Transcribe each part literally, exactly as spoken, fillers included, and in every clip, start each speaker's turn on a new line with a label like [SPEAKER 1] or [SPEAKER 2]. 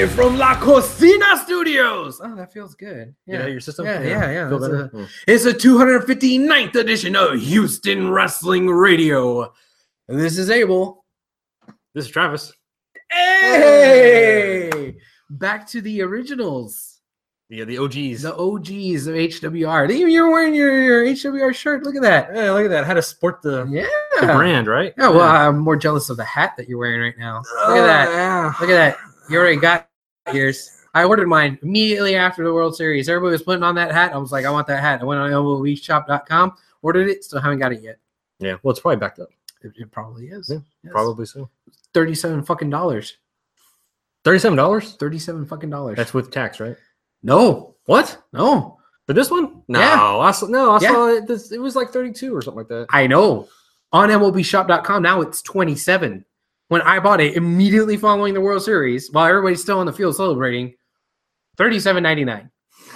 [SPEAKER 1] Live from La Cocina Studios. Oh, that feels good.
[SPEAKER 2] Yeah, yeah your system.
[SPEAKER 1] Yeah, yeah, yeah.
[SPEAKER 2] Feel better?
[SPEAKER 1] A, mm. It's a two hundred fifty-ninth edition of Houston Wrestling Radio. And this is Abel.
[SPEAKER 2] This is Travis.
[SPEAKER 1] Hey! hey! Back to the originals.
[SPEAKER 2] Yeah, the O Gs.
[SPEAKER 1] The O Gs of H W R. You're wearing your, your H W R shirt. Look at that.
[SPEAKER 2] Yeah, look at that. How to sport the,
[SPEAKER 1] yeah.
[SPEAKER 2] the brand, right?
[SPEAKER 1] Yeah, well, yeah. I'm more jealous of the hat that you're wearing right now. Look at that.
[SPEAKER 2] Oh, yeah.
[SPEAKER 1] Look at that. You already got yours. I ordered mine immediately after the World Series. Everybody was putting on that hat. I was like, I want that hat. I went on M L B shop dot com, ordered it, still haven't got it yet.
[SPEAKER 2] Yeah, well, it's probably backed up.
[SPEAKER 1] It, it probably is.
[SPEAKER 2] Yeah,
[SPEAKER 1] yes.
[SPEAKER 2] Probably so.
[SPEAKER 1] thirty-seven fucking dollars.
[SPEAKER 2] thirty-seven dollars?
[SPEAKER 1] thirty-seven fucking dollars.
[SPEAKER 2] That's with tax, right?
[SPEAKER 1] No.
[SPEAKER 2] What?
[SPEAKER 1] No.
[SPEAKER 2] For this one? No.
[SPEAKER 1] Yeah.
[SPEAKER 2] I saw, no, I
[SPEAKER 1] yeah.
[SPEAKER 2] saw it. This, it was like thirty-two or something like that.
[SPEAKER 1] I know. On M L B shop dot com now it's twenty-seven. When I bought it immediately following the World Series, while everybody's still on the field celebrating, thirty-seven ninety-nine.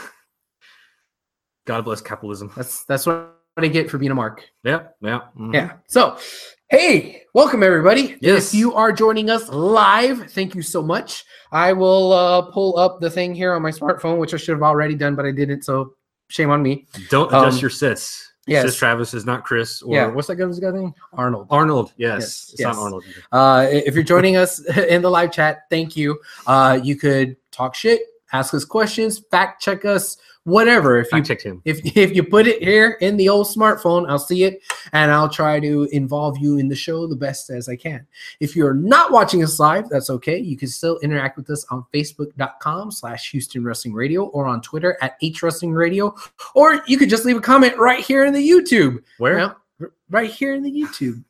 [SPEAKER 2] God bless capitalism.
[SPEAKER 1] That's that's what I get for being a mark.
[SPEAKER 2] Yeah, yeah. Mm-hmm.
[SPEAKER 1] Yeah. So, hey, welcome everybody.
[SPEAKER 2] Yes.
[SPEAKER 1] If you are joining us live, thank you so much. I will uh, pull up the thing here on my smartphone, which I should have already done, but I didn't, so shame on me.
[SPEAKER 2] Don't adjust
[SPEAKER 1] um,
[SPEAKER 2] your sits.
[SPEAKER 1] Yes.
[SPEAKER 2] It's just Travis is not Chris. Or
[SPEAKER 1] yeah.
[SPEAKER 2] what's that guy's guy name?
[SPEAKER 1] Arnold.
[SPEAKER 2] Arnold, yes.
[SPEAKER 1] yes.
[SPEAKER 2] It's
[SPEAKER 1] yes.
[SPEAKER 2] not Arnold.
[SPEAKER 1] Uh, if you're joining us in the live chat, thank you. Uh, you could talk shit, ask us questions, fact check us, whatever. If you
[SPEAKER 2] check him.
[SPEAKER 1] If if you put it here in the old smartphone, I'll see it and I'll try to involve you in the show the best as I can. If you're not watching us live, that's okay. You can still interact with us on Facebook dot com slash Houston Wrestling Radio or on Twitter at H Wrestling Radio, or you could just leave a comment right here in the YouTube.
[SPEAKER 2] Where?
[SPEAKER 1] Now, right here in the YouTube.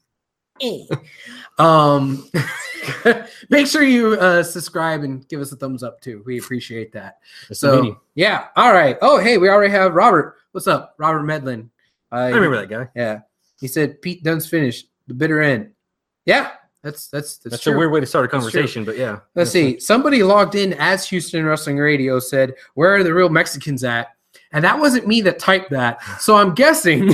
[SPEAKER 1] um, make sure you uh, subscribe and give us a thumbs up too. We appreciate that.
[SPEAKER 2] It's
[SPEAKER 1] so yeah, all right. Oh, hey, we already have Robert. What's up, Robert Medlin? Uh,
[SPEAKER 2] I remember that guy.
[SPEAKER 1] Yeah, he said Pete Dunne's finished the bitter end. Yeah, that's that's that's,
[SPEAKER 2] that's
[SPEAKER 1] true.
[SPEAKER 2] a weird way to start a conversation, but yeah.
[SPEAKER 1] Let's see. Somebody logged in as Houston Wrestling Radio said, "Where are the real Mexicans at?" And that wasn't me that typed that. So I'm guessing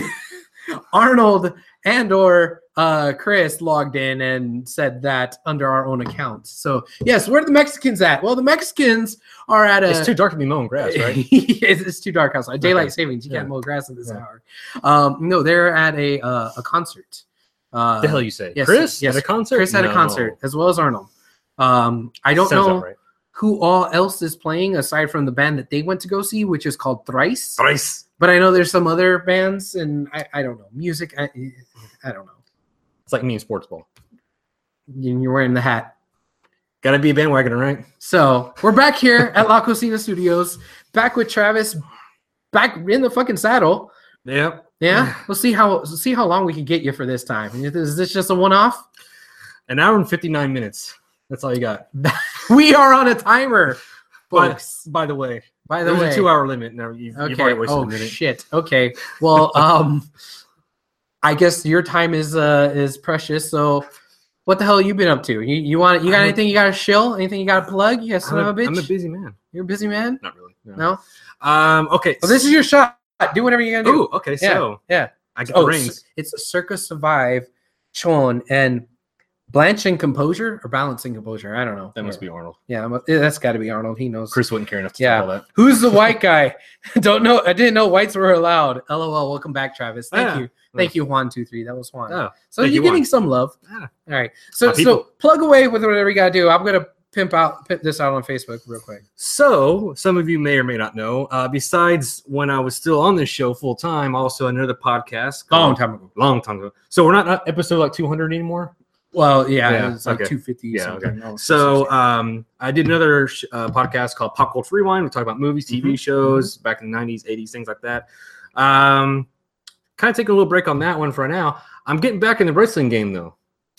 [SPEAKER 1] Arnold and or uh, Chris logged in and said that under our own accounts. So yes, where are the Mexicans at? Well, the Mexicans are at a.
[SPEAKER 2] It's too dark to be mowing grass, right?
[SPEAKER 1] it's, it's too dark outside. Daylight
[SPEAKER 2] okay.
[SPEAKER 1] savings. You
[SPEAKER 2] yeah.
[SPEAKER 1] can't mow grass at this
[SPEAKER 2] yeah.
[SPEAKER 1] hour. Um, no, they're at a uh, a concert. Uh,
[SPEAKER 2] the hell you say?
[SPEAKER 1] Yes,
[SPEAKER 2] Chris
[SPEAKER 1] yes,
[SPEAKER 2] at a concert?
[SPEAKER 1] Chris at
[SPEAKER 2] no.
[SPEAKER 1] a concert as well as Arnold. Um, I don't
[SPEAKER 2] Sounds
[SPEAKER 1] know
[SPEAKER 2] right.
[SPEAKER 1] who all else is playing aside from the band that they went to go see, which is called Thrice.
[SPEAKER 2] Thrice.
[SPEAKER 1] But I know there's some other bands, and I, I don't know. Music, I, I don't know.
[SPEAKER 2] It's like me in sports ball.
[SPEAKER 1] You're wearing the hat.
[SPEAKER 2] Gotta be a bandwagoner, right?
[SPEAKER 1] So we're back here at La Cocina Studios, back with Travis, back in the fucking saddle.
[SPEAKER 2] Yeah.
[SPEAKER 1] Yeah. We'll see how we'll see how long we can get you for this time. Is this just a one-off?
[SPEAKER 2] An hour and fifty-nine minutes. That's all you got.
[SPEAKER 1] We are on a timer, folks.
[SPEAKER 2] By, by the way.
[SPEAKER 1] By the
[SPEAKER 2] There's
[SPEAKER 1] way,
[SPEAKER 2] a two-hour limit. Now you've,
[SPEAKER 1] okay.
[SPEAKER 2] you've already wasted
[SPEAKER 1] oh
[SPEAKER 2] a minute.
[SPEAKER 1] Shit. Okay. Well, um, I guess your time is uh is precious. So, what the hell have you been up to? You you want you got
[SPEAKER 2] I'm
[SPEAKER 1] anything
[SPEAKER 2] a,
[SPEAKER 1] you got to shill? Anything you got to plug? You got son
[SPEAKER 2] I'm
[SPEAKER 1] of a bitch.
[SPEAKER 2] I'm a busy man.
[SPEAKER 1] You're a busy man.
[SPEAKER 2] Not really. No.
[SPEAKER 1] No.
[SPEAKER 2] Um. Okay.
[SPEAKER 1] Well, this is your shot. Do whatever you're gonna do.
[SPEAKER 2] Oh. Okay.
[SPEAKER 1] Yeah.
[SPEAKER 2] So
[SPEAKER 1] Yeah.
[SPEAKER 2] I get
[SPEAKER 1] Oh,
[SPEAKER 2] the reins.
[SPEAKER 1] it's Circa Survive, Chon, and Blanching Composure or Balancing Composure. I don't know.
[SPEAKER 2] That must be Arnold.
[SPEAKER 1] Yeah, I'm a, yeah, that's got to be Arnold. He knows.
[SPEAKER 2] Chris wouldn't care enough to
[SPEAKER 1] Yeah.
[SPEAKER 2] tell that.
[SPEAKER 1] Who's the white guy? Don't know. I didn't know whites were allowed. LOL. Welcome back, Travis. Thank
[SPEAKER 2] Yeah.
[SPEAKER 1] you. Thank you, Juan two three. That was Juan.
[SPEAKER 2] Oh,
[SPEAKER 1] so
[SPEAKER 2] thank
[SPEAKER 1] you're
[SPEAKER 2] you,
[SPEAKER 1] getting
[SPEAKER 2] Juan.
[SPEAKER 1] some love.
[SPEAKER 2] Yeah.
[SPEAKER 1] All right. So
[SPEAKER 2] My people.
[SPEAKER 1] so plug away with whatever you gotta do. I'm gonna pimp out pimp this out on Facebook real quick.
[SPEAKER 2] So some of you may or may not know. Uh, besides when I was still on this show full time, also another podcast.
[SPEAKER 1] Long
[SPEAKER 2] called-
[SPEAKER 1] time ago.
[SPEAKER 2] Long time ago. So we're not at episode like two hundred anymore.
[SPEAKER 1] Well, yeah,
[SPEAKER 2] Yeah,
[SPEAKER 1] it's like
[SPEAKER 2] okay.
[SPEAKER 1] two fifty.
[SPEAKER 2] Yeah,
[SPEAKER 1] something.
[SPEAKER 2] okay.
[SPEAKER 1] Oh,
[SPEAKER 2] So um, I did another sh- uh, podcast called Pop Culture Rewind. We talk about movies, T V
[SPEAKER 1] Mhm.
[SPEAKER 2] shows back in the nineties, eighties, things like that. Um, kind of taking a little break on that one for now. I'm getting back in the wrestling game though.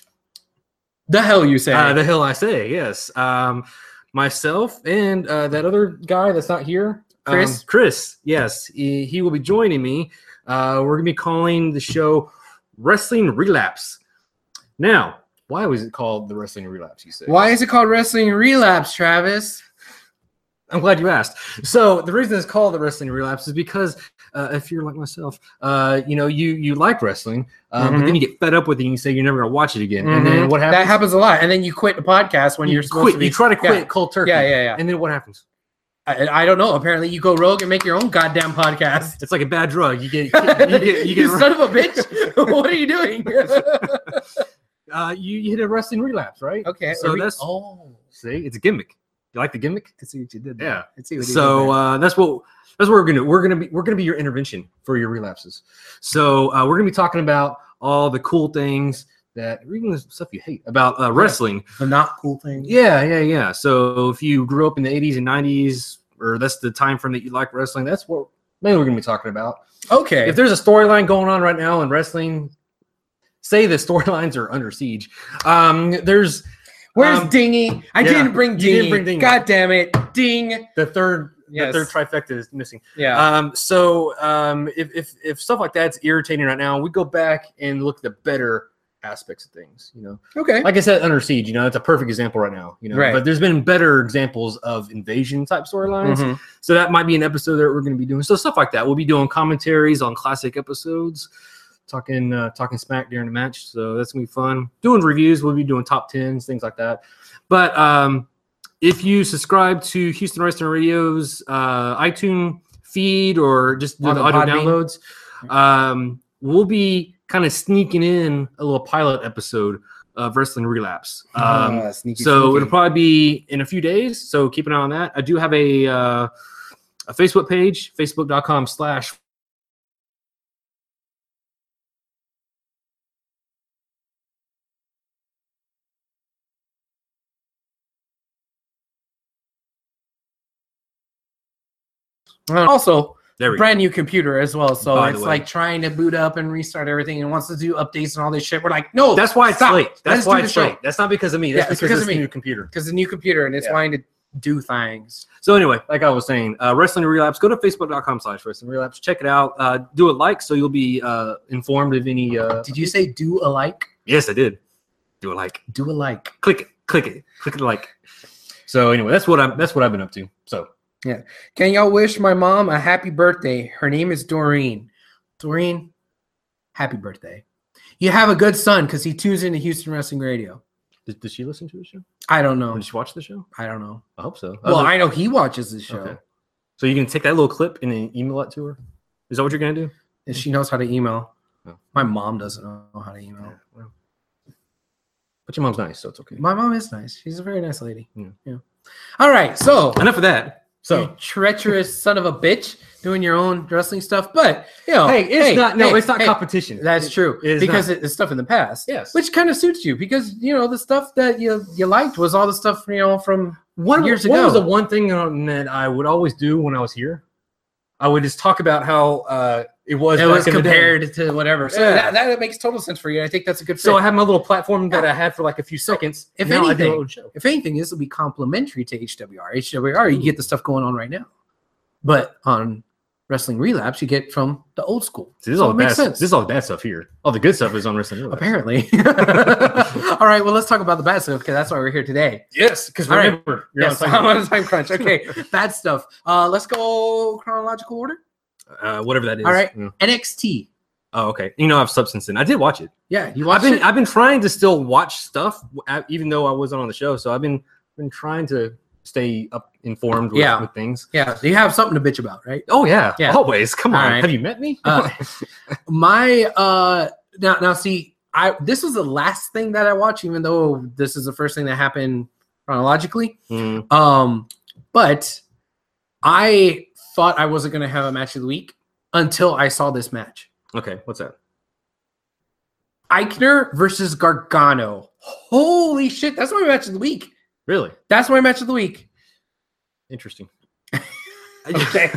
[SPEAKER 1] the hell you say?
[SPEAKER 2] Uh, the hell I say, yes. Um, myself and uh, that other guy that's not here,
[SPEAKER 1] Chris?
[SPEAKER 2] Um, Chris, yes, he, he will be joining me. Uh, we're gonna be calling the show Wrestling Relapse. Now, why was it called the Wrestling Relapse? You say?
[SPEAKER 1] Why is it called Wrestling Relapse, Travis?
[SPEAKER 2] I'm glad you asked. So the reason it's called the Wrestling Relapse is because uh, if you're like myself, uh, you know, you you like wrestling, uh,
[SPEAKER 1] Mhm.
[SPEAKER 2] but then you get fed up with it and you say you're never gonna watch it again. And
[SPEAKER 1] Mhm.
[SPEAKER 2] then what happens?
[SPEAKER 1] That happens a lot. And then you quit the podcast when
[SPEAKER 2] you
[SPEAKER 1] you're supposed
[SPEAKER 2] quit.
[SPEAKER 1] to be.
[SPEAKER 2] You try to quit
[SPEAKER 1] Yeah.
[SPEAKER 2] cold turkey.
[SPEAKER 1] Yeah, yeah, yeah.
[SPEAKER 2] And then what happens?
[SPEAKER 1] I, I don't know. Apparently, you go rogue and make your own goddamn podcast.
[SPEAKER 2] It's like a bad drug. You get you get you get, you
[SPEAKER 1] You
[SPEAKER 2] get
[SPEAKER 1] son of a bitch. What are you doing?
[SPEAKER 2] uh, you, you hit a wrestling relapse, right?
[SPEAKER 1] Okay.
[SPEAKER 2] So
[SPEAKER 1] are we-
[SPEAKER 2] that's
[SPEAKER 1] oh.
[SPEAKER 2] see, it's a gimmick. You like the gimmick?
[SPEAKER 1] I see what you did there.
[SPEAKER 2] Yeah.
[SPEAKER 1] I see what you
[SPEAKER 2] So
[SPEAKER 1] did there.
[SPEAKER 2] uh, that's what that's what we're gonna we're gonna be we're gonna be your intervention for your relapses. So uh, we're gonna be talking about all the cool things that or even the stuff you hate about uh, wrestling.
[SPEAKER 1] The not cool thing.
[SPEAKER 2] Yeah, yeah, yeah. So if you grew up in the eighties and nineties, or that's the time frame that you like wrestling, that's what mainly we're gonna be talking about.
[SPEAKER 1] Okay.
[SPEAKER 2] If there's a storyline going on right now in wrestling, say the storylines are under siege. Um, there's
[SPEAKER 1] Where's
[SPEAKER 2] um,
[SPEAKER 1] Dingy? I
[SPEAKER 2] yeah,
[SPEAKER 1] didn't bring
[SPEAKER 2] you
[SPEAKER 1] Dingy.
[SPEAKER 2] didn't bring Dingy.
[SPEAKER 1] God damn it. Ding.
[SPEAKER 2] the third
[SPEAKER 1] Yes.
[SPEAKER 2] the third trifecta is missing.
[SPEAKER 1] Yeah.
[SPEAKER 2] Um, so um, if, if if stuff like that's irritating right now, we go back and look at the better aspects of things. You know,
[SPEAKER 1] okay.
[SPEAKER 2] like I said, Under Siege. You know, it's a perfect example right now. You know,
[SPEAKER 1] Right.
[SPEAKER 2] but there's been better examples of invasion type storylines.
[SPEAKER 1] Mhm.
[SPEAKER 2] So that might be an episode that we're going to be doing. So stuff like that. We'll be doing commentaries on classic episodes, talking uh, talking smack during the match. So that's gonna be fun. Doing reviews. We'll be doing top tens, things like that. But um, if you subscribe to Houston Wrestling Radio's uh, iTunes feed or just do
[SPEAKER 1] On
[SPEAKER 2] the
[SPEAKER 1] the
[SPEAKER 2] audio
[SPEAKER 1] Podbean.
[SPEAKER 2] downloads, um, we'll be kind of sneaking in a little pilot episode of Wrestling Relapse. Um,
[SPEAKER 1] Ah, sneaky,
[SPEAKER 2] so
[SPEAKER 1] sneaky.
[SPEAKER 2] it'll probably be in a few days. So keep an eye on that. I do have a uh, a Facebook page, facebook.com slash
[SPEAKER 1] Uh, also,
[SPEAKER 2] there we go.
[SPEAKER 1] brand new computer as well. So
[SPEAKER 2] By the
[SPEAKER 1] it's
[SPEAKER 2] way.
[SPEAKER 1] like trying to boot up and restart everything and wants to do updates and all this shit. We're like, no,
[SPEAKER 2] That's why it's
[SPEAKER 1] stop.
[SPEAKER 2] late. That's
[SPEAKER 1] Let's
[SPEAKER 2] why
[SPEAKER 1] do the
[SPEAKER 2] it's
[SPEAKER 1] show.
[SPEAKER 2] late. That's not because of me. That's
[SPEAKER 1] Yeah, it's
[SPEAKER 2] because,
[SPEAKER 1] because
[SPEAKER 2] of
[SPEAKER 1] of
[SPEAKER 2] the
[SPEAKER 1] me.
[SPEAKER 2] new computer.
[SPEAKER 1] Because the new computer and it's
[SPEAKER 2] Yeah.
[SPEAKER 1] wanting to do things.
[SPEAKER 2] So anyway, like I was saying, uh, Wrestling Relapse, go to facebook.com slash Wrestling Relapse. Check it out. Uh, do a like so you'll be uh, informed of any. Uh,
[SPEAKER 1] Did you say do a like?
[SPEAKER 2] yes, I did. Do a like.
[SPEAKER 1] Do a like.
[SPEAKER 2] Click it. Click it. Click it like. So anyway, that's what I'm. That's what I've been up to. So
[SPEAKER 1] Can y'all wish my mom a happy birthday? Her name is Doreen. Doreen, happy birthday. You have a good son because he tunes into Houston Wrestling Radio.
[SPEAKER 2] does, does she listen to the show?
[SPEAKER 1] I don't
[SPEAKER 2] Or
[SPEAKER 1] know.
[SPEAKER 2] does she watch the show?
[SPEAKER 1] I don't know.
[SPEAKER 2] I hope so.
[SPEAKER 1] Well,
[SPEAKER 2] Other-
[SPEAKER 1] I know he watches the show.
[SPEAKER 2] Okay. So you can take that little clip and then email it to her. Is that what you're gonna do?
[SPEAKER 1] And she knows how to email.
[SPEAKER 2] Oh.
[SPEAKER 1] My mom doesn't know how to email.
[SPEAKER 2] Yeah, well. But your mom's nice, so it's okay.
[SPEAKER 1] My mom is nice. She's a very nice lady.
[SPEAKER 2] Yeah.
[SPEAKER 1] Yeah. All right. So,
[SPEAKER 2] Enough of that.
[SPEAKER 1] so
[SPEAKER 2] So
[SPEAKER 1] treacherous son of a bitch doing your own wrestling stuff. But, you know,
[SPEAKER 2] hey, it's not. No,
[SPEAKER 1] hey,
[SPEAKER 2] it's not
[SPEAKER 1] hey,
[SPEAKER 2] competition.
[SPEAKER 1] That's
[SPEAKER 2] It-
[SPEAKER 1] true.
[SPEAKER 2] it is
[SPEAKER 1] because
[SPEAKER 2] not.
[SPEAKER 1] it's stuff in the past.
[SPEAKER 2] Yes.
[SPEAKER 1] Which kind of suits you because, you know, the stuff that you you liked was all the stuff, you know, from
[SPEAKER 2] One
[SPEAKER 1] years
[SPEAKER 2] what
[SPEAKER 1] ago.
[SPEAKER 2] was the one thing um, that I would always do when I was here? I would just talk about how uh, it was.
[SPEAKER 1] it
[SPEAKER 2] back
[SPEAKER 1] was
[SPEAKER 2] in the day.
[SPEAKER 1] compared to whatever. So
[SPEAKER 2] Yeah.
[SPEAKER 1] that, that makes total sense for you. I think that's a good fit.
[SPEAKER 2] So I had my little platform that I had for like a few seconds.
[SPEAKER 1] if
[SPEAKER 2] Now I do a
[SPEAKER 1] anything-
[SPEAKER 2] little show.
[SPEAKER 1] if anything, this will be complimentary to H W R. H W R, you get the stuff going on right now. But on Wrestling Relapse, you get from the old school.
[SPEAKER 2] See, this is
[SPEAKER 1] So
[SPEAKER 2] all
[SPEAKER 1] it
[SPEAKER 2] the
[SPEAKER 1] makes
[SPEAKER 2] bad.
[SPEAKER 1] sense.
[SPEAKER 2] This is all the bad stuff here. All the good stuff is on Wrestling Relapse.
[SPEAKER 1] Apparently. All right, well, let's talk about the bad stuff because that's why we're here today.
[SPEAKER 2] Yes, because
[SPEAKER 1] All right.
[SPEAKER 2] remember, you're
[SPEAKER 1] Yes,
[SPEAKER 2] on
[SPEAKER 1] I'm
[SPEAKER 2] time.
[SPEAKER 1] on a time crunch. Okay, bad stuff. Uh, let's go chronological order.
[SPEAKER 2] uh, whatever that is.
[SPEAKER 1] All right.
[SPEAKER 2] Yeah.
[SPEAKER 1] N X T.
[SPEAKER 2] Oh, okay. You know, I have substance in. I did watch it.
[SPEAKER 1] Yeah, you
[SPEAKER 2] I've
[SPEAKER 1] watched
[SPEAKER 2] been
[SPEAKER 1] it?
[SPEAKER 2] I've been trying to still watch stuff uh, even though I wasn't on the show. So I've been been trying to stay up informed with,
[SPEAKER 1] Yeah.
[SPEAKER 2] with things.
[SPEAKER 1] Yeah, you have something to bitch about, right?
[SPEAKER 2] Oh yeah,
[SPEAKER 1] Yeah.
[SPEAKER 2] always. Come
[SPEAKER 1] All
[SPEAKER 2] on,
[SPEAKER 1] right.
[SPEAKER 2] have you met me?
[SPEAKER 1] Uh, My uh, now now see, I this was the last thing that I watched, even though this is the first thing that happened chronologically.
[SPEAKER 2] Mm,
[SPEAKER 1] Um, but I thought I wasn't gonna have a match of the week until I saw this match.
[SPEAKER 2] okay, what's that?
[SPEAKER 1] Eichner versus Gargano. Holy shit, that's my match of the week.
[SPEAKER 2] Really
[SPEAKER 1] That's my match of the week.
[SPEAKER 2] interesting.
[SPEAKER 1] Okay.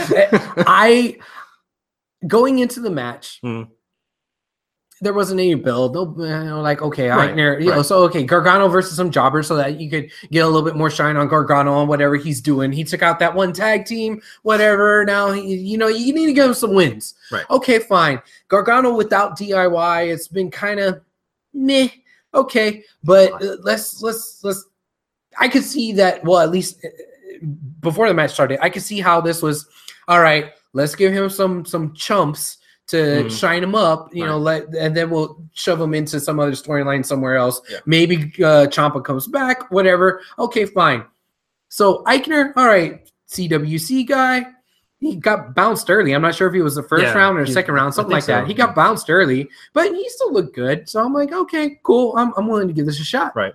[SPEAKER 1] I going into the match,
[SPEAKER 2] Hmm.
[SPEAKER 1] there wasn't any build. No, you know, like okay,
[SPEAKER 2] Right,
[SPEAKER 1] Eichner, you know,
[SPEAKER 2] right.
[SPEAKER 1] so okay, Gargano versus some jobber, so that you could get a little bit more shine on Gargano on whatever he's doing. He took out that one tag team, whatever. Now he, you know, you need to give him some wins.
[SPEAKER 2] Right.
[SPEAKER 1] Okay, fine. Gargano without D I Y, it's been kind of meh. Okay, but uh, let's let's let's. I could see that. Well, at least uh, before the match started, I could see how this was. All right, let's give him some some chumps to mm. shine him up, you right. know, let and then we'll shove him into some other storyline somewhere else. Yeah. Maybe uh, Ciampa comes back, whatever. Okay, fine. So Aichner, all right, C W C guy, he got bounced early. I'm not sure if he was the first yeah, round or second round, something like so. that. He got bounced early, but he still looked good. So I'm like, okay, cool. I'm I'm willing to give this a shot.
[SPEAKER 2] Right.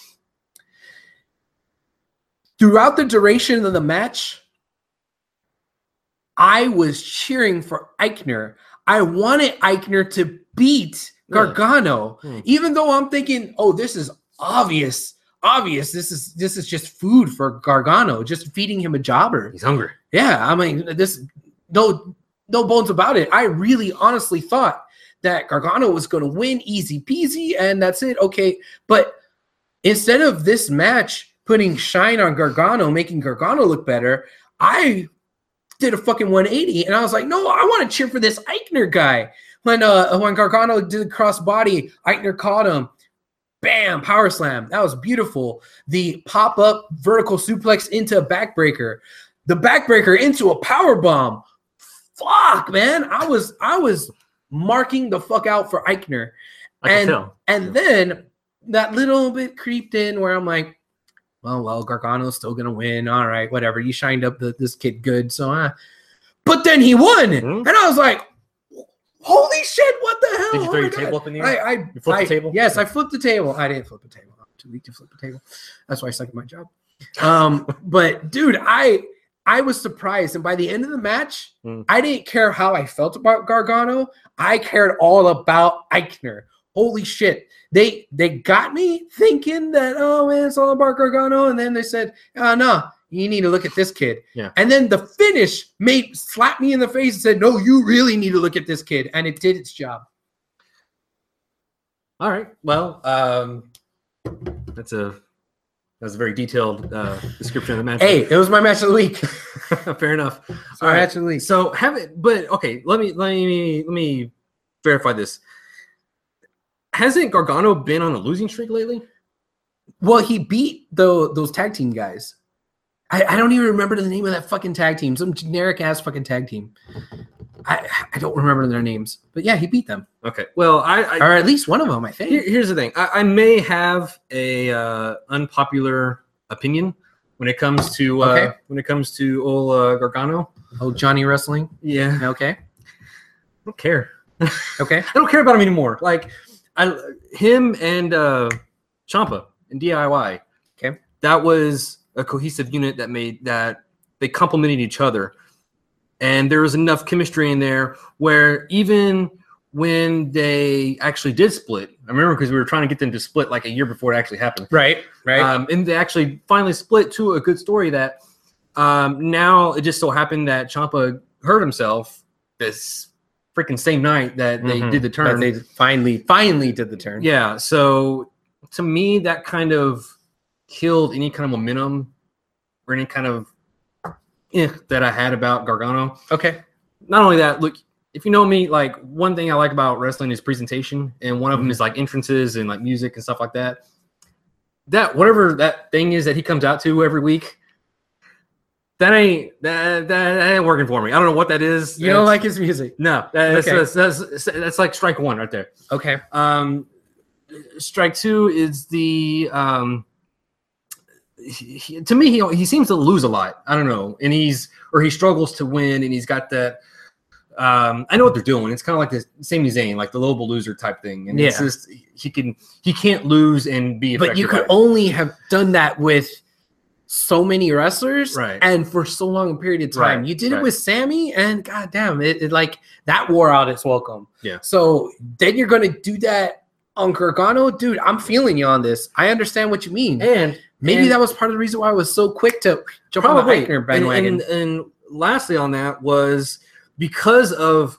[SPEAKER 1] Throughout the duration of the match, I was cheering for Aichner. I wanted Aichner to beat Gargano, yeah. hmm. even though I'm thinking, oh, this is obvious. Obvious. This is this is just food for Gargano, just feeding him a jobber.
[SPEAKER 2] He's hungry.
[SPEAKER 1] Yeah, I mean, this no no bones about it. I really honestly thought that Gargano was going to win easy peasy, and that's it. Okay, but instead of this match putting shine on Gargano, making Gargano look better, I did a fucking one eighty, and I was like, no, I want to cheer for this Aichner guy. When uh when Gargano did the cross body, Aichner caught him. Bam, power slam. That was beautiful. The pop-up vertical suplex into a backbreaker. The backbreaker into a power bomb. Fuck, man. I was I was marking the fuck out for Aichner.
[SPEAKER 2] I
[SPEAKER 1] and
[SPEAKER 2] can tell.
[SPEAKER 1] and
[SPEAKER 2] yeah.
[SPEAKER 1] then that little bit creeped in where I'm like, well, well, Gargano's still gonna win. All right, whatever. You shined up the, this kid good, so uh. But then he won, mm-hmm. and I was like, holy shit, what the hell?
[SPEAKER 2] Did you throw
[SPEAKER 1] oh
[SPEAKER 2] your table up in the air?
[SPEAKER 1] I, I,
[SPEAKER 2] you flipped
[SPEAKER 1] I,
[SPEAKER 2] the table?
[SPEAKER 1] Yes, I flipped the table. I didn't flip the table. I'm too weak to flip the table. That's why I suck at my job. Um, but dude, I I was surprised. And by the end of the match, mm. I didn't care how I felt about Gargano. I cared all about Aichner. Holy shit. They they got me thinking that, oh man, it's all about Gargano. And then they said, oh no. You need to look at this kid.
[SPEAKER 2] Yeah.
[SPEAKER 1] And then the finish made slapped me in the face and said, no, you really need to look at this kid. And it did its job.
[SPEAKER 2] All right. Well, um, that's a that's a very detailed uh, description of the match.
[SPEAKER 1] Hey, it was my match of the week.
[SPEAKER 2] Fair enough.
[SPEAKER 1] All right. Match of the week.
[SPEAKER 2] So have it, but okay, let me let me let me verify this. Hasn't Gargano been on a losing streak lately?
[SPEAKER 1] Well, he beat the, those tag team guys. I, I don't even remember the name of that fucking tag team. Some generic ass fucking tag team. I I don't remember their names, but yeah, he beat them.
[SPEAKER 2] Okay, well, I, I
[SPEAKER 1] or at least one of them, I think.
[SPEAKER 2] Here, here's the thing: I, I may have a uh, unpopular opinion when it comes to uh, okay. when it comes to old uh, Gargano.
[SPEAKER 1] Oh, Johnny Wrestling.
[SPEAKER 2] Yeah.
[SPEAKER 1] Okay.
[SPEAKER 2] I don't care.
[SPEAKER 1] Okay.
[SPEAKER 2] I don't care about him anymore. Like, I him and uh, Ciampa and D I Y.
[SPEAKER 1] Okay.
[SPEAKER 2] That was a cohesive unit that made that they complemented each other, and there was enough chemistry in there where even when they actually did split, I remember because we were trying to get them to split like a year before it actually happened.
[SPEAKER 1] Right, right.
[SPEAKER 2] Um, and they actually finally split to a good story that um, now it just so happened that Ciampa hurt himself this freaking same night that they mm-hmm. did the turn.
[SPEAKER 1] But they finally, finally did the turn.
[SPEAKER 2] Yeah. So to me, that kind of killed any kind of momentum or any kind of eh, that I had about Gargano.
[SPEAKER 1] Okay.
[SPEAKER 2] Not only that, look, if you know me, like one thing I like about wrestling is presentation, and one of mm-hmm. them is like entrances and like music and stuff like that. That whatever that thing is that he comes out to every week, that ain't that, that, that ain't working for me. I don't know what that is.
[SPEAKER 1] You don't like his music?
[SPEAKER 2] No, that's, okay. that's, that's, that's, that's like strike one right there.
[SPEAKER 1] Okay.
[SPEAKER 2] Um, strike two is the um. He, he, to me, he he seems to lose a lot. I don't know, and he's or he struggles to win, and he's got that. Um, I know what they're doing. It's kind of like the Sami Zayn, like the lowball loser type thing, and
[SPEAKER 1] yeah.
[SPEAKER 2] it's just he can he can't lose and be.
[SPEAKER 1] But you could only have done that with so many wrestlers,
[SPEAKER 2] right?
[SPEAKER 1] And for so long a period of time.
[SPEAKER 2] Right,
[SPEAKER 1] you did
[SPEAKER 2] right.
[SPEAKER 1] it with Sammy, and goddamn, it, it like that wore out its welcome.
[SPEAKER 2] Yeah.
[SPEAKER 1] So then you're gonna do that on Gargano, dude. I'm feeling you on this. I understand what you mean,
[SPEAKER 2] and.
[SPEAKER 1] Maybe
[SPEAKER 2] and
[SPEAKER 1] that was part of the reason why I was so quick to jump
[SPEAKER 2] probably,
[SPEAKER 1] on the Aichner bandwagon.
[SPEAKER 2] And, and, and lastly on that was because of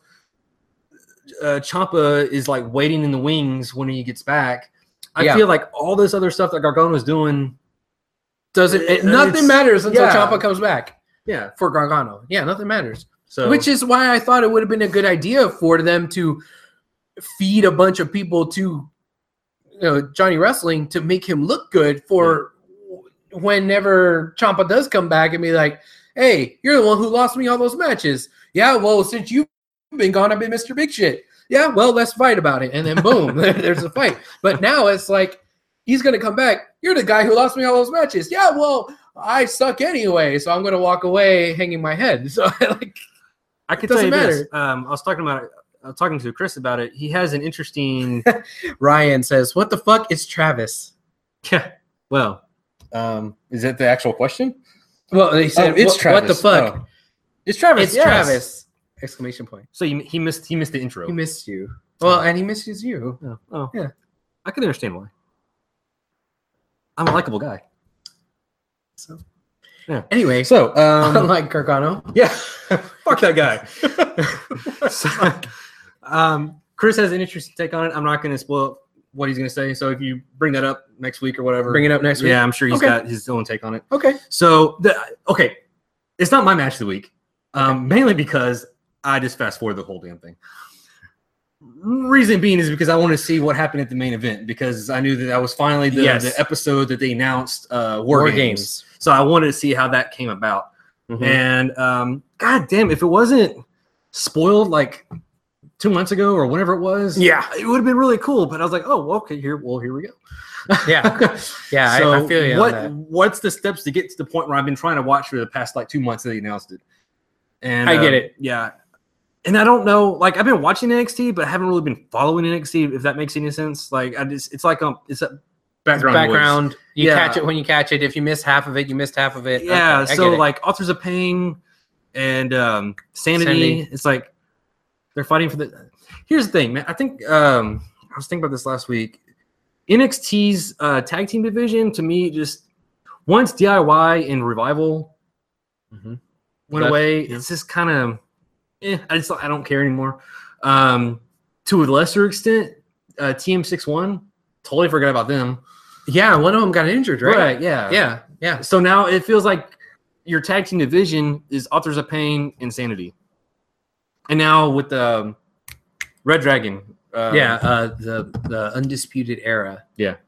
[SPEAKER 2] uh, Ciampa is like waiting in the wings when he gets back. I
[SPEAKER 1] yeah.
[SPEAKER 2] feel like all this other stuff that Gargano is doing
[SPEAKER 1] doesn't it, nothing matters until
[SPEAKER 2] yeah.
[SPEAKER 1] Ciampa comes back.
[SPEAKER 2] Yeah,
[SPEAKER 1] for Gargano, yeah, nothing matters.
[SPEAKER 2] So,
[SPEAKER 1] which is why I thought it would have been a good idea for them to feed a bunch of people to, you know, Johnny Wrestling to make him look good for. whenever Ciampa does come back and be like, hey, you're the one who lost me all those matches. Yeah, well, since you've been gone, I've been Mister Big Shit. Yeah, well, let's fight about it. And then boom, there's a fight. But now it's like, he's going to come back. You're the guy who lost me all those matches. Yeah, well, I suck anyway, so I'm going to walk away hanging my head. So like,
[SPEAKER 2] I can
[SPEAKER 1] doesn't
[SPEAKER 2] tell you
[SPEAKER 1] matter.
[SPEAKER 2] this. Um, I was talking about it. I was talking to Chris about it. He has an interesting.
[SPEAKER 1] Ryan says, what the fuck is Travis?
[SPEAKER 2] Yeah. Well, um, is that the actual question?
[SPEAKER 1] Well, he said,
[SPEAKER 2] Oh, it's
[SPEAKER 1] what,
[SPEAKER 2] Travis.
[SPEAKER 1] what the fuck?
[SPEAKER 2] Oh. It's Travis.
[SPEAKER 1] It's
[SPEAKER 2] yes.
[SPEAKER 1] Travis! Exclamation point.
[SPEAKER 2] So he, he missed he missed the intro.
[SPEAKER 1] He missed you. Well, and he misses you.
[SPEAKER 2] Oh, oh,
[SPEAKER 1] Yeah.
[SPEAKER 2] I can understand why. I'm a likable guy.
[SPEAKER 1] So,
[SPEAKER 2] yeah.
[SPEAKER 1] Anyway,
[SPEAKER 2] So, um,
[SPEAKER 1] unlike Gargano.
[SPEAKER 2] yeah, fuck that guy. so, um, Chris has an interesting take on it. I'm not going to spoil what he's going to say. So if you bring that up next week or whatever,
[SPEAKER 1] Bring it up next week.
[SPEAKER 2] yeah, I'm sure he's
[SPEAKER 1] Okay.
[SPEAKER 2] got his own take on it.
[SPEAKER 1] Okay.
[SPEAKER 2] So, the, okay, it's not my match of the week, um, mainly because I just fast forward the whole damn thing. Reason being is because I want to see what happened at the main event, because I knew that that was finally the,
[SPEAKER 1] Yes.
[SPEAKER 2] the episode that they announced uh, War,
[SPEAKER 1] War
[SPEAKER 2] Games.
[SPEAKER 1] Games.
[SPEAKER 2] So I wanted to see how that came about.
[SPEAKER 1] Mhm.
[SPEAKER 2] And um, god damn, if it wasn't spoiled like two months ago or whenever it was,
[SPEAKER 1] Yeah.
[SPEAKER 2] it would have been really cool. But I was like, oh, well, okay, here, well, here we go.
[SPEAKER 1] Yeah. Yeah,
[SPEAKER 2] So
[SPEAKER 1] I, I feel you
[SPEAKER 2] what,
[SPEAKER 1] on that.
[SPEAKER 2] What's the steps to get to the point where I've been trying to watch for the past like two months that they announced it? And
[SPEAKER 1] I get
[SPEAKER 2] uh,
[SPEAKER 1] it.
[SPEAKER 2] Yeah. And I don't know, like I've been watching N X T, but I haven't really been following N X T, if that makes any sense. Like I just, it's like um, it's a background. noise.
[SPEAKER 1] Background. You
[SPEAKER 2] Yeah.
[SPEAKER 1] catch it when you catch it. If you miss half of it, you missed half of it.
[SPEAKER 2] Yeah.
[SPEAKER 1] Okay, I
[SPEAKER 2] so
[SPEAKER 1] get it.
[SPEAKER 2] like Authors of Pain and um, Sanity,
[SPEAKER 1] Sanity.
[SPEAKER 2] it's like they're fighting for the. Here's the thing, man. I think um, I was thinking about this last week. N X T's uh, tag team division, to me, just once D I Y and Revival
[SPEAKER 1] Mhm.
[SPEAKER 2] went
[SPEAKER 1] Left,
[SPEAKER 2] away,
[SPEAKER 1] yeah.
[SPEAKER 2] it's just kind of, eh, I just I don't care anymore. Um, to a lesser extent, uh, T M sixty-one, totally forgot about them.
[SPEAKER 1] Yeah, one of them got injured, right?
[SPEAKER 2] Yeah.
[SPEAKER 1] Yeah. Yeah.
[SPEAKER 2] So now it feels like your tag team division is Authors of Pain, Insanity, and now with the um, Red Dragon. Um,
[SPEAKER 1] Yeah. Uh, the the Undisputed Era.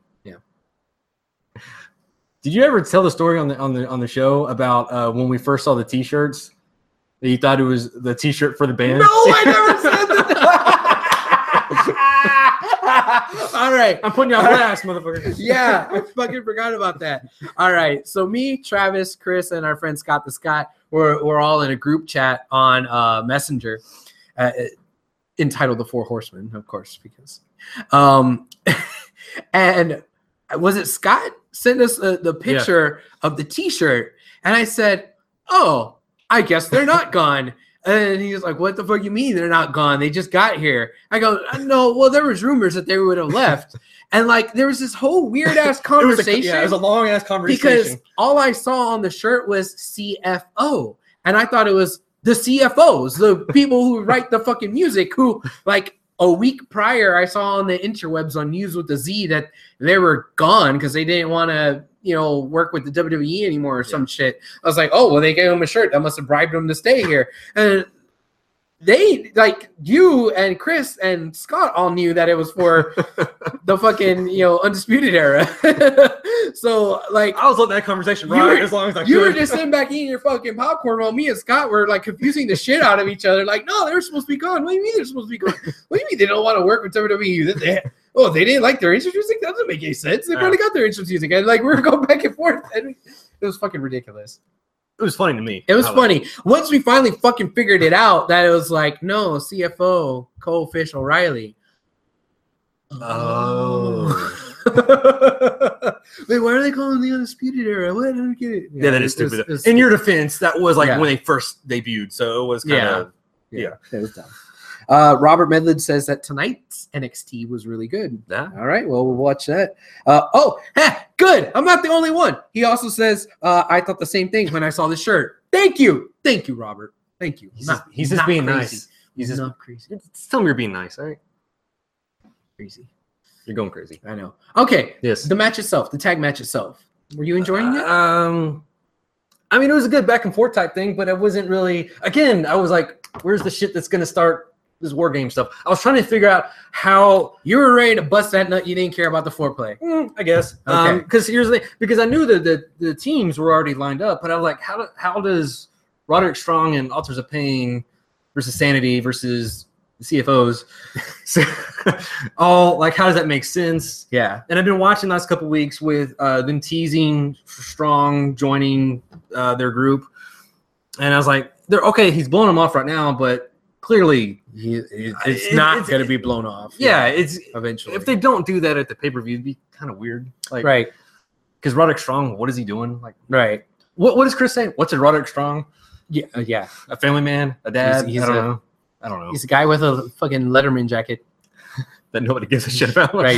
[SPEAKER 2] Did you ever tell the story on the on the on the show about uh, when we first saw the T-shirts? That you thought it was the T-shirt for the band?
[SPEAKER 1] No, I never said that. All right.
[SPEAKER 2] I'm putting you on blast, motherfucker.
[SPEAKER 1] Yeah, I fucking forgot about that. All right. So me, Travis, Chris, and our friend Scott the Scott, we're, we're all in a group chat on uh, Messenger uh, entitled The Four Horsemen, of course, because. Um, and was it Scott sent us uh, the picture of the T-shirt? And I said, oh, I guess they're not gone. And he was like, what the fuck you mean they're not gone? They just got here. I go, no, well, there was rumors that they would have left. And like, there was this whole weird ass
[SPEAKER 2] It was a,
[SPEAKER 1] conversation
[SPEAKER 2] yeah, it was a long ass conversation.
[SPEAKER 1] because all I saw on the shirt was C F O. And I thought it was the C F Os, the people who write the fucking music, who like a week prior, I saw on the interwebs on News with the Z that they were gone because they didn't want to, you know, work with the W W E anymore or some yeah. shit. I was like, oh, well, they gave him a shirt. That must have bribed him to stay here. And they, like, you and Chris and Scott all knew that it was for the fucking, you know, Undisputed Era. So, like,
[SPEAKER 2] I was letting that conversation
[SPEAKER 1] you
[SPEAKER 2] ride
[SPEAKER 1] were,
[SPEAKER 2] as long as I
[SPEAKER 1] you
[SPEAKER 2] could.
[SPEAKER 1] were just sitting back eating your fucking popcorn while me and Scott were, like, confusing the shit out of each other. Like, no, they were supposed to be gone. What do you mean they're supposed to be gone? What do you mean they don't want to work with W W E? They, oh, they didn't like their entrance music? That doesn't make any sense. They probably got their entrance music. And, like, we were going back and forth. And it was fucking ridiculous.
[SPEAKER 2] It was funny to me.
[SPEAKER 1] It was
[SPEAKER 2] I
[SPEAKER 1] funny.
[SPEAKER 2] Like it.
[SPEAKER 1] Once we finally fucking figured it out, that it was like, no, C F O, Cole Fish O'Reilly.
[SPEAKER 2] Oh.
[SPEAKER 1] Wait, why are they calling the Undisputed Era? What? I don't get it.
[SPEAKER 2] Yeah, yeah that is stupid. It was, it was In your defense, that was like yeah. when they first debuted, so it was kind of
[SPEAKER 1] yeah. yeah. yeah. It was dumb. Uh, Robert Medlid says that tonight's N X T was really good.
[SPEAKER 2] Yeah.
[SPEAKER 1] All right, well, we'll watch that. Uh, oh, heh, good. I'm not the only one. He also says, uh, I thought the same thing when I saw the shirt. Thank you. Thank you, Robert. Thank you.
[SPEAKER 2] He's,
[SPEAKER 1] not,
[SPEAKER 2] just, he's just being
[SPEAKER 1] crazy.
[SPEAKER 2] nice. He's just
[SPEAKER 1] not crazy.
[SPEAKER 2] Just tell him you're being nice, all right?
[SPEAKER 1] Crazy.
[SPEAKER 2] You're going crazy.
[SPEAKER 1] I know. Okay.
[SPEAKER 2] Yes.
[SPEAKER 1] The match itself, the tag match itself. Were you enjoying
[SPEAKER 2] uh,
[SPEAKER 1] it?
[SPEAKER 2] Um, I mean, it was a good back and forth type thing, but it wasn't really. Again, I was like, "Where's the shit that's going to start this war game stuff. I was trying to figure out how
[SPEAKER 1] You were ready to bust that nut. You didn't care about the foreplay.
[SPEAKER 2] mm, I guess
[SPEAKER 1] Okay.
[SPEAKER 2] because here's the thing, because I knew that the, the teams were already lined up, but I was like, how do, how does Roderick Strong and Authors of Pain versus Sanity versus C F Os so, all like how does that make sense?
[SPEAKER 1] Yeah.
[SPEAKER 2] And I've been watching the last couple weeks with uh, them teasing Strong joining uh, their group, and I was like, they're okay. He's blowing them off right now, but clearly,
[SPEAKER 1] He, it-
[SPEAKER 2] It-
[SPEAKER 1] it's not
[SPEAKER 2] it's-
[SPEAKER 1] going to be blown off.
[SPEAKER 2] yeah, it's
[SPEAKER 1] Eventually.
[SPEAKER 2] if they don't do that at the pay per view, it'd be kind of weird. Like,
[SPEAKER 1] right.
[SPEAKER 2] because Roderick Strong, what is he doing? Like,
[SPEAKER 1] Right.
[SPEAKER 2] what what does Chris say? What's a Roderick Strong?
[SPEAKER 1] Yeah. uh, yeah.
[SPEAKER 2] A family man, a dad?
[SPEAKER 1] He's- he's
[SPEAKER 2] I don't
[SPEAKER 1] a-
[SPEAKER 2] know. I don't know.
[SPEAKER 1] He's a guy with a fucking Letterman jacket.
[SPEAKER 2] That nobody gives a shit about.
[SPEAKER 1] Right.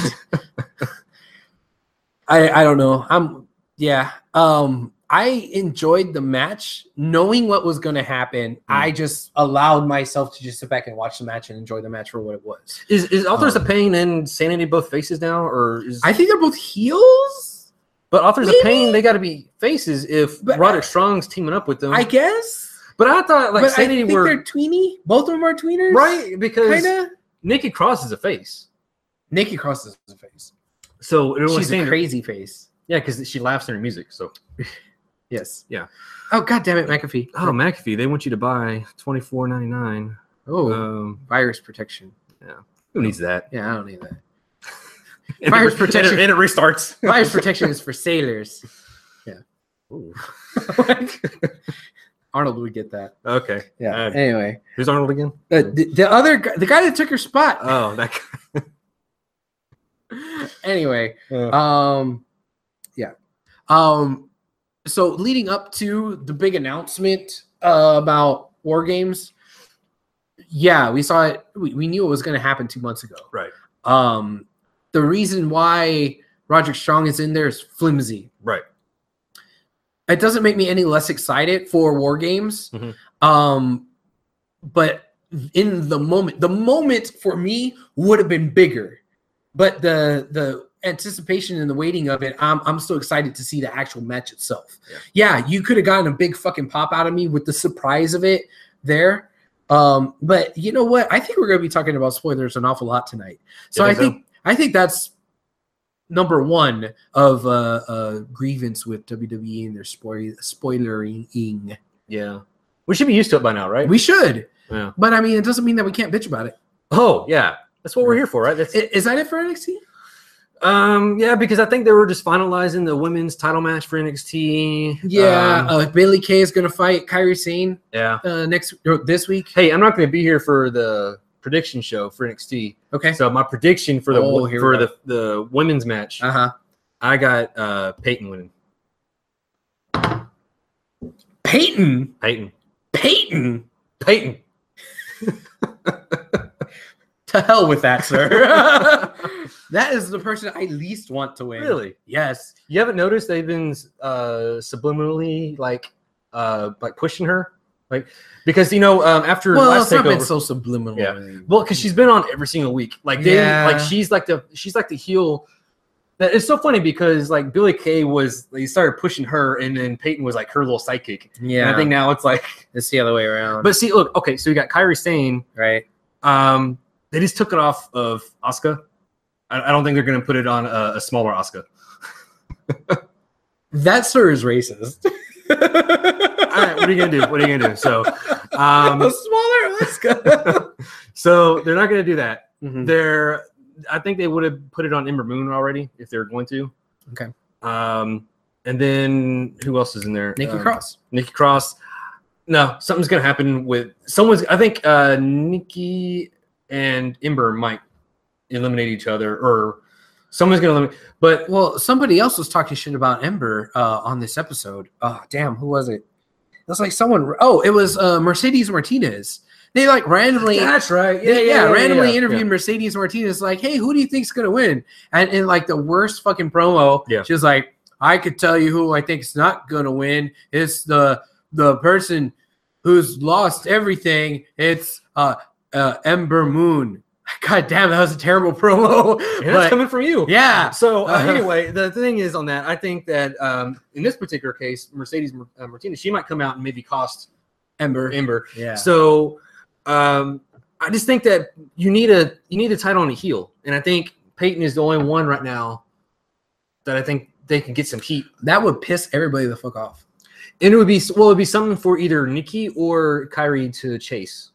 [SPEAKER 1] I I don't know. I'm yeah. Um I enjoyed the match knowing what was going to happen. I just allowed myself to just sit back and watch the match and enjoy the match for what it was.
[SPEAKER 2] Is is Authors
[SPEAKER 1] Um,
[SPEAKER 2] of Pain and Sanity both faces now, or is
[SPEAKER 1] I think they're both heels.
[SPEAKER 2] but Authors
[SPEAKER 1] maybe.
[SPEAKER 2] of Pain they got to be faces if
[SPEAKER 1] But-
[SPEAKER 2] Roderick Strong's teaming up with them.
[SPEAKER 1] I guess.
[SPEAKER 2] but I thought like
[SPEAKER 1] But I
[SPEAKER 2] Sanity
[SPEAKER 1] think
[SPEAKER 2] were
[SPEAKER 1] they're tweeny. Both of them are tweeners.
[SPEAKER 2] right because
[SPEAKER 1] Kinda.
[SPEAKER 2] Nikki Cross is a face,
[SPEAKER 1] Nikki Cross is a face.
[SPEAKER 2] so it was
[SPEAKER 1] She's a
[SPEAKER 2] saying
[SPEAKER 1] crazy face.
[SPEAKER 2] yeah because she laughs in her music. So
[SPEAKER 1] Yes.
[SPEAKER 2] Yeah.
[SPEAKER 1] Oh god damn it, McAfee.
[SPEAKER 2] oh McAfee, they want you to buy twenty four ninety nine.
[SPEAKER 1] Oh,
[SPEAKER 2] Um,
[SPEAKER 1] virus protection.
[SPEAKER 2] who needs that?
[SPEAKER 1] Yeah, I don't need that.
[SPEAKER 2] And
[SPEAKER 1] Virus
[SPEAKER 2] it-
[SPEAKER 1] protection.
[SPEAKER 2] and it, and it restarts.
[SPEAKER 1] Virus protection is for sailors.
[SPEAKER 2] Ooh.
[SPEAKER 1] Arnold would get that.
[SPEAKER 2] Okay.
[SPEAKER 1] Yeah.
[SPEAKER 2] Uh,
[SPEAKER 1] anyway,
[SPEAKER 2] who's Arnold again?
[SPEAKER 1] uh, the, the other guy, the guy that took her spot.
[SPEAKER 2] Oh, that guy.
[SPEAKER 1] Anyway,
[SPEAKER 2] Uh,
[SPEAKER 1] um, yeah. Um, so leading up to the big announcement uh, about War Games, yeah, we saw it. We, we knew it was going to happen two months ago.
[SPEAKER 2] right.
[SPEAKER 1] Um, the reason why Roderick Strong is in there is flimsy.
[SPEAKER 2] Right.
[SPEAKER 1] It doesn't make me any less excited for War Games.
[SPEAKER 2] Mhm.
[SPEAKER 1] Um, but in the moment, the moment for me would have been bigger. But the the anticipation and the waiting of it, I'm I'm so excited to see the actual match itself.
[SPEAKER 2] Yeah,
[SPEAKER 1] yeah you could have gotten a big fucking pop out of me with the surprise of it there. Um, but you know what? I think we're gonna be talking about spoilers an awful lot tonight. So
[SPEAKER 2] You
[SPEAKER 1] I
[SPEAKER 2] think so?
[SPEAKER 1] think I think that's number one of uh, uh grievance with W W E and their spoil spoilering.
[SPEAKER 2] Yeah. We should be used to it by now, right?
[SPEAKER 1] We should,
[SPEAKER 2] yeah.
[SPEAKER 1] but I mean, it doesn't mean that we can't bitch about it.
[SPEAKER 2] Oh, yeah. That's what we're here for, right? That's
[SPEAKER 1] I- Is that it for N X T?
[SPEAKER 2] um yeah, because I think they were just finalizing the women's title match for N X T.
[SPEAKER 1] Yeah,
[SPEAKER 2] Um,
[SPEAKER 1] uh, Bailey Kay is gonna fight Kairi Sane
[SPEAKER 2] yeah.
[SPEAKER 1] uh, next or this week.
[SPEAKER 2] Hey, I'm not going to be here for the prediction show for N X T.
[SPEAKER 1] Okay.
[SPEAKER 2] So my prediction for the
[SPEAKER 1] Oh, here
[SPEAKER 2] for
[SPEAKER 1] we
[SPEAKER 2] the, the women's match,
[SPEAKER 1] Uh huh.
[SPEAKER 2] I got uh Peyton winning.
[SPEAKER 1] Peyton.
[SPEAKER 2] Peyton.
[SPEAKER 1] Peyton.
[SPEAKER 2] Peyton.
[SPEAKER 1] To hell with that, sir. That is the person I least want to win.
[SPEAKER 2] Really?
[SPEAKER 1] Yes.
[SPEAKER 2] You haven't noticed they've been uh subliminally like uh like pushing her? Like because you know um after
[SPEAKER 1] Well,
[SPEAKER 2] last
[SPEAKER 1] it's not been
[SPEAKER 2] takeover,
[SPEAKER 1] so subliminal.
[SPEAKER 2] Yeah. well, because she's been on every single week. Like they
[SPEAKER 1] Yeah.
[SPEAKER 2] like she's like the she's like the heel. That it's so funny because like Billie Kay was they started pushing her and then Peyton was like her little sidekick.
[SPEAKER 1] Yeah.
[SPEAKER 2] And I think now it's like
[SPEAKER 1] It's the other way around.
[SPEAKER 2] but see look, okay, so you got Kairi Sane.
[SPEAKER 1] right.
[SPEAKER 2] Um they just took it off of Asuka. I, I don't think they're gonna put it on a, a smaller Asuka.
[SPEAKER 1] That sir is racist.
[SPEAKER 2] All right, what are you gonna do? What are you gonna do? So um
[SPEAKER 1] A smaller Oscar.
[SPEAKER 2] so they're not gonna do that.
[SPEAKER 1] Mhm.
[SPEAKER 2] They're I think they would have put it on Ember Moon already if they're going to.
[SPEAKER 1] Okay.
[SPEAKER 2] Um, and then who else is in there?
[SPEAKER 1] Nikki
[SPEAKER 2] Um,
[SPEAKER 1] Cross.
[SPEAKER 2] Nikki Cross. No, something's gonna happen with someone's. I think uh, Nikki and Ember might eliminate each other, or someone's gonna eliminate. But
[SPEAKER 1] Well, somebody else was talking shit about Ember uh, on this episode. Oh, damn, who was it? It was like someone. Oh, it was uh, Mercedes Martinez. They like randomly.
[SPEAKER 2] that's right.
[SPEAKER 1] They- yeah, randomly
[SPEAKER 2] yeah,
[SPEAKER 1] interviewed
[SPEAKER 2] yeah.
[SPEAKER 1] Mercedes Martinez, like, hey, who do you think's gonna win? And in like the worst fucking promo,
[SPEAKER 2] Yeah.
[SPEAKER 1] she was like, I could tell you who I think's not gonna win. It's the the person who's lost everything. It's uh, uh Ember Moon. God damn, that was a terrible promo.
[SPEAKER 2] And that's
[SPEAKER 1] But-
[SPEAKER 2] coming from you.
[SPEAKER 1] yeah.
[SPEAKER 2] So uh,
[SPEAKER 1] Uh-huh.
[SPEAKER 2] anyway, the thing is on that, I think that um, in this particular case, Mercedes uh, Martinez, she might come out and maybe cost
[SPEAKER 1] Ember.
[SPEAKER 2] Ember.
[SPEAKER 1] Yeah.
[SPEAKER 2] So um, I just think that you need a you need a title on a heel, and I think Peyton is the only one right now that I think they can get some heat.
[SPEAKER 1] That would piss everybody the fuck off.
[SPEAKER 2] And it would be well, it'd be something for either Nikki or Kyrie to chase.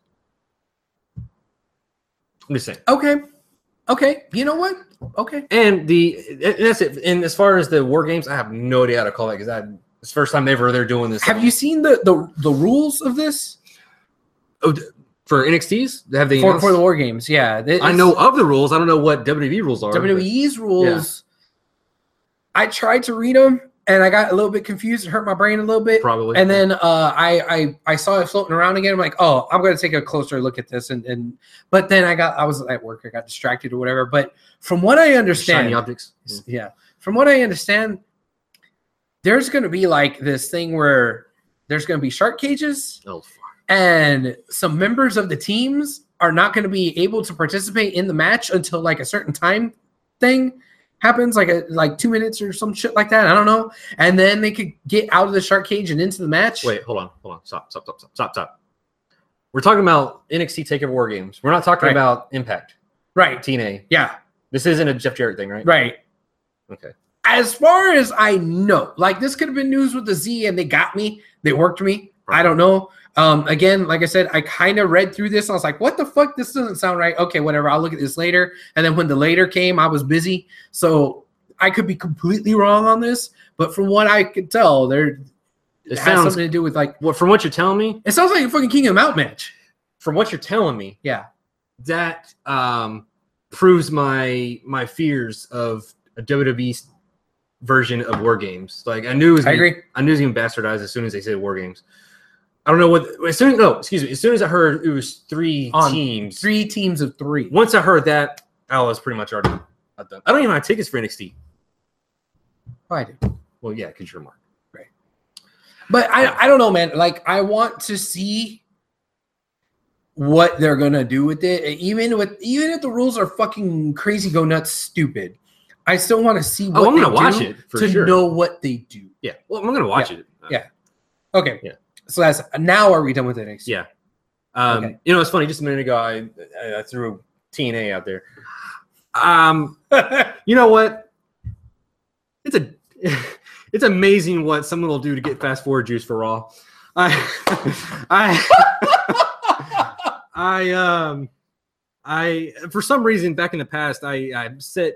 [SPEAKER 2] I'm just saying.
[SPEAKER 1] Okay. Okay. You know what? Okay.
[SPEAKER 2] And the and that's it. And as far as the war games, I have no idea how to call it because I it's the first time ever they're doing this.
[SPEAKER 1] Have you seen the the, the rules of this?
[SPEAKER 2] Oh, for N X T's? Have they
[SPEAKER 1] for, for the war games? Yeah. It's,
[SPEAKER 2] I know of the rules. I don't know what W W E rules are.
[SPEAKER 1] W W E's rules. Yeah. I tried to read them and I got a little bit confused. It hurt my brain a little bit.
[SPEAKER 2] Probably.
[SPEAKER 1] And then uh, I, I I saw it floating around again. I'm like, oh, I'm going to take a closer look at this. And, and but then I got I was at work. I got distracted or whatever. But from what I understand,
[SPEAKER 2] shiny objects.
[SPEAKER 1] Yeah. yeah. From what I understand, there's going to be like this thing where there's going to be shark cages.
[SPEAKER 2] Oh, fuck.
[SPEAKER 1] And some members of the teams are not going to be able to participate in the match until like a certain time thing happens, like a like two minutes or some shit like that. I don't know. And then they could get out of the shark cage and into the match.
[SPEAKER 2] Wait, hold on, hold on, stop, stop, stop, stop, stop, stop. We're talking about N X T Takeover War Games. We're not talking
[SPEAKER 1] right.
[SPEAKER 2] about Impact,
[SPEAKER 1] right?
[SPEAKER 2] T N A.
[SPEAKER 1] Yeah,
[SPEAKER 2] this isn't a Jeff Jarrett thing, right?
[SPEAKER 1] Right.
[SPEAKER 2] Okay.
[SPEAKER 1] As far as I know, like this could have been news with the Z, and they got me. They worked me. Right. I don't know. Um, again, like I said, I kind of read through this. And I was like, what the fuck? This doesn't sound right. Okay, whatever. I'll look at this later. And then when the later came, I was busy. So I could be completely wrong on this. But from what I could tell, there it, it has
[SPEAKER 2] sounds,
[SPEAKER 1] something to do with like
[SPEAKER 2] what from what you're telling me?
[SPEAKER 1] It sounds like a fucking King of the Mountain match.
[SPEAKER 2] From what you're telling me,
[SPEAKER 1] yeah.
[SPEAKER 2] That um proves my my fears of a W W E version of War Games. Like I knew it was gonna,
[SPEAKER 1] I agree.
[SPEAKER 2] I knew it was gonna bastardize as soon as they said War Games. I don't know what. As soon no, excuse me. As soon as I heard it was three
[SPEAKER 1] On
[SPEAKER 2] teams,
[SPEAKER 1] three teams of three.
[SPEAKER 2] Once I heard that, I was pretty much already done. I don't even have tickets for N X T.
[SPEAKER 1] Oh, I do.
[SPEAKER 2] Well, yeah, because you're Mark,
[SPEAKER 1] right? But I, I don't know, man. Like I want to see what they're gonna do with it. Even with even if the rules are fucking crazy, go nuts, stupid. I still want to see what
[SPEAKER 2] oh, I'm
[SPEAKER 1] they
[SPEAKER 2] gonna watch
[SPEAKER 1] do
[SPEAKER 2] it for
[SPEAKER 1] to
[SPEAKER 2] sure.
[SPEAKER 1] know what they do.
[SPEAKER 2] Yeah, well, I'm gonna watch
[SPEAKER 1] yeah.
[SPEAKER 2] it.
[SPEAKER 1] Yeah. Okay.
[SPEAKER 2] Yeah.
[SPEAKER 1] So that's now. Are we done with it? Next?
[SPEAKER 2] Yeah. Um,
[SPEAKER 1] okay.
[SPEAKER 2] You know, it's funny. Just a minute ago, I I threw T N A out there. Um, you know what? It's a it's amazing what someone will do to get fast forward juice for Raw. I I I um I for some reason back in the past I I set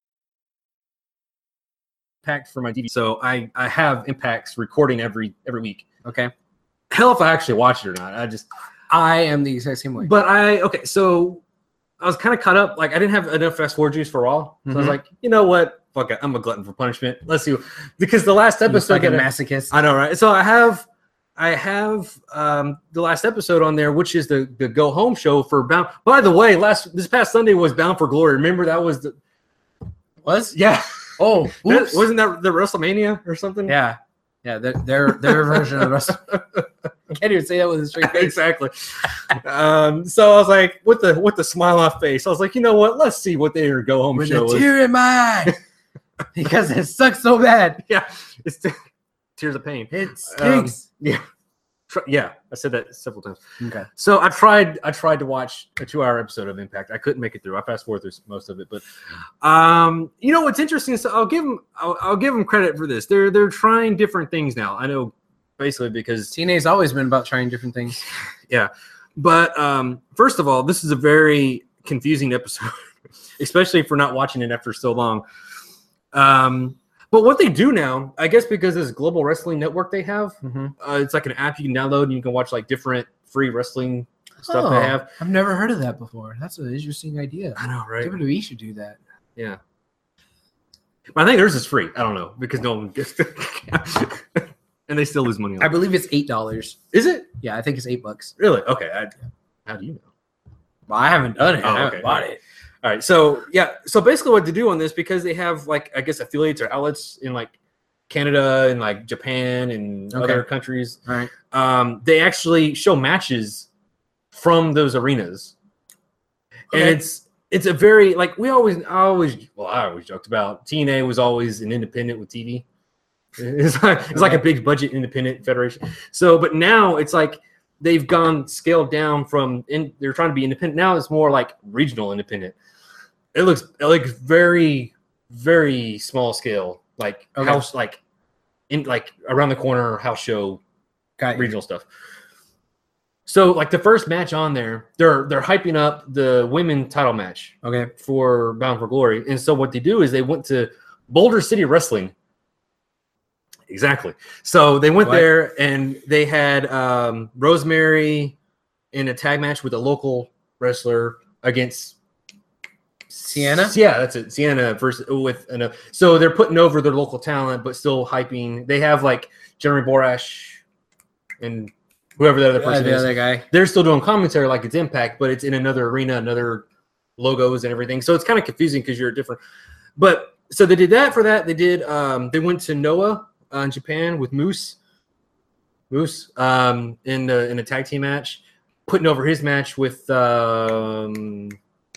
[SPEAKER 2] Impact for my D V D, so I I have Impacts recording every every week.
[SPEAKER 1] Okay.
[SPEAKER 2] Hell, if I actually watch it or not, I just
[SPEAKER 1] I am the exact same way.
[SPEAKER 2] But I okay, so I was kind of caught up. Like I didn't have enough fast forward juice for Raw, so mm-hmm. I was like, you know what? Fuck it, I'm a glutton for punishment. Let's see, because the last episode,
[SPEAKER 1] like a masochist.
[SPEAKER 2] I know, right? So I have, I have um, the last episode on there, which is the the go home show for Bound. By the way, last this past Sunday was Bound for Glory. Remember that was the
[SPEAKER 1] was
[SPEAKER 2] yeah.
[SPEAKER 1] Oh,
[SPEAKER 2] that, wasn't that the WrestleMania or something?
[SPEAKER 1] Yeah. Yeah, their their, their version of the rest. I can't even say that with a straight face.
[SPEAKER 2] Exactly. um, so I was like, with the with the smile on face, I was like, you know what? Let's see what their go home
[SPEAKER 1] with
[SPEAKER 2] show
[SPEAKER 1] a
[SPEAKER 2] is.
[SPEAKER 1] tear in my eye because it sucks so bad.
[SPEAKER 2] Yeah, it's t- tears of pain.
[SPEAKER 1] It stinks.
[SPEAKER 2] Um, yeah, yeah. I said that several times.
[SPEAKER 1] Okay.
[SPEAKER 2] So I tried. I tried to watch a two-hour episode of Impact. I couldn't make it through. I fast forward through most of it, but um, you know what's interesting? So I'll give them. I'll, I'll give them credit for this. They're they're trying different things now. I know, basically because
[SPEAKER 1] T N A's always been about trying different things.
[SPEAKER 2] Yeah, but um, first of all, this is a very confusing episode, especially for not watching it after so long. Um. But what they do now, I guess because this global wrestling network they have, mm-hmm. uh, it's like an app you can download and you can watch like different free wrestling stuff
[SPEAKER 1] oh,
[SPEAKER 2] they have.
[SPEAKER 1] I've never heard of that before. That's an interesting idea.
[SPEAKER 2] I know, right?
[SPEAKER 1] W W E should do that.
[SPEAKER 2] Yeah. But I think theirs is free. I don't know because no one gets and they still lose money on it.
[SPEAKER 1] I believe it's eight dollars.
[SPEAKER 2] Is it?
[SPEAKER 1] Yeah, I think it's eight bucks.
[SPEAKER 2] Really? Okay. I, how do you know?
[SPEAKER 1] Well, I haven't done it.
[SPEAKER 2] Oh,
[SPEAKER 1] I haven't
[SPEAKER 2] okay.
[SPEAKER 1] bought it.
[SPEAKER 2] All right, so yeah, so basically what to do on this, because they have like I guess affiliates or outlets in like Canada and like Japan and
[SPEAKER 1] okay.
[SPEAKER 2] other countries.
[SPEAKER 1] All right,
[SPEAKER 2] um, they actually show matches from those arenas, okay. and it's it's a very like we always I always well I always joked about T N A was always an independent with T V. It's like it's okay. like a big budget independent federation. So, but now it's like they've gone scaled down from in, they're trying to be independent. Now it's more like regional independent. It looks it looks very, very small scale, like
[SPEAKER 1] Okay.
[SPEAKER 2] house, like in like around the corner house show
[SPEAKER 1] Got you.
[SPEAKER 2] regional stuff. So like the first match on there, they're they're hyping up the women title match
[SPEAKER 1] Okay.
[SPEAKER 2] for Bound for Glory. And so what they do is they went to Boulder City Wrestling. Exactly. So they went
[SPEAKER 1] What?
[SPEAKER 2] there and they had um, Rosemary in a tag match with a local wrestler against
[SPEAKER 1] Sienna?
[SPEAKER 2] Yeah, that's it. Sienna versus with an. So they're putting over their local talent, but still hyping. They have like Jeremy Borash and whoever the other
[SPEAKER 1] Uh,
[SPEAKER 2] person
[SPEAKER 1] the
[SPEAKER 2] is.
[SPEAKER 1] other guy.
[SPEAKER 2] They're still doing commentary like it's Impact, but it's in another arena, another logos and everything. So it's kind of confusing because you're different. But so they did that for that. They did. Um, they went to Noah uh, in Japan with Moose. Moose um, in the in a tag team match, putting over his match with. Um,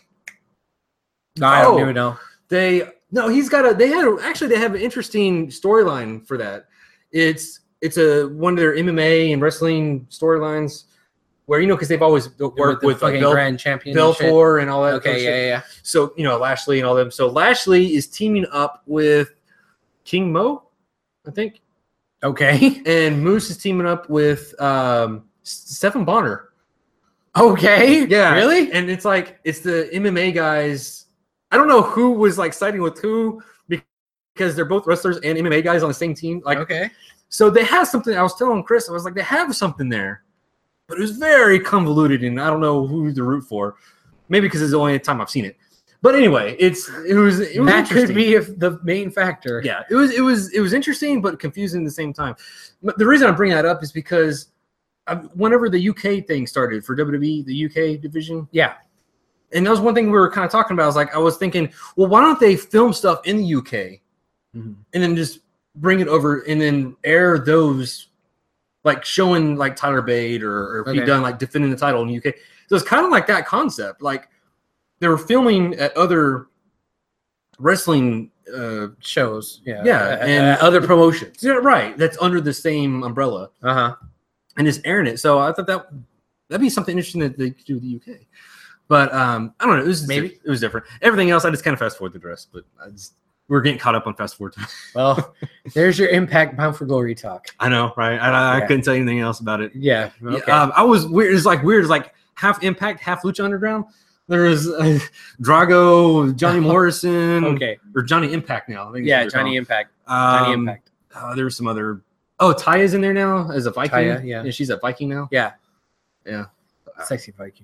[SPEAKER 1] No, I don't
[SPEAKER 2] Oh.
[SPEAKER 1] even know.
[SPEAKER 2] They no, he's got a. They had a, actually they have an interesting storyline for that. It's it's a one of their M M A and wrestling storylines where you know because they've always worked
[SPEAKER 1] the
[SPEAKER 2] with like
[SPEAKER 1] fucking
[SPEAKER 2] Bel-
[SPEAKER 1] grand champion. and shit.
[SPEAKER 2] Belfort and all that.
[SPEAKER 1] Okay,
[SPEAKER 2] kind of
[SPEAKER 1] yeah,
[SPEAKER 2] shit.
[SPEAKER 1] yeah, yeah.
[SPEAKER 2] So you know Lashley and all them. So Lashley is teaming up with King Mo, I think,
[SPEAKER 1] Okay.
[SPEAKER 2] and Moose is teaming up with um, Stephen Bonner.
[SPEAKER 1] Okay.
[SPEAKER 2] Yeah,
[SPEAKER 1] Really?
[SPEAKER 2] And it's like it's the M M A guys. I don't know who was like siding with who because they're both wrestlers and M M A guys on the same team. Like,
[SPEAKER 1] okay.
[SPEAKER 2] so they have something. I was telling Chris, I was like, they have something there, but it was very convoluted, and I don't know who to root for. Maybe because it's the only time I've seen it. But anyway, it's it was it was
[SPEAKER 1] That could
[SPEAKER 2] interesting.
[SPEAKER 1] be if the main factor.
[SPEAKER 2] Yeah, it was it was it was interesting but confusing at the same time. But the reason I bring that up is because I, whenever the U K thing started for W W E, the U K division,
[SPEAKER 1] Yeah.
[SPEAKER 2] and that was one thing we were kind of talking about. I was like, I was thinking, well, why don't they film stuff in the U K
[SPEAKER 1] Mhm.
[SPEAKER 2] and then just bring it over and then air those, like showing like Tyler Bate or, or
[SPEAKER 1] Okay.
[SPEAKER 2] Pete Dunne like defending the title in the U K. So it's kind of like that concept. Like they were filming at other wrestling. Uh,
[SPEAKER 1] Shows. Yeah.
[SPEAKER 2] Yeah,
[SPEAKER 1] Uh,
[SPEAKER 2] and-
[SPEAKER 1] uh, other promotions.
[SPEAKER 2] yeah, right. That's under the same umbrella
[SPEAKER 1] Uh huh.
[SPEAKER 2] and just airing it. So I thought that that'd be something interesting that they could do with the U K. But um, I don't know. It was
[SPEAKER 1] Maybe.
[SPEAKER 2] it was different. Everything else, I just kind of fast forward the rest. But I just, we're getting caught up on fast forward.
[SPEAKER 1] Well, there's your Impact Bound for Glory talk.
[SPEAKER 2] I know, right? I, I, I
[SPEAKER 1] Yeah.
[SPEAKER 2] couldn't tell you anything else about it.
[SPEAKER 1] Yeah.
[SPEAKER 2] Yeah,
[SPEAKER 1] Okay.
[SPEAKER 2] um, I was weird. It's like weird. It's like half Impact, half Lucha Underground. There was uh, Drago, Johnny Morrison,
[SPEAKER 1] okay.
[SPEAKER 2] or Johnny Impact now. I think
[SPEAKER 1] Yeah.
[SPEAKER 2] is what
[SPEAKER 1] Johnny
[SPEAKER 2] they're
[SPEAKER 1] Impact.
[SPEAKER 2] called.
[SPEAKER 1] Johnny
[SPEAKER 2] Um,
[SPEAKER 1] Impact.
[SPEAKER 2] Uh, there was some other. Oh, Taya's in there now as a Viking.
[SPEAKER 1] Taya, yeah.
[SPEAKER 2] she's a Viking now.
[SPEAKER 1] Yeah.
[SPEAKER 2] Yeah.
[SPEAKER 1] Sexy Viking.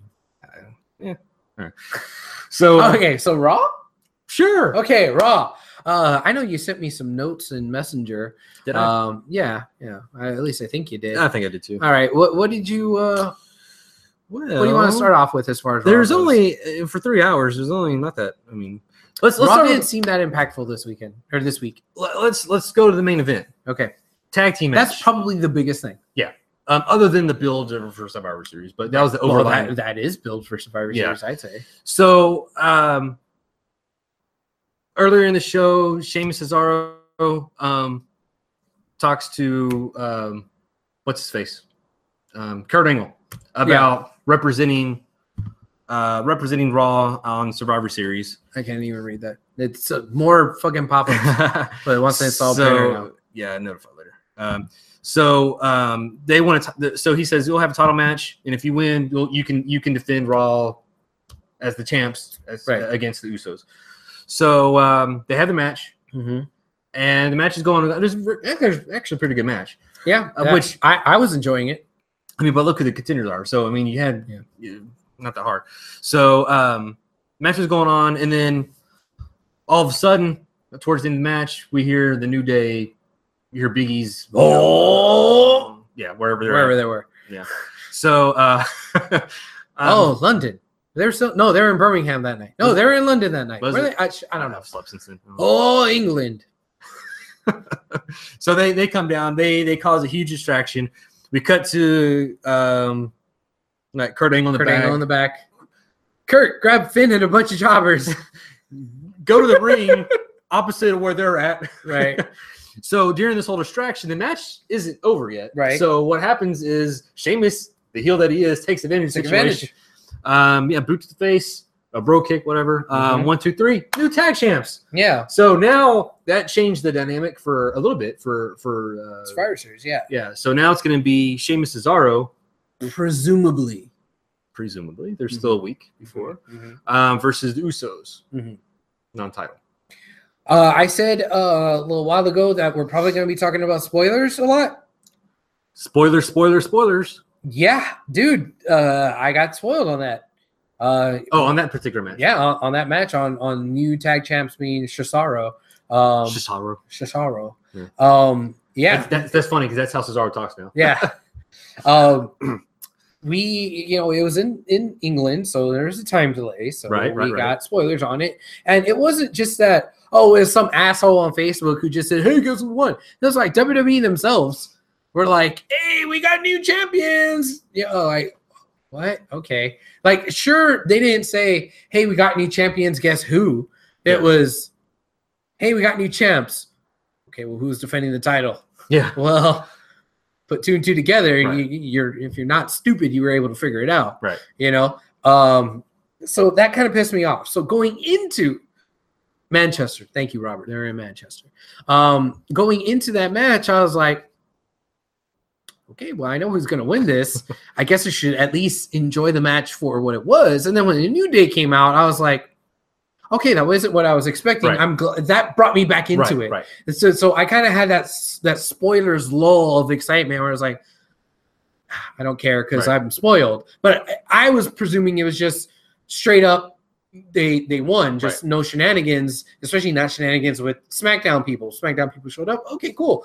[SPEAKER 2] So
[SPEAKER 1] Okay. So Raw.
[SPEAKER 2] sure.
[SPEAKER 1] Okay. Raw. Uh, I know you sent me some notes in Messenger.
[SPEAKER 2] Did I?
[SPEAKER 1] Um, yeah. Yeah. I, at least I think you did.
[SPEAKER 2] I think I did too.
[SPEAKER 1] All right. What What did you uh
[SPEAKER 2] Well,
[SPEAKER 1] What do you want to start off with as far as Raw
[SPEAKER 2] There's
[SPEAKER 1] goes?
[SPEAKER 2] only uh, for three hours. There's only not that. I mean, let's let's
[SPEAKER 1] Raw
[SPEAKER 2] start
[SPEAKER 1] didn't
[SPEAKER 2] with,
[SPEAKER 1] seem that impactful this weekend or this week.
[SPEAKER 2] let- let's let's go to the main event.
[SPEAKER 1] Okay.
[SPEAKER 2] Tag team match.
[SPEAKER 1] That's probably the biggest thing.
[SPEAKER 2] um, other than the build for Survivor Series, but that was the
[SPEAKER 1] Well,
[SPEAKER 2] overlap.
[SPEAKER 1] that, that is built for Survivor
[SPEAKER 2] Yeah.
[SPEAKER 1] Series, I'd say.
[SPEAKER 2] So um, earlier in the show, Sheamus Cesaro um, talks to um, what's his face, um, Kurt Angle, about representing uh, representing Raw on Survivor Series.
[SPEAKER 1] I can't even read that. It's uh, more fucking pop-ups, but once it's all printed out.
[SPEAKER 2] yeah, notify later. Um, so um, they want to. So he says you'll have a title match, and if you win, you'll, you can you can defend Raw as the champs as,
[SPEAKER 1] Right.
[SPEAKER 2] against the Usos. So um, they have the match,
[SPEAKER 1] Mm-hmm.
[SPEAKER 2] and the match is going. There's there's actually a pretty good match.
[SPEAKER 1] Yeah,
[SPEAKER 2] Uh,
[SPEAKER 1] that-
[SPEAKER 2] which-
[SPEAKER 1] I, I was enjoying it.
[SPEAKER 2] I mean, but look who the contenders are. So I mean, you had
[SPEAKER 1] Yeah.
[SPEAKER 2] you- not that hard. So um, match is going on, and then all of a sudden, towards the end of the match, we hear the New Day. You hear Biggie's.
[SPEAKER 1] Oh!
[SPEAKER 2] yeah, wherever they're
[SPEAKER 1] Wherever
[SPEAKER 2] at.
[SPEAKER 1] they were.
[SPEAKER 2] So, uh, um,
[SPEAKER 1] oh, London. They're still no, they were in Birmingham that night. No,
[SPEAKER 2] Was
[SPEAKER 1] they
[SPEAKER 2] it-
[SPEAKER 1] were in London that night.
[SPEAKER 2] was
[SPEAKER 1] Were
[SPEAKER 2] it?
[SPEAKER 1] they? I, sh- I don't know.
[SPEAKER 2] I've slept since then.
[SPEAKER 1] Oh, England.
[SPEAKER 2] So they they come down. They they cause a huge distraction. We cut to um, like Kurt Angle in the
[SPEAKER 1] Kurt
[SPEAKER 2] back.
[SPEAKER 1] Angle in the back. Kurt, grab Finn and a bunch of jobbers.
[SPEAKER 2] Go to the ring opposite of where they're at.
[SPEAKER 1] Right.
[SPEAKER 2] So during this whole distraction, the match isn't over yet.
[SPEAKER 1] Right.
[SPEAKER 2] So what happens is Sheamus the heel that he is takes advantage of the
[SPEAKER 1] Take
[SPEAKER 2] situation. Um, yeah, boot to the face, a bro kick, whatever. Um,
[SPEAKER 1] Mhm.
[SPEAKER 2] one, two, three, new tag champs.
[SPEAKER 1] Yeah.
[SPEAKER 2] So now that changed the dynamic for a little bit for for uh,
[SPEAKER 1] Survivor Series, yeah.
[SPEAKER 2] yeah. So now it's going to be Sheamus Cesaro,
[SPEAKER 1] Presumably.
[SPEAKER 2] presumably. There's still a week before
[SPEAKER 1] Mhm.
[SPEAKER 2] um, versus the Usos,
[SPEAKER 1] Mhm.
[SPEAKER 2] non-title.
[SPEAKER 1] Uh, I said uh, a little while ago that we're probably going to be talking about spoilers a lot.
[SPEAKER 2] Spoilers, spoilers, spoilers.
[SPEAKER 1] Yeah, dude, uh, I got spoiled on that. Uh,
[SPEAKER 2] Oh, on that particular match.
[SPEAKER 1] yeah, on, on that match on on new tag champs being Cesaro. Um,
[SPEAKER 2] Cesaro.
[SPEAKER 1] Cesaro.
[SPEAKER 2] Yeah.
[SPEAKER 1] Um, yeah,
[SPEAKER 2] That's, that's, that's funny because that's how Cesaro talks now.
[SPEAKER 1] yeah. um, we, you know, it was in in England, so there's a time delay. So
[SPEAKER 2] Right, right,
[SPEAKER 1] we
[SPEAKER 2] right.
[SPEAKER 1] got spoilers on it, and it wasn't just that. Oh, it's some asshole on Facebook who just said, "Hey, guess who won?" It was like W W E themselves were like, "Hey, we got new champions." Yeah, oh, like what? Okay, like sure they didn't say, "Hey, we got new champions." Guess who? It
[SPEAKER 2] Yeah.
[SPEAKER 1] was, "Hey, we got new champs." Okay, well, who's defending the title?
[SPEAKER 2] Yeah.
[SPEAKER 1] Well, put two and two together, and
[SPEAKER 2] Right.
[SPEAKER 1] you, you're if you're not stupid, you were able to figure it out.
[SPEAKER 2] Right.
[SPEAKER 1] You know, um, so that kind of pissed me off. So going into Manchester, thank you, Robert. They're in Manchester. Um, going into that match, I was like, okay, well, I know who's going to win this. I guess I should at least enjoy the match for what it was. And then when the New Day came out, I was like, okay, that wasn't what I was expecting.
[SPEAKER 2] Right.
[SPEAKER 1] I'm glad that brought me back into
[SPEAKER 2] right,
[SPEAKER 1] it.
[SPEAKER 2] Right.
[SPEAKER 1] And so, so I kind of had that that spoilers lull of excitement where I was like, I don't care because
[SPEAKER 2] Right.
[SPEAKER 1] I'm spoiled. But I was presuming it was just straight up they they won, just
[SPEAKER 2] Right.
[SPEAKER 1] no shenanigans, especially not shenanigans with SmackDown people. SmackDown people showed up. Okay, cool.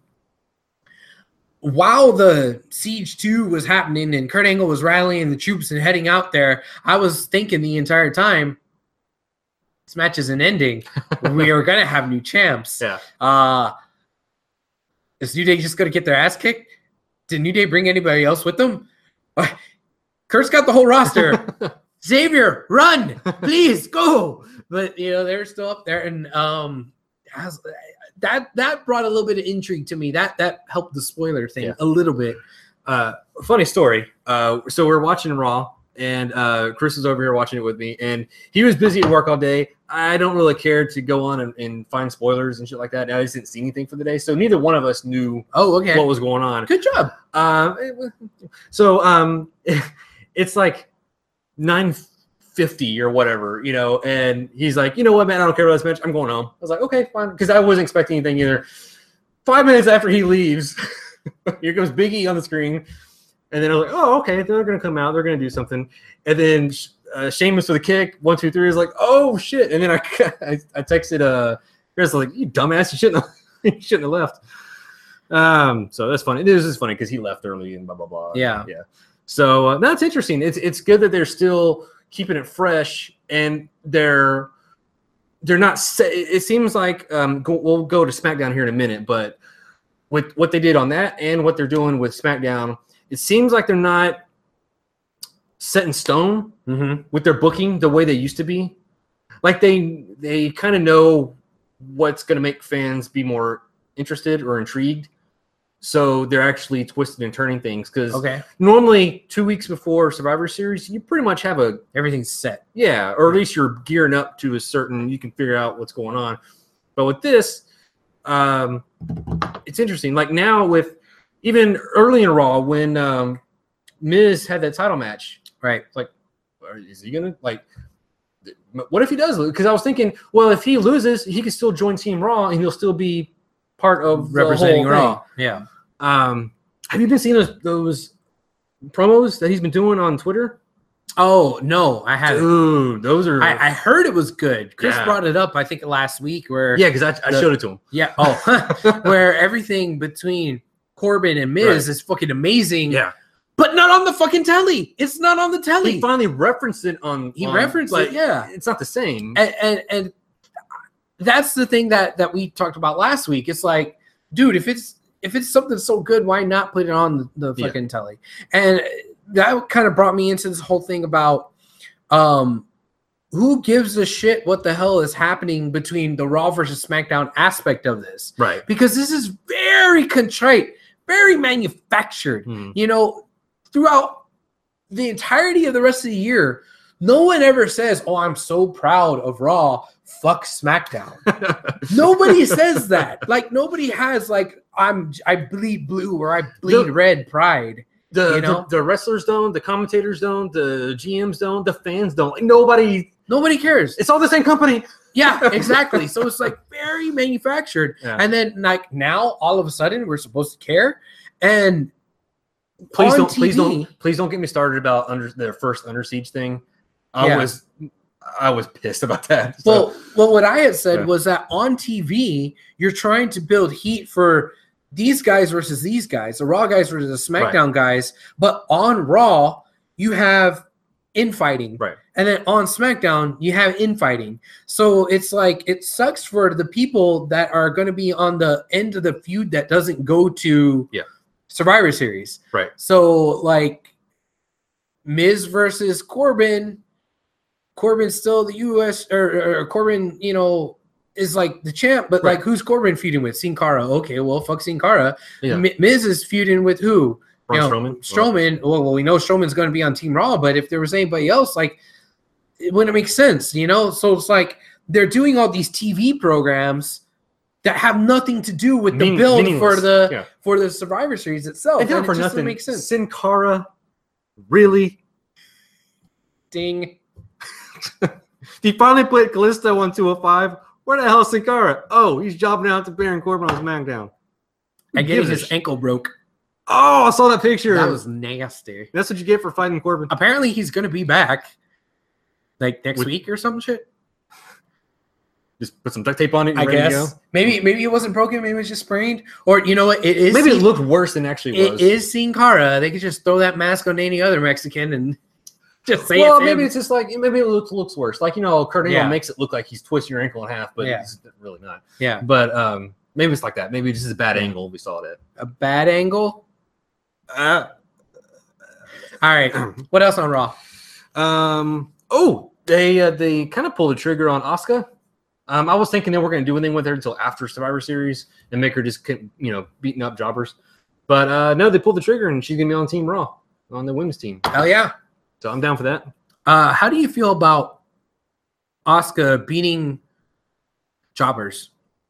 [SPEAKER 1] While the Siege two was happening and Kurt Angle was rallying the troops and heading out there, I was thinking the entire time, this match isn't ending. We are going to have new champs.
[SPEAKER 2] Yeah.
[SPEAKER 1] Uh, is New Day just going to get their ass kicked? Did New Day bring anybody else with them? Kurt's got the whole roster. Xavier, run, please go. But, you know, they're still up there. And um, I was, that that brought a little bit of intrigue to me. That that helped the spoiler thing
[SPEAKER 2] Yeah.
[SPEAKER 1] a little bit.
[SPEAKER 2] Uh, funny story. Uh, so we're watching Raw, and uh, Chris is over here watching it with me, and he was busy at work all day. I don't really care to go on and, and find spoilers and shit like that. I just didn't see anything for the day, so neither one of us knew
[SPEAKER 1] Oh, okay.
[SPEAKER 2] what was going on.
[SPEAKER 1] Good job.
[SPEAKER 2] Um, it was- so um, it's like nine fifty or whatever, you know, and he's like, you know what, man, I don't care about this match. I'm going home. I was like, okay, fine, because I wasn't expecting anything either. Five minutes after he leaves, here comes Big E on the screen, and then I was like, oh, okay, they're gonna come out, they're gonna do something, and then uh, Sheamus with a kick, one, two, three, is like, oh shit, and then I I, I texted uh, Chris like, you dumbass, you shouldn't have, you shouldn't have left. Um, so that's funny. This is funny because he left early and blah blah blah.
[SPEAKER 1] Yeah.
[SPEAKER 2] yeah. So uh, that's interesting. It's it's good that they're still keeping it fresh, and they're they're not. Sa- it seems like um, go, we'll go to SmackDown here in a minute, but with what they did on that and what they're doing with SmackDown, it seems like they're not set in stone
[SPEAKER 1] Mm-hmm.
[SPEAKER 2] with their booking the way they used to be. Like they they kind of know what's going to make fans be more interested or intrigued. So they're actually twisted and turning things because
[SPEAKER 1] Okay.
[SPEAKER 2] normally two weeks before Survivor Series, you pretty much have a
[SPEAKER 1] Everything's set.
[SPEAKER 2] yeah, or at least you're gearing up to a certain. You can figure out what's going on. But with this, um, it's interesting. Like now with even early in Raw when um, Miz had that title match,
[SPEAKER 1] Right.
[SPEAKER 2] it's like, is he gonna like? What if he does lose? Because I was thinking, well, if he loses, he can still join Team Raw and he'll still be part of
[SPEAKER 1] Representing
[SPEAKER 2] the whole
[SPEAKER 1] Raw. Yeah.
[SPEAKER 2] thing. Um, have you been seeing those those promos that he's been doing on Twitter?
[SPEAKER 1] Oh no, I haven't.
[SPEAKER 2] Dude, those are
[SPEAKER 1] I, I heard it was good. Chris
[SPEAKER 2] Yeah.
[SPEAKER 1] brought it up, I think, last week. Where
[SPEAKER 2] yeah, because I, I
[SPEAKER 1] the-
[SPEAKER 2] showed it to him.
[SPEAKER 1] yeah, oh, where everything between Corbin and Miz
[SPEAKER 2] Right.
[SPEAKER 1] is fucking amazing.
[SPEAKER 2] Yeah,
[SPEAKER 1] but not on the fucking telly. It's not on the telly.
[SPEAKER 2] he finally referenced it on.
[SPEAKER 1] He
[SPEAKER 2] on,
[SPEAKER 1] referenced
[SPEAKER 2] like,
[SPEAKER 1] it. Yeah,
[SPEAKER 2] it's not the same.
[SPEAKER 1] and, and and that's the thing that that we talked about last week. It's like, dude, if it's if it's something so good, why not put it on the, the
[SPEAKER 2] Yeah.
[SPEAKER 1] fucking telly? And that kind of brought me into this whole thing about um who gives a shit what the hell is happening between the Raw versus SmackDown aspect of this,
[SPEAKER 2] right.
[SPEAKER 1] because this is very contrite, very manufactured.
[SPEAKER 2] Hmm.
[SPEAKER 1] You know, throughout the entirety of the rest of the year, no one ever says, "Oh, I'm so proud of Raw. Fuck SmackDown." Nobody says that. Like nobody has like I'm I bleed blue or I bleed
[SPEAKER 2] The-
[SPEAKER 1] red pride.
[SPEAKER 2] The,
[SPEAKER 1] You know?
[SPEAKER 2] the the wrestlers don't, the commentators don't, the G Ms don't, the fans don't. Like nobody.
[SPEAKER 1] Nobody cares.
[SPEAKER 2] It's all the same company.
[SPEAKER 1] Yeah, exactly. So it's like very manufactured.
[SPEAKER 2] Yeah.
[SPEAKER 1] And then like now all of a sudden we're supposed to care. And
[SPEAKER 2] Please
[SPEAKER 1] on
[SPEAKER 2] don't,
[SPEAKER 1] T V,
[SPEAKER 2] please don't, please don't get me started about under their first Under Siege thing. I
[SPEAKER 1] Yeah.
[SPEAKER 2] was, I was pissed about that. So,
[SPEAKER 1] Well, well, what I had said
[SPEAKER 2] Yeah.
[SPEAKER 1] was that on T V, you're trying to build heat for these guys versus these guys, the Raw guys versus the SmackDown guys. But on Raw, you have infighting.
[SPEAKER 2] right.
[SPEAKER 1] And then on SmackDown, you have infighting. So it's like it sucks for the people that are going to be on the end of the feud that doesn't go to
[SPEAKER 2] Yeah.
[SPEAKER 1] Survivor Series.
[SPEAKER 2] Right.
[SPEAKER 1] So like Miz versus Corbin, Corbin's still the U S or, or Corbin, you know, is like the champ, but
[SPEAKER 2] Right.
[SPEAKER 1] like who's Corbin feuding with? Sin Cara. Okay, well, fuck Sin Cara.
[SPEAKER 2] Yeah.
[SPEAKER 1] Mi- Miz is feuding with who?
[SPEAKER 2] Braun
[SPEAKER 1] You know,
[SPEAKER 2] Strowman.
[SPEAKER 1] Strowman. Well, well, we know Strowman's going to be on Team Raw, but if there was anybody else, like, it wouldn't make sense, you know? So it's like they're doing all these T V programs that have nothing to do with the
[SPEAKER 2] Mean-
[SPEAKER 1] build for
[SPEAKER 2] meaningless.
[SPEAKER 1] the
[SPEAKER 2] Yeah.
[SPEAKER 1] for the Survivor Series itself.
[SPEAKER 2] And
[SPEAKER 1] And
[SPEAKER 2] not
[SPEAKER 1] it
[SPEAKER 2] for
[SPEAKER 1] just doesn't
[SPEAKER 2] nothing.
[SPEAKER 1] make sense.
[SPEAKER 2] Sin Cara, really?
[SPEAKER 1] Ding.
[SPEAKER 2] He finally put Callisto on two oh five. Where the hell is Sin Cara? Oh, he's jobbing out to Baron Corbin on SmackDown. Who
[SPEAKER 1] I gave
[SPEAKER 2] gives a
[SPEAKER 1] his
[SPEAKER 2] sh-
[SPEAKER 1] ankle broke.
[SPEAKER 2] Oh, I saw that picture.
[SPEAKER 1] That was nasty.
[SPEAKER 2] That's what you get for fighting Corbin.
[SPEAKER 1] Apparently, he's going to be back like next
[SPEAKER 2] With-
[SPEAKER 1] week or some shit.
[SPEAKER 2] Just put some duct tape on it and
[SPEAKER 1] I
[SPEAKER 2] you're ready
[SPEAKER 1] guess
[SPEAKER 2] to
[SPEAKER 1] maybe maybe it wasn't broken. Maybe it was just sprained. Or you know what? It
[SPEAKER 2] go.
[SPEAKER 1] is.
[SPEAKER 2] Maybe it
[SPEAKER 1] Sin-
[SPEAKER 2] looked worse than it actually
[SPEAKER 1] It
[SPEAKER 2] was.
[SPEAKER 1] is Sin Cara. They could just throw that mask on any other Mexican and just say
[SPEAKER 2] Well,
[SPEAKER 1] it's
[SPEAKER 2] maybe
[SPEAKER 1] him.
[SPEAKER 2] it's just like maybe it looks looks worse. Like you know, Kurt Angle
[SPEAKER 1] Yeah.
[SPEAKER 2] makes it look like he's twisting your ankle in half, but
[SPEAKER 1] Yeah.
[SPEAKER 2] it's really not.
[SPEAKER 1] Yeah,
[SPEAKER 2] But um, maybe it's like that. Maybe it's just a bad
[SPEAKER 1] Yeah.
[SPEAKER 2] angle. We saw that.
[SPEAKER 1] a bad angle.
[SPEAKER 2] Uh,
[SPEAKER 1] All right. What else on Raw?
[SPEAKER 2] Um. Oh, they uh, they kind of pulled the trigger on Asuka. Um, I was thinking they weren't going to do anything with her until after Survivor Series and make her just keep, you know beating up jobbers. But uh, no, they pulled the trigger and she's going to be on Team Raw on the women's team.
[SPEAKER 1] Hell yeah.
[SPEAKER 2] So I'm down for that.
[SPEAKER 1] Uh, how do you feel about Asuka beating jobbers?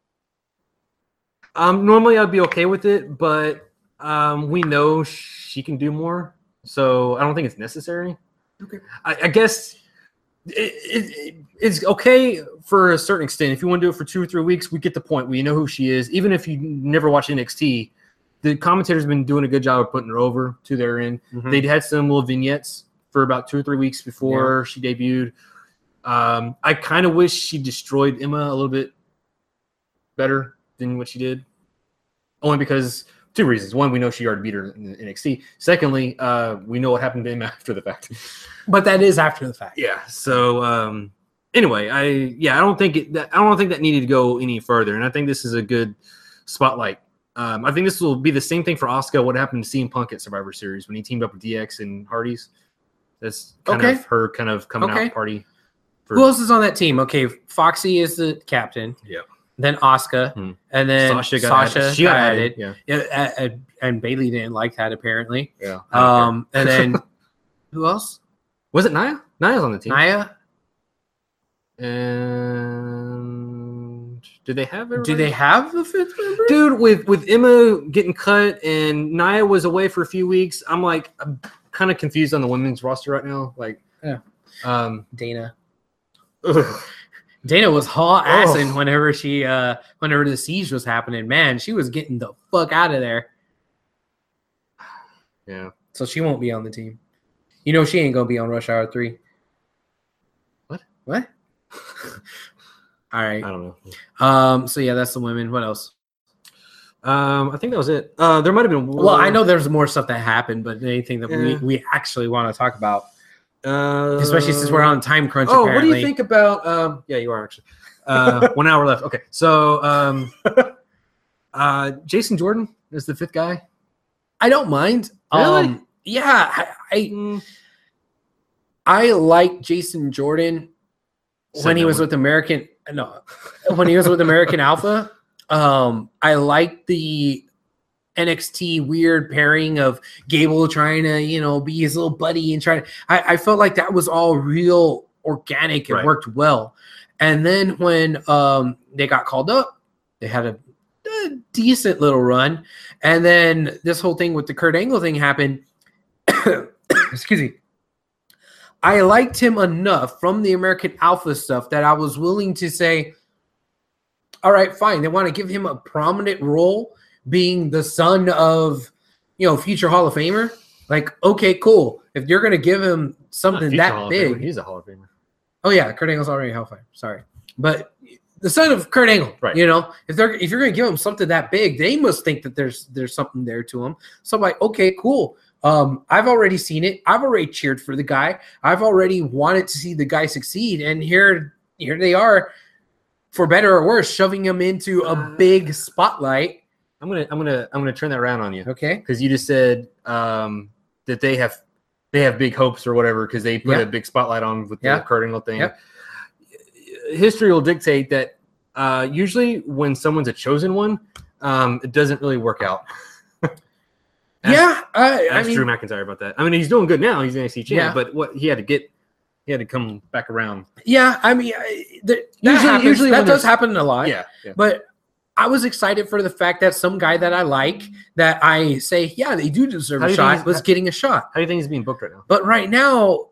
[SPEAKER 2] Um, normally I'd be okay with it, but um, we know she can do more, so I don't think it's necessary.
[SPEAKER 1] Okay.
[SPEAKER 2] I, I guess it, it, it's okay for a certain extent. If you want to do it for two or three weeks, we get the point. We know who she is. Even if you never watch N X T, the commentators have been doing a good job of putting her over to their end.
[SPEAKER 1] Mhm.
[SPEAKER 2] They'd had some little vignettes for about two or three weeks before she debuted. Um, I kind of wish she destroyed Emma a little bit better than what she did. Only because two reasons. One, we know she already beat her in N X T. Secondly, uh, we know what happened to Emma after the fact.
[SPEAKER 1] But that is after the fact.
[SPEAKER 2] Yeah. So um, anyway, I yeah, I don't think it. That, I don't think that needed to go any further, and I think this is a good spotlight. Um, I think this will be the same thing for Asuka. What happened to C M Punk at Survivor Series when he teamed up with D X and Hardy's? That's kind
[SPEAKER 1] Okay.
[SPEAKER 2] of her kind of coming
[SPEAKER 1] Okay.
[SPEAKER 2] out party. For,
[SPEAKER 1] Who else is on that team? Okay, Foxy is the captain.
[SPEAKER 2] Yeah.
[SPEAKER 1] Then Asuka,
[SPEAKER 2] Hmm.
[SPEAKER 1] and then
[SPEAKER 2] Sasha
[SPEAKER 1] Sasha,
[SPEAKER 2] got added. She got
[SPEAKER 1] added.
[SPEAKER 2] added. Yeah.
[SPEAKER 1] Yeah, a- a- and Bailey didn't like that apparently.
[SPEAKER 2] Yeah.
[SPEAKER 1] Um, and then who else?
[SPEAKER 2] Was it Nia? Nia's on the team.
[SPEAKER 1] Naya.
[SPEAKER 2] And did they have everybody?
[SPEAKER 1] Do they have a fifth member?
[SPEAKER 2] Dude, with with Emma getting cut and Nia was away for a few weeks, I'm like I'm kind of confused on the women's roster right now. Like,
[SPEAKER 1] Yeah.
[SPEAKER 2] um,
[SPEAKER 1] Dana.
[SPEAKER 2] ugh.
[SPEAKER 1] Dana was haul assing
[SPEAKER 2] Oh.
[SPEAKER 1] whenever she uh whenever the siege was happening. Man, she was getting the fuck out of there.
[SPEAKER 2] yeah.
[SPEAKER 1] So she won't be on the team. You know she ain't gonna be on Rush Hour three.
[SPEAKER 2] What?
[SPEAKER 1] What? All right.
[SPEAKER 2] I don't know.
[SPEAKER 1] Um. So yeah, that's the women. What else?
[SPEAKER 2] Um, I think that was it. Uh, there might have been.
[SPEAKER 1] Well, I know there's more stuff that happened, but anything that we,
[SPEAKER 2] Yeah.
[SPEAKER 1] we actually want to talk about,
[SPEAKER 2] uh,
[SPEAKER 1] especially since we're on time crunch.
[SPEAKER 2] Oh,
[SPEAKER 1] apparently.
[SPEAKER 2] what do you think about? Um, yeah, you are actually. Uh, one hour left. Okay, so um, uh, Jason Jordan is the fifth guy.
[SPEAKER 1] I don't mind.
[SPEAKER 2] Really?
[SPEAKER 1] Um, yeah, I, I
[SPEAKER 2] Mm,
[SPEAKER 1] I like Jason Jordan
[SPEAKER 2] Said
[SPEAKER 1] when he
[SPEAKER 2] no
[SPEAKER 1] was
[SPEAKER 2] one.
[SPEAKER 1] with American. No, when he was with American Alpha. Um, I like the N X T weird pairing of Gable trying to, you know, be his little buddy and trying to, I, I felt like that was all real organic and
[SPEAKER 2] Right.
[SPEAKER 1] worked well. And then when um, they got called up, they had a, a decent little run. And then this whole thing with the Kurt Angle thing happened. Excuse me. I liked him enough from the American Alpha stuff that I was willing to say, all right, fine. They want to give him a prominent role being the son of, you know, future Hall of Famer. Like, okay, cool. If you're going to give him something
[SPEAKER 2] Future
[SPEAKER 1] that
[SPEAKER 2] Hall of Famer.
[SPEAKER 1] big.
[SPEAKER 2] He's a Hall of Famer.
[SPEAKER 1] Oh, yeah. Kurt Angle's already a Hall of Famer. Sorry. But the son of Kurt Angle,
[SPEAKER 2] Right.
[SPEAKER 1] you know, if they're if you're going to give him something that big, they must think that there's there's something there to him. So I'm like, okay, cool. Um, I've already seen it. I've already cheered for the guy. I've already wanted to see the guy succeed. And here, here they are, for better or worse, shoving him into a big spotlight.
[SPEAKER 2] I'm gonna I'm gonna I'm gonna turn that around on you.
[SPEAKER 1] Okay.
[SPEAKER 2] Because you just said um, that they have they have big hopes or whatever because they put
[SPEAKER 1] Yeah.
[SPEAKER 2] a big spotlight on with
[SPEAKER 1] Yeah.
[SPEAKER 2] the Kurt Angle thing.
[SPEAKER 1] Yep.
[SPEAKER 2] History will dictate that uh, usually when someone's a chosen one, um, it doesn't really work out. Ask-
[SPEAKER 1] yeah, I, I
[SPEAKER 2] Ask
[SPEAKER 1] mean,
[SPEAKER 2] Drew McIntyre about that. I mean, he's doing good now. He's an N X T champ,
[SPEAKER 1] Yeah.
[SPEAKER 2] but what he had to get, he had to come back around.
[SPEAKER 1] yeah, I mean, I, the, that,
[SPEAKER 2] Usually-
[SPEAKER 1] happens.
[SPEAKER 2] usually
[SPEAKER 1] that
[SPEAKER 2] when
[SPEAKER 1] does
[SPEAKER 2] there's-
[SPEAKER 1] happen a lot.
[SPEAKER 2] Yeah, yeah.
[SPEAKER 1] But I was excited for the fact that some guy that I like, that I say, yeah, they do deserve
[SPEAKER 2] How do
[SPEAKER 1] a
[SPEAKER 2] you think
[SPEAKER 1] shot,
[SPEAKER 2] he's-
[SPEAKER 1] was getting a shot.
[SPEAKER 2] How do you think he's being booked right now?
[SPEAKER 1] But right now,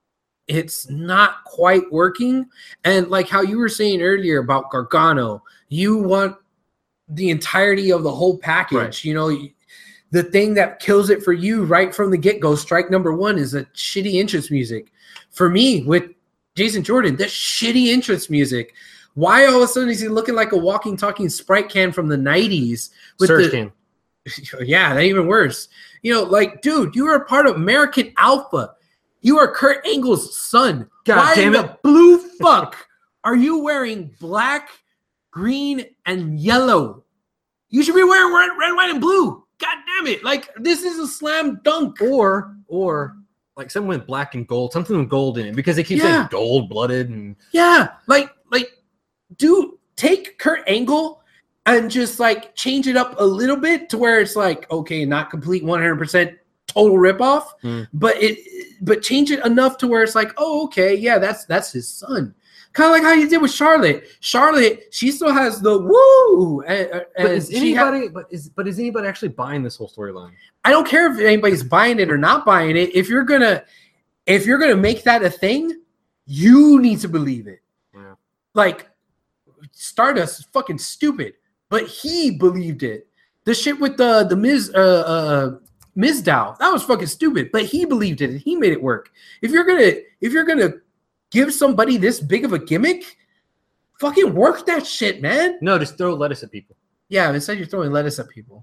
[SPEAKER 1] it's not quite working. And like how you were saying earlier about Gargano, you want the entirety of the whole package.
[SPEAKER 2] Right.
[SPEAKER 1] You know, the thing that kills it for you right from the get-go, strike number one, is the shitty entrance music. For me, with Jason Jordan, the shitty entrance music. Why all of a sudden is he looking like a walking, talking Sprite can from the nineties? With
[SPEAKER 2] Surge
[SPEAKER 1] the,
[SPEAKER 2] can.
[SPEAKER 1] Yeah, that even worse. You know, like, dude, you are a part of American Alpha. You are Kurt Angle's son.
[SPEAKER 2] God
[SPEAKER 1] Why
[SPEAKER 2] damn
[SPEAKER 1] in
[SPEAKER 2] it.
[SPEAKER 1] the blue fuck are you wearing black, green, and yellow? You should be wearing red, red, white, and blue. God damn it. Like, this is a slam dunk.
[SPEAKER 2] Or or like something with black and gold, something with gold in it, because they keep
[SPEAKER 1] Yeah.
[SPEAKER 2] saying gold blooded and
[SPEAKER 1] Yeah, like, like, dude, take Kurt Angle and just like change it up a little bit to where it's like, okay, not complete one hundred percent total ripoff,
[SPEAKER 2] Mm.
[SPEAKER 1] but it, but change it enough to where it's like, oh, okay, yeah, that's that's his son. Kind of like how you did with Charlotte. Charlotte, she still has the woo, and,
[SPEAKER 2] But
[SPEAKER 1] and
[SPEAKER 2] is
[SPEAKER 1] she ha-
[SPEAKER 2] anybody but is but is anybody actually buying this whole storyline?
[SPEAKER 1] I don't care if anybody's buying it or not buying it. If you're gonna, if you're gonna make that a thing, you need to believe it.
[SPEAKER 2] Yeah.
[SPEAKER 1] Like, Stardust is fucking stupid, but he believed it. The shit with the the Miz uh uh Mizdow, that was fucking stupid, but he believed it and he made it work. If you're gonna if you're gonna give somebody this big of a gimmick, fucking work that shit, man.
[SPEAKER 2] No, just throw lettuce at people.
[SPEAKER 1] Yeah, instead you're throwing lettuce at people.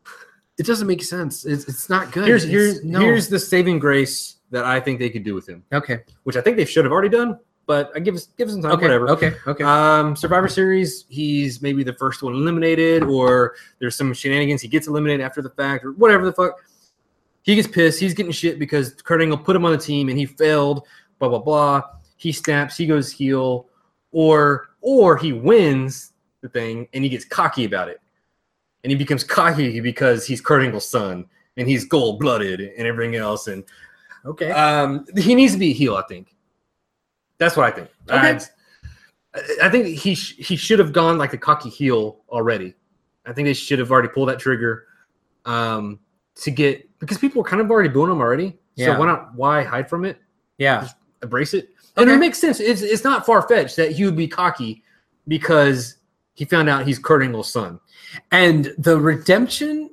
[SPEAKER 1] It doesn't make sense. It's, it's not good.
[SPEAKER 2] Here's
[SPEAKER 1] It's-
[SPEAKER 2] here's
[SPEAKER 1] no.
[SPEAKER 2] here's the saving grace that I think they could do with him,
[SPEAKER 1] okay.
[SPEAKER 2] which I think they should have already done, but I give us give us some time,
[SPEAKER 1] Okay.
[SPEAKER 2] whatever.
[SPEAKER 1] Okay. Okay.
[SPEAKER 2] Um, Survivor Series, he's maybe the first one eliminated, or there's some shenanigans. He gets eliminated after the fact, or whatever the fuck. He gets pissed. He's getting shit because Kurt Angle put him on the team and he failed. Blah blah blah. He snaps. He goes heel, or or he wins the thing and he gets cocky about it, and he becomes cocky because he's Kurt Angle's son and he's gold blooded and everything else. And
[SPEAKER 1] okay.
[SPEAKER 2] um, he needs to be a heel. I think that's what I think.
[SPEAKER 1] Okay.
[SPEAKER 2] I, I think he sh- he should have gone like the cocky heel already. I think they should have already pulled that trigger um, to get, because people were kind of already booing him already.
[SPEAKER 1] Yeah.
[SPEAKER 2] So why not? Why hide from it?
[SPEAKER 1] yeah.
[SPEAKER 2] Embrace it. And
[SPEAKER 1] Okay.
[SPEAKER 2] it makes sense. It's it's not far fetched that he would be cocky because he found out he's Kurt Angle's son.
[SPEAKER 1] And the redemption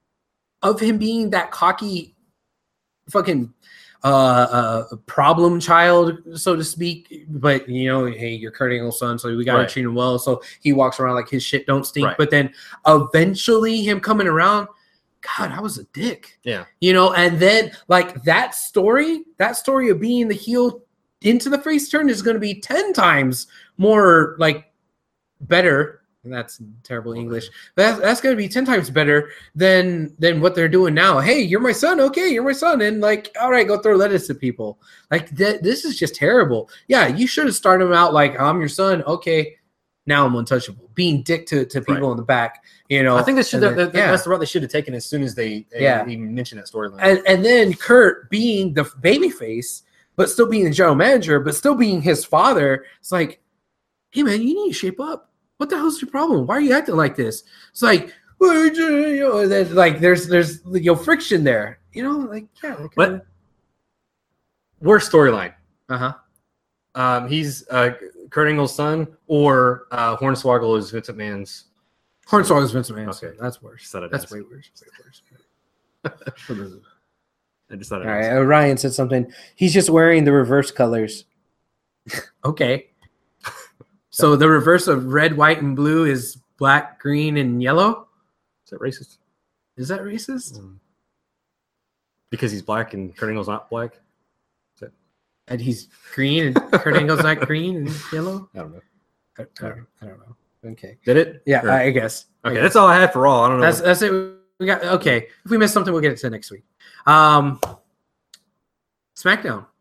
[SPEAKER 1] of him being that cocky fucking uh, uh problem child, so to speak, but you know, hey, you're Kurt Angle's son, so we gotta
[SPEAKER 2] Right.
[SPEAKER 1] treat him well. So he walks around like his shit don't stink.
[SPEAKER 2] Right.
[SPEAKER 1] But then eventually him coming around, God, I was a dick.
[SPEAKER 2] Yeah.
[SPEAKER 1] You know, and then like that story, that story of being the heel into the face turn is gonna be ten times more like better. And that's terrible English. That's that's gonna be ten times better than than what they're doing now. Hey, you're my son. Okay, you're my son. And like, all right, go throw lettuce at people. Like th- this is just terrible. Yeah, you should have started him out like, I'm your son. Okay, now I'm untouchable. Being dick to, to people
[SPEAKER 2] Right.
[SPEAKER 1] in the back, you know.
[SPEAKER 2] I think they should.
[SPEAKER 1] and
[SPEAKER 2] That,
[SPEAKER 1] then-
[SPEAKER 2] that, That's the route they should have taken as soon as they, they
[SPEAKER 1] Yeah.
[SPEAKER 2] even mentioned that storyline.
[SPEAKER 1] And and then Kurt being the baby face, but still being the general manager, but still being his father. It's like, hey man, you need to shape up. What the hell's your problem? Why are you acting like this? It's like, well, you know, there's like there's there's you know friction there. You know, like yeah.
[SPEAKER 2] But worst storyline.
[SPEAKER 1] Uh huh.
[SPEAKER 2] Um, he's uh, Kurt Angle's son, or uh, Hornswoggle is Vince McMahon's.
[SPEAKER 1] Hornswoggle is Vince McMahon.
[SPEAKER 2] Okay.
[SPEAKER 1] Okay, that's worse.
[SPEAKER 2] Said it
[SPEAKER 1] That's
[SPEAKER 2] as.
[SPEAKER 1] way worse. Way worse.
[SPEAKER 2] I just thought it
[SPEAKER 1] All
[SPEAKER 2] was.
[SPEAKER 1] right, Ryan said something. He's just wearing the reverse colors. Okay. So the reverse of red, white, and blue is black, green, and yellow.
[SPEAKER 2] Is that racist?
[SPEAKER 1] Is that racist?
[SPEAKER 2] Mm. Because he's black and Kurt Angle's not black?
[SPEAKER 1] And he's green, and Kurt Angle's not green and yellow.
[SPEAKER 2] I don't know.
[SPEAKER 1] I, I, don't, I don't know. Okay.
[SPEAKER 2] Did it?
[SPEAKER 1] Yeah,
[SPEAKER 2] Or-
[SPEAKER 1] I guess. I
[SPEAKER 2] okay,
[SPEAKER 1] guess.
[SPEAKER 2] that's all I had for all. I don't know.
[SPEAKER 1] That's that's it. We got okay. If we miss something, we'll get it to next week. Um, SmackDown.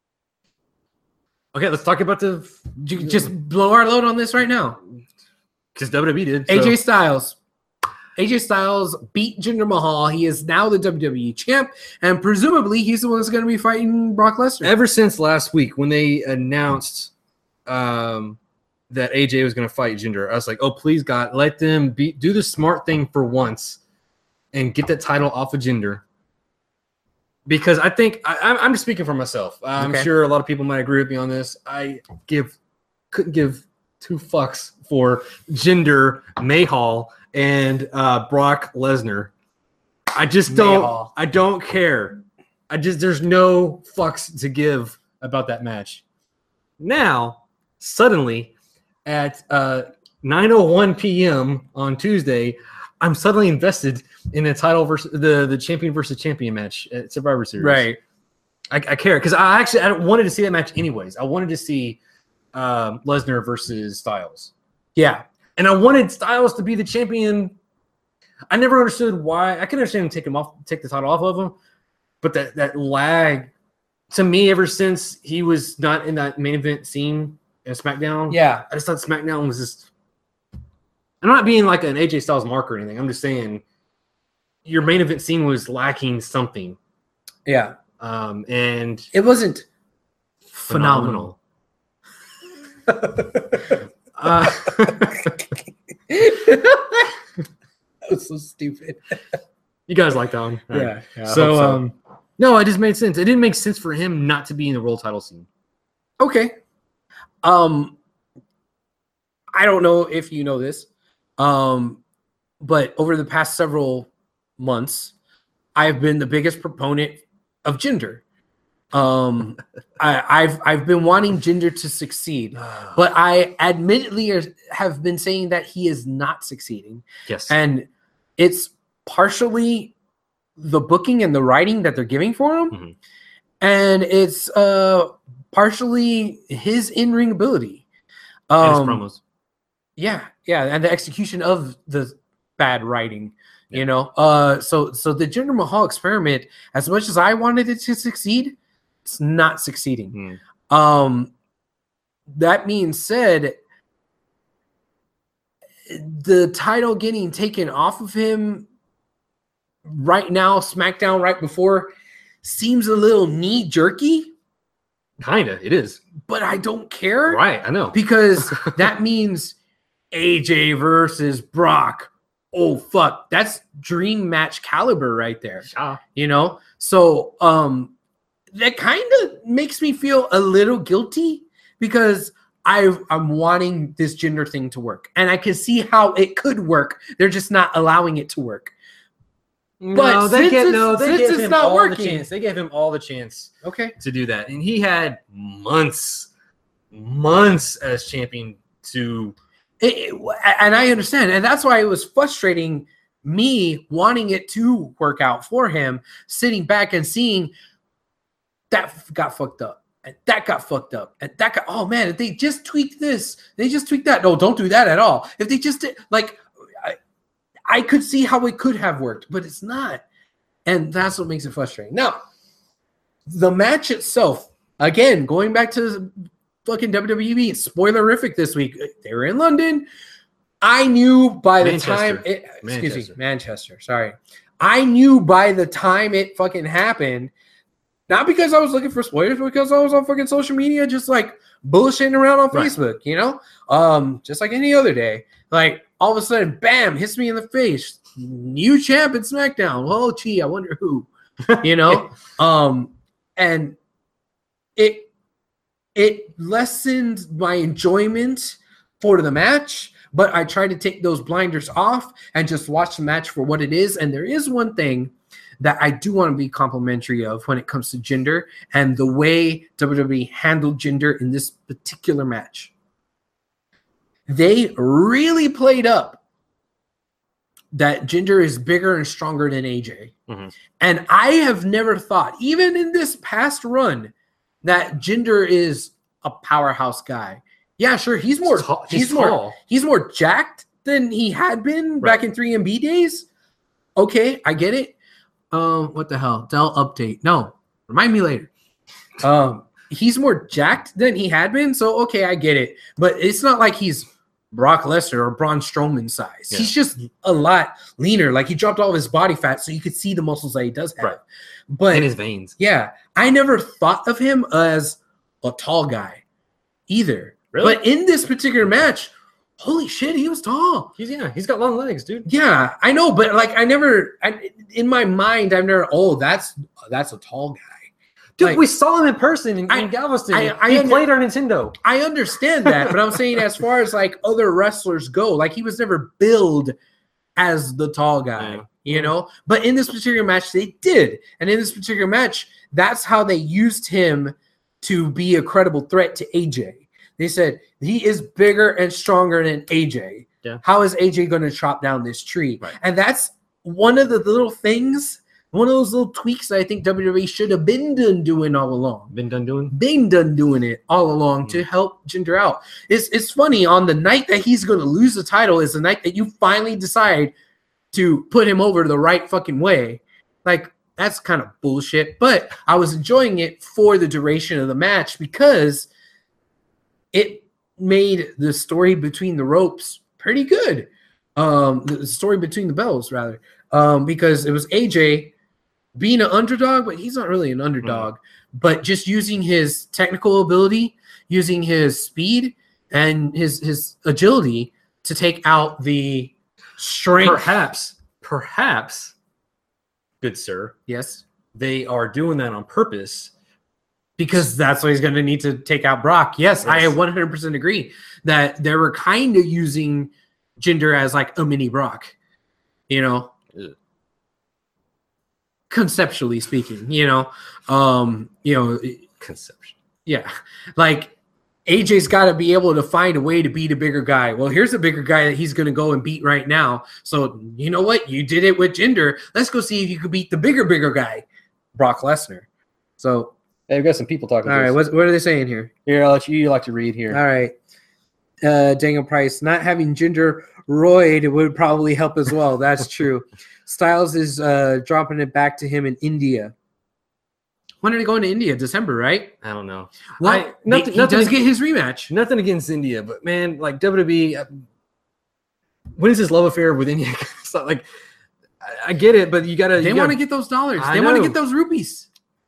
[SPEAKER 2] okay, let's talk about the
[SPEAKER 1] You can just blow our load on this right now.
[SPEAKER 2] because W W E did.
[SPEAKER 1] A J
[SPEAKER 2] so-
[SPEAKER 1] Styles. A J Styles beat Jinder Mahal. He is now the W W E champ, and presumably he's the one that's going to be fighting Brock Lesnar.
[SPEAKER 2] Ever since last week when they announced um, that A J was going to fight Jinder, I was like, oh, please, God, let them be, do the smart thing for once and get that title off of Jinder. Because I think I, I'm- I'm just speaking for myself. I'm
[SPEAKER 1] Okay.
[SPEAKER 2] sure a lot of people might agree with me on this. I give couldn't give two fucks for Jinder Mahal and uh, Brock Lesnar. I just don't.
[SPEAKER 1] Mahal.
[SPEAKER 2] I don't care. I just there's no fucks to give about that match. Now, suddenly, at uh, nine oh one p.m. on Tuesday, I'm suddenly invested in the title versus the the champion versus champion match at Survivor Series.
[SPEAKER 1] Right.
[SPEAKER 2] I, I care because I actually I wanted to see that match anyways. I wanted to see um, Lesnar versus Styles,
[SPEAKER 1] Yeah.
[SPEAKER 2] and I wanted Styles to be the champion. I never understood why. I can understand him take him off, take the title off of him, but that that lag to me ever since he was not in that main event scene in SmackDown.
[SPEAKER 1] Yeah.
[SPEAKER 2] I just thought SmackDown was just. I'm not being like an A J Styles mark or anything. I'm just saying your main event scene was lacking something,
[SPEAKER 1] Yeah.
[SPEAKER 2] um, and
[SPEAKER 1] It wasn't phenomenal.
[SPEAKER 2] uh,
[SPEAKER 1] That was so stupid.
[SPEAKER 2] you guys like that one, All right.
[SPEAKER 1] Yeah. yeah I
[SPEAKER 2] So,
[SPEAKER 1] hope so.
[SPEAKER 2] um, no, it just made sense. It didn't make sense for him not to be in the world title scene.
[SPEAKER 1] Okay. Um, I don't know if you know this, um, but over the past several months, I've been the biggest proponent of Jinder. Um, I, I've I've been wanting Jinder to succeed, but I admittedly are- have been saying that he is not succeeding,
[SPEAKER 2] yes,
[SPEAKER 1] and it's partially the booking and the writing that they're giving for him,
[SPEAKER 2] Mhm.
[SPEAKER 1] and it's uh partially his in-ring ability.
[SPEAKER 2] and his
[SPEAKER 1] Um,
[SPEAKER 2] promos.
[SPEAKER 1] yeah, yeah, and the execution of the bad writing,
[SPEAKER 2] Yeah.
[SPEAKER 1] you know. Uh, so so the Jinder Mahal experiment, as much as I wanted it to succeed, it's not succeeding.
[SPEAKER 2] Hmm.
[SPEAKER 1] Um, that being said, the title getting taken off of him right now, SmackDown right before, seems a little knee jerky,
[SPEAKER 2] Kinda, it is
[SPEAKER 1] but I don't care.
[SPEAKER 2] right. I know.
[SPEAKER 1] Because that means A J versus Brock. Oh fuck, that's dream match caliber right there.
[SPEAKER 2] Yeah.
[SPEAKER 1] You know, so um, that kind of makes me feel a little guilty because I I'm wanting this Jinder thing to work, and I can see how it could work. They're just not allowing it to work.
[SPEAKER 2] No,
[SPEAKER 1] But
[SPEAKER 2] they
[SPEAKER 1] since
[SPEAKER 2] get
[SPEAKER 1] it's-
[SPEAKER 2] no. They
[SPEAKER 1] since
[SPEAKER 2] gave
[SPEAKER 1] it's
[SPEAKER 2] him
[SPEAKER 1] not
[SPEAKER 2] all
[SPEAKER 1] working-
[SPEAKER 2] the chance. They gave him all the chance
[SPEAKER 1] Okay.
[SPEAKER 2] to do that, and he had months, months as champion to.
[SPEAKER 1] It- it- and I understand, and that's why it was frustrating me wanting it to work out for him, sitting back and seeing that f- got fucked up, and that got fucked up, and that got. Oh man, if they just tweaked this, they just tweaked that. No, don't do that at all. If they just did, like, I, I could see how it could have worked, but it's not, and that's what makes it frustrating. Now, the match itself, again, going back to fucking W W E being spoilerific this week. They were in London. I knew by the
[SPEAKER 2] Manchester.
[SPEAKER 1] time it, excuse
[SPEAKER 2] Manchester.
[SPEAKER 1] me, Manchester. Sorry. I knew by the time it fucking happened, not because I was looking for spoilers, but because I was on fucking social media, just like bullshitting around on
[SPEAKER 2] Right.
[SPEAKER 1] Facebook, you know? Um, just like any other day. Like all of a sudden, bam, hits me in the face. New champ in SmackDown. Well, gee, I wonder who. You know? um, and it it lessened my enjoyment for the match, but I tried to take those blinders off and just watch the match for what it is. And there is one thing that I do want to be complimentary of when it comes to Jinder and the way W W E handled Jinder in this particular match. They really played up that Jinder is bigger and stronger than A J.
[SPEAKER 2] Mm-hmm.
[SPEAKER 1] And I have never thought, even in this past run, that Jinder is a powerhouse guy. Yeah, sure, he's more
[SPEAKER 2] tall-
[SPEAKER 1] he's,
[SPEAKER 2] he's
[SPEAKER 1] more
[SPEAKER 2] tall.
[SPEAKER 1] he's more jacked than he had been
[SPEAKER 2] Right.
[SPEAKER 1] back in three M B days. Okay, I get it. Um, what the hell? Dell update. No, remind me later. Um, he's more jacked than he had been, so okay, I get it. But it's not like he's Brock Lesnar or Braun Strowman size.
[SPEAKER 2] Yeah.
[SPEAKER 1] He's just a lot leaner. Like he dropped all of his body fat, so you could see the muscles that he does have.
[SPEAKER 2] Right.
[SPEAKER 1] But
[SPEAKER 2] In his veins.
[SPEAKER 1] yeah, I never thought of him as a tall guy either.
[SPEAKER 2] Really?
[SPEAKER 1] But in this particular match, holy shit, he was tall.
[SPEAKER 2] He's yeah, he's got long legs, dude.
[SPEAKER 1] Yeah, I know, but like I never, I, in my mind, I've never. Oh, that's that's a tall guy.
[SPEAKER 2] Dude,
[SPEAKER 1] Like,
[SPEAKER 2] we saw him in person in,
[SPEAKER 1] I-
[SPEAKER 2] in Galveston.
[SPEAKER 1] I- I
[SPEAKER 2] he
[SPEAKER 1] under-
[SPEAKER 2] played our Nintendo.
[SPEAKER 1] I understand that, but I'm saying as far as like other wrestlers go, like he was never billed as the tall guy,
[SPEAKER 2] Yeah.
[SPEAKER 1] you know. But in this particular match, they did, and in this particular match, that's how they used him to be a credible threat to A J. They said he is bigger and stronger than A J.
[SPEAKER 2] Yeah.
[SPEAKER 1] How is A J going to chop down this tree?
[SPEAKER 2] Right.
[SPEAKER 1] And that's one of the little things, one of those little tweaks that I think W W E should have been done doing all along.
[SPEAKER 2] Been done doing.
[SPEAKER 1] Been done doing it all along
[SPEAKER 2] Mm.
[SPEAKER 1] to help Jinder out. It's it's funny, on the night that he's going to lose the title is the night that you finally decide to put him over the right fucking way. Like, that's kind of bullshit, but I was enjoying it for the duration of the match because it made the story between the ropes pretty good. Um, the story between the bells, rather, um, because it was A J being an underdog, but he's not really an underdog, but just using his technical ability, using his speed and his his agility to take out the strength.
[SPEAKER 2] Perhaps, perhaps, good sir,
[SPEAKER 1] Yes.
[SPEAKER 2] they are doing that on purpose.
[SPEAKER 1] Because that's what he's going to need to take out Brock. Yes, I
[SPEAKER 2] Yes.
[SPEAKER 1] one hundred percent agree that they were kind of using Jinder as like a mini Brock, you know,
[SPEAKER 2] Ugh.
[SPEAKER 1] conceptually speaking, you know, um, you know,
[SPEAKER 2] Conception.
[SPEAKER 1] yeah, like A J's got to be able to find a way to beat a bigger guy. Well, here's a bigger guy that he's going to go and beat right now. So you know what? You did it with Jinder. Let's go see if you could beat the bigger, bigger guy, Brock Lesnar. So,
[SPEAKER 2] Hey, we've got some people talking.
[SPEAKER 1] all
[SPEAKER 2] to
[SPEAKER 1] right,
[SPEAKER 2] us.
[SPEAKER 1] what's, what are they saying here?
[SPEAKER 2] Here, I'll let you. You like to read here.
[SPEAKER 1] All right. Uh, Daniel Price, not having Jinder Royd would probably help as well. That's true. Styles is uh, dropping it back to him in India. When are they going to India? December, right?
[SPEAKER 2] I don't know.
[SPEAKER 1] Well,
[SPEAKER 2] I- nothing-
[SPEAKER 1] they- he
[SPEAKER 2] nothing-
[SPEAKER 1] does get his rematch.
[SPEAKER 2] Nothing against India, but man, like W W E, uh, what is this love affair with India? It's not like I, I get it, but you gotta.
[SPEAKER 1] They
[SPEAKER 2] you
[SPEAKER 1] want to
[SPEAKER 2] gotta,
[SPEAKER 1] get those dollars.
[SPEAKER 2] I
[SPEAKER 1] They want to
[SPEAKER 2] know.
[SPEAKER 1] get those rupees.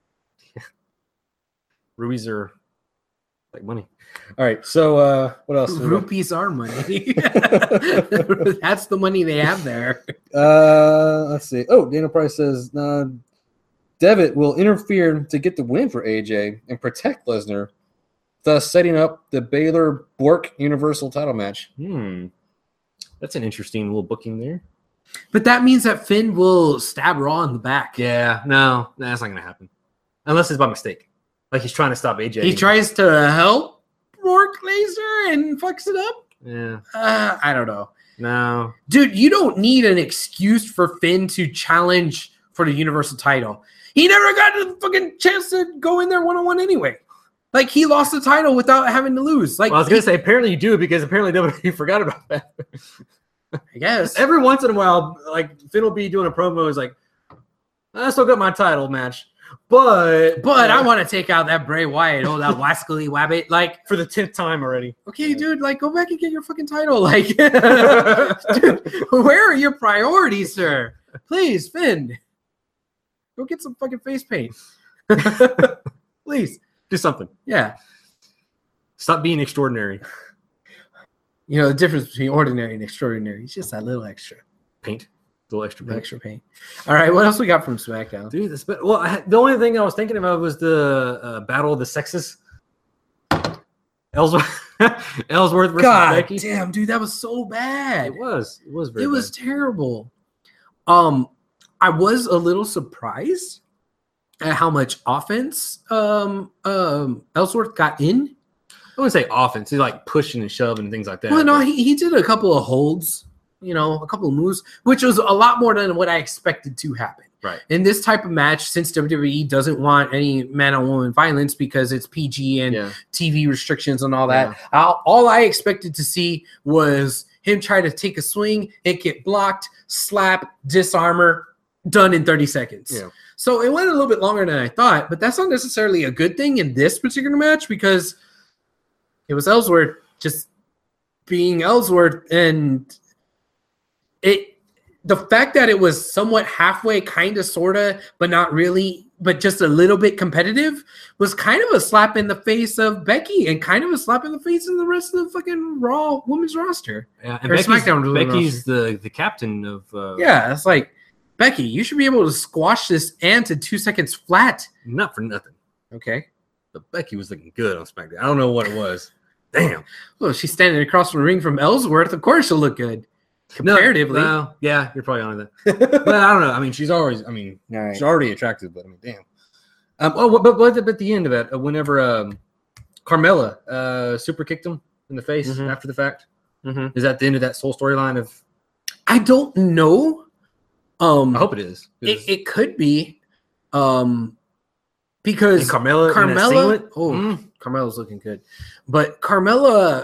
[SPEAKER 2] rubies are like money. All right, so uh, what else?
[SPEAKER 1] Rupees are money. That's the money they have there.
[SPEAKER 2] Uh, let's see. Oh, Daniel Price says uh, Devitt will interfere to get the win for A J and protect Lesnar, thus setting up the Baylor Bork Universal title match. Hmm, that's an interesting little booking there.
[SPEAKER 1] But that means that Finn will stab Raw in the back.
[SPEAKER 2] Yeah, no, that's not gonna happen unless it's by mistake. Like he's trying to stop A J.
[SPEAKER 1] He tries to help Brock Lesnar and fucks it up.
[SPEAKER 2] Yeah,
[SPEAKER 1] Uh, I don't know.
[SPEAKER 2] no.
[SPEAKER 1] Dude, you don't need an excuse for Finn to challenge for the Universal title. He never got a fucking chance to go in there one-on-one anyway. Like, he lost the title without having to lose. Like,
[SPEAKER 2] Well, I was gonna say apparently you do because apparently W W E forgot about that.
[SPEAKER 1] I guess.
[SPEAKER 2] Every once in a while, like Finn will be doing a promo, is like, I still got my title match. But
[SPEAKER 1] But I want to take out that Bray Wyatt. Oh, that wascally wabbit. Like,
[SPEAKER 2] for the tenth time already.
[SPEAKER 1] okay, dude, like, go back and get your fucking title. Like, dude, where are your priorities, sir? Please, Finn. Go get some fucking face paint. Please.
[SPEAKER 2] Do something.
[SPEAKER 1] Yeah.
[SPEAKER 2] Stop being extraordinary.
[SPEAKER 1] You know, the difference between ordinary and extraordinary is just that little extra.
[SPEAKER 2] Paint. A little extra paint.
[SPEAKER 1] Extra paint. All right, what else we got from SmackDown?
[SPEAKER 2] Dude, this, well, I, the only thing I was thinking about was the uh, Battle of the Sexes. Ellsworth, Ellsworth versus
[SPEAKER 1] God
[SPEAKER 2] Becky.
[SPEAKER 1] damn, dude, that was so bad.
[SPEAKER 2] It was. It was very
[SPEAKER 1] It was
[SPEAKER 2] bad.
[SPEAKER 1] terrible. Um, I was a little surprised at how much offense um um Ellsworth got in.
[SPEAKER 2] I wouldn't say offense. He's like pushing and shoving and things like that.
[SPEAKER 1] Well, no,
[SPEAKER 2] but-
[SPEAKER 1] he, he did a couple of holds, you know, a couple of moves, which was a lot more than what I expected to happen.
[SPEAKER 2] Right.
[SPEAKER 1] In this type of match, since W W E doesn't want any man-on-woman violence because it's P G and
[SPEAKER 2] Yeah.
[SPEAKER 1] T V restrictions and all that, I'll- all I expected to see was him try to take a swing, it get blocked, slap, disarmor, done in thirty seconds.
[SPEAKER 2] Yeah.
[SPEAKER 1] So it went a little bit longer than I thought, but that's not necessarily a good thing in this particular match because it was Ellsworth just being Ellsworth, and it the fact that it was somewhat halfway, kind of, sort of, but not really, but just a little bit competitive was kind of a slap in the face of Becky and kind of a slap in the face of the rest of the fucking Raw women's roster.
[SPEAKER 2] Yeah, and
[SPEAKER 1] Or
[SPEAKER 2] Becky's,
[SPEAKER 1] SmackDown women's
[SPEAKER 2] Becky's the, the captain of. Uh,
[SPEAKER 1] Yeah, it's like, Becky, you should be able to squash this ant in two seconds flat.
[SPEAKER 2] Not for nothing.
[SPEAKER 1] Okay.
[SPEAKER 2] But Becky was looking good on SmackDown. I don't know what it was. Damn.
[SPEAKER 1] Well, she's standing across from the ring from Ellsworth. Of course she'll look good. Comparatively.
[SPEAKER 2] No, no, yeah, you're probably on that. But I don't know. I mean, she's always. I mean,
[SPEAKER 1] All right.
[SPEAKER 2] she's already attractive. But I mean, damn. Um. Oh, but but at the end of it, uh, whenever um, Carmella uh super kicked him in the face
[SPEAKER 1] Mhm.
[SPEAKER 2] after the fact,
[SPEAKER 1] Mhm.
[SPEAKER 2] is that the end of that whole storyline of?
[SPEAKER 1] I don't know. Um,
[SPEAKER 2] I hope it is.
[SPEAKER 1] It, it could be, um, because
[SPEAKER 2] And Carmella. in that
[SPEAKER 1] Carmella.
[SPEAKER 2] singlet?
[SPEAKER 1] Oh,
[SPEAKER 2] Mm.
[SPEAKER 1] Carmella's looking good, but Carmella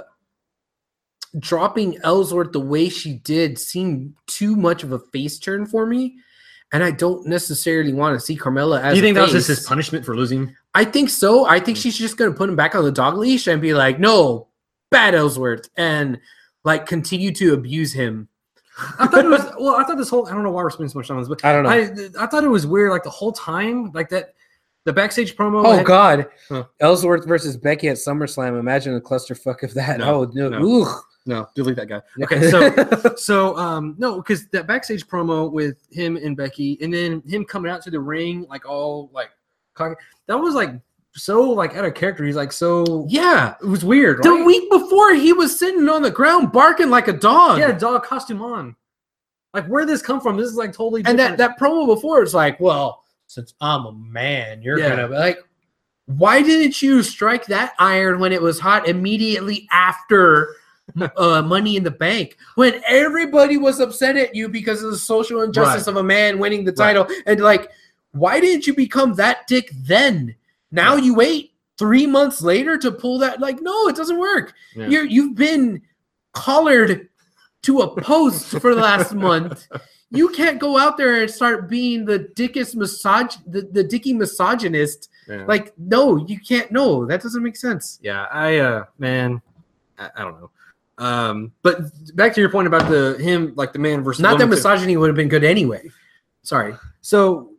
[SPEAKER 1] dropping Ellsworth the way she did seemed too much of a face turn for me, and I don't necessarily want to see Carmella as.
[SPEAKER 2] Do you think
[SPEAKER 1] a
[SPEAKER 2] that was just
[SPEAKER 1] face.
[SPEAKER 2] his punishment for losing?
[SPEAKER 1] I think so. I think she's just going to put him back on the dog leash and be like, "No, bad Ellsworth," and like continue to abuse him.
[SPEAKER 2] I thought it was. Well, I thought this whole. I don't know why we're spending so much time on this, but
[SPEAKER 1] I don't know.
[SPEAKER 2] I I thought it was weird. Like the whole time, like that, the backstage promo.
[SPEAKER 1] Oh
[SPEAKER 2] had-
[SPEAKER 1] God,
[SPEAKER 2] Huh.
[SPEAKER 1] Ellsworth versus Becky at SummerSlam. Imagine a clusterfuck of that.
[SPEAKER 2] No,
[SPEAKER 1] oh no,
[SPEAKER 2] no.
[SPEAKER 1] Ugh.
[SPEAKER 2] No, delete that guy. Okay, so so um no, because that backstage promo with him and Becky, and then him coming out to the ring like all like cocky, that was like so like out of character. He's like so
[SPEAKER 1] yeah.
[SPEAKER 2] it was weird.
[SPEAKER 1] The
[SPEAKER 2] Right?
[SPEAKER 1] week before, he was sitting on the ground barking like a dog.
[SPEAKER 2] yeah, dog costume on. Like where did this come from? This is like totally
[SPEAKER 1] and
[SPEAKER 2] different.
[SPEAKER 1] that that promo before is like, well, since I'm a man, you're
[SPEAKER 2] Yeah.
[SPEAKER 1] gonna be like. Why didn't you strike that iron when it was hot immediately after uh, Money in the Bank? When everybody was upset at you because of the social injustice
[SPEAKER 2] Right.
[SPEAKER 1] of a man winning the
[SPEAKER 2] Right.
[SPEAKER 1] title. And like, why didn't you become that dick then? Now
[SPEAKER 2] Yeah.
[SPEAKER 1] you wait three months later to pull that. Like, no, it doesn't work.
[SPEAKER 2] Yeah.
[SPEAKER 1] You're, you've been collared to a post for the last month. You can't go out there and start being the dickest massage, the, the dicky misogynist.
[SPEAKER 2] Yeah.
[SPEAKER 1] Like, no, you can't. No, that doesn't make sense.
[SPEAKER 2] Yeah, I uh man, I, I don't know. Um, but back to your point about the him like the man versus
[SPEAKER 1] Not that
[SPEAKER 2] woman thing.
[SPEAKER 1] misogyny would have been good anyway. Sorry.
[SPEAKER 2] So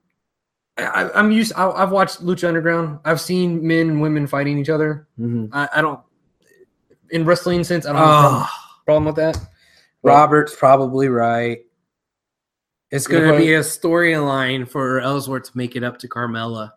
[SPEAKER 2] I, I'm used. I, I've watched Lucha Underground. I've seen men and women fighting each other. I, I don't in wrestling sense. I don't have a problem,
[SPEAKER 1] Oh,
[SPEAKER 2] problem with that.
[SPEAKER 1] Robert's probably right. It's
[SPEAKER 2] You know
[SPEAKER 1] going to
[SPEAKER 2] what?
[SPEAKER 1] be a storyline for Ellsworth to make it up to Carmella.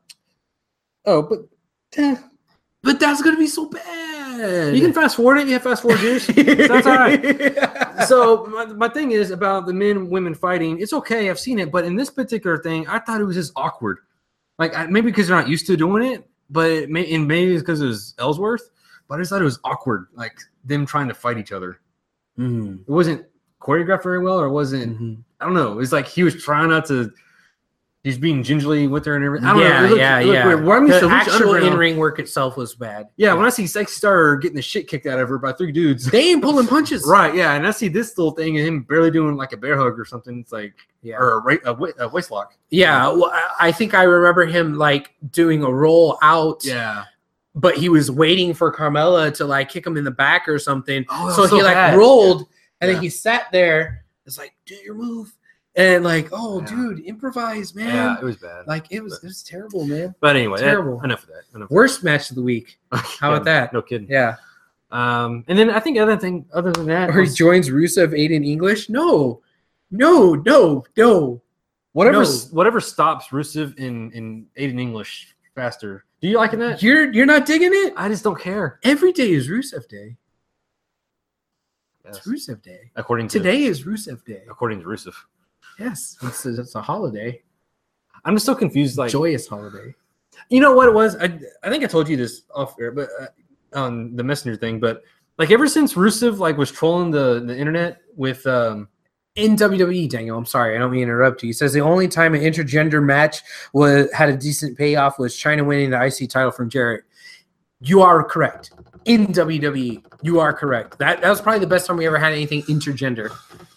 [SPEAKER 2] Oh, but eh,
[SPEAKER 1] But that's going to be so bad.
[SPEAKER 2] you can fast forward it. You have fast forward years. So that's all right. So my, my thing is about the men and women fighting. It's okay. I've seen it, but in this particular thing, I thought it was just awkward. Like I, maybe because they're not used to doing it, but it may, and maybe it's because it was Ellsworth. But I just thought it was awkward, like them trying to fight each other.
[SPEAKER 1] Mhm.
[SPEAKER 2] It wasn't choreographed very well, or it wasn't.
[SPEAKER 1] Mhm.
[SPEAKER 2] I don't know. It was like he was trying not to He's being gingerly with her and everything. I don't
[SPEAKER 1] yeah,
[SPEAKER 2] know. It looked,
[SPEAKER 1] yeah,
[SPEAKER 2] it looked
[SPEAKER 1] yeah.
[SPEAKER 2] weird. Well, I mean,
[SPEAKER 1] the
[SPEAKER 2] so Lucha
[SPEAKER 1] actual
[SPEAKER 2] Underground-
[SPEAKER 1] in-ring work itself was bad.
[SPEAKER 2] Yeah, when I see Sexy Star getting the shit kicked out of her by three dudes.
[SPEAKER 1] They ain't pulling punches.
[SPEAKER 2] Right, yeah, and I see this little thing and him barely doing like a bear hug or something. It's like,
[SPEAKER 1] Yeah.
[SPEAKER 2] or a, ra- a, wa- a waist lock.
[SPEAKER 1] Yeah, well, I- I think I remember him like doing a roll out.
[SPEAKER 2] Yeah.
[SPEAKER 1] But he was waiting for Carmella to like kick him in the back or something.
[SPEAKER 2] Oh, that
[SPEAKER 1] so
[SPEAKER 2] was
[SPEAKER 1] he
[SPEAKER 2] so
[SPEAKER 1] like
[SPEAKER 2] bad.
[SPEAKER 1] rolled
[SPEAKER 2] Yeah.
[SPEAKER 1] and
[SPEAKER 2] Yeah.
[SPEAKER 1] then he sat there. It's like, do your move. And like, oh,
[SPEAKER 2] Yeah.
[SPEAKER 1] dude, improvise, man.
[SPEAKER 2] Yeah, it was bad.
[SPEAKER 1] Like it was, it was terrible, man.
[SPEAKER 2] But anyway, that-
[SPEAKER 1] Terrible.
[SPEAKER 2] enough of that. Enough of
[SPEAKER 1] Worst match of the week.
[SPEAKER 2] that.
[SPEAKER 1] How about that?
[SPEAKER 2] No kidding.
[SPEAKER 1] Yeah.
[SPEAKER 2] Um, and then I think other thing, other than that,
[SPEAKER 1] Or he
[SPEAKER 2] was
[SPEAKER 1] joins Rusev Aiden English. No, no, no, no.
[SPEAKER 2] whatever,
[SPEAKER 1] no.
[SPEAKER 2] whatever stops Rusev in in Aiden English faster. Do you liking that?
[SPEAKER 1] You're you're not digging it.
[SPEAKER 2] I just don't care.
[SPEAKER 1] Every day is Rusev Day.
[SPEAKER 2] Yes.
[SPEAKER 1] It's Rusev Day.
[SPEAKER 2] According to
[SPEAKER 1] Today is Rusev Day.
[SPEAKER 2] according to Rusev,
[SPEAKER 1] Yes, it's a, it's a holiday,
[SPEAKER 2] I'm just so confused. Like,
[SPEAKER 1] joyous holiday.
[SPEAKER 2] you know what it was? I I think I told you this off air, but uh, on the messenger thing. But like ever since Rusev like was trolling the the internet with um.
[SPEAKER 1] In W W E, Daniel, I'm sorry, I don't mean to interrupt you. He says the only time an intergender match was had a decent payoff was China winning the I C title from Jarrett. You are correct. In W W E, you are correct. That that was probably the best time we ever had anything intergender.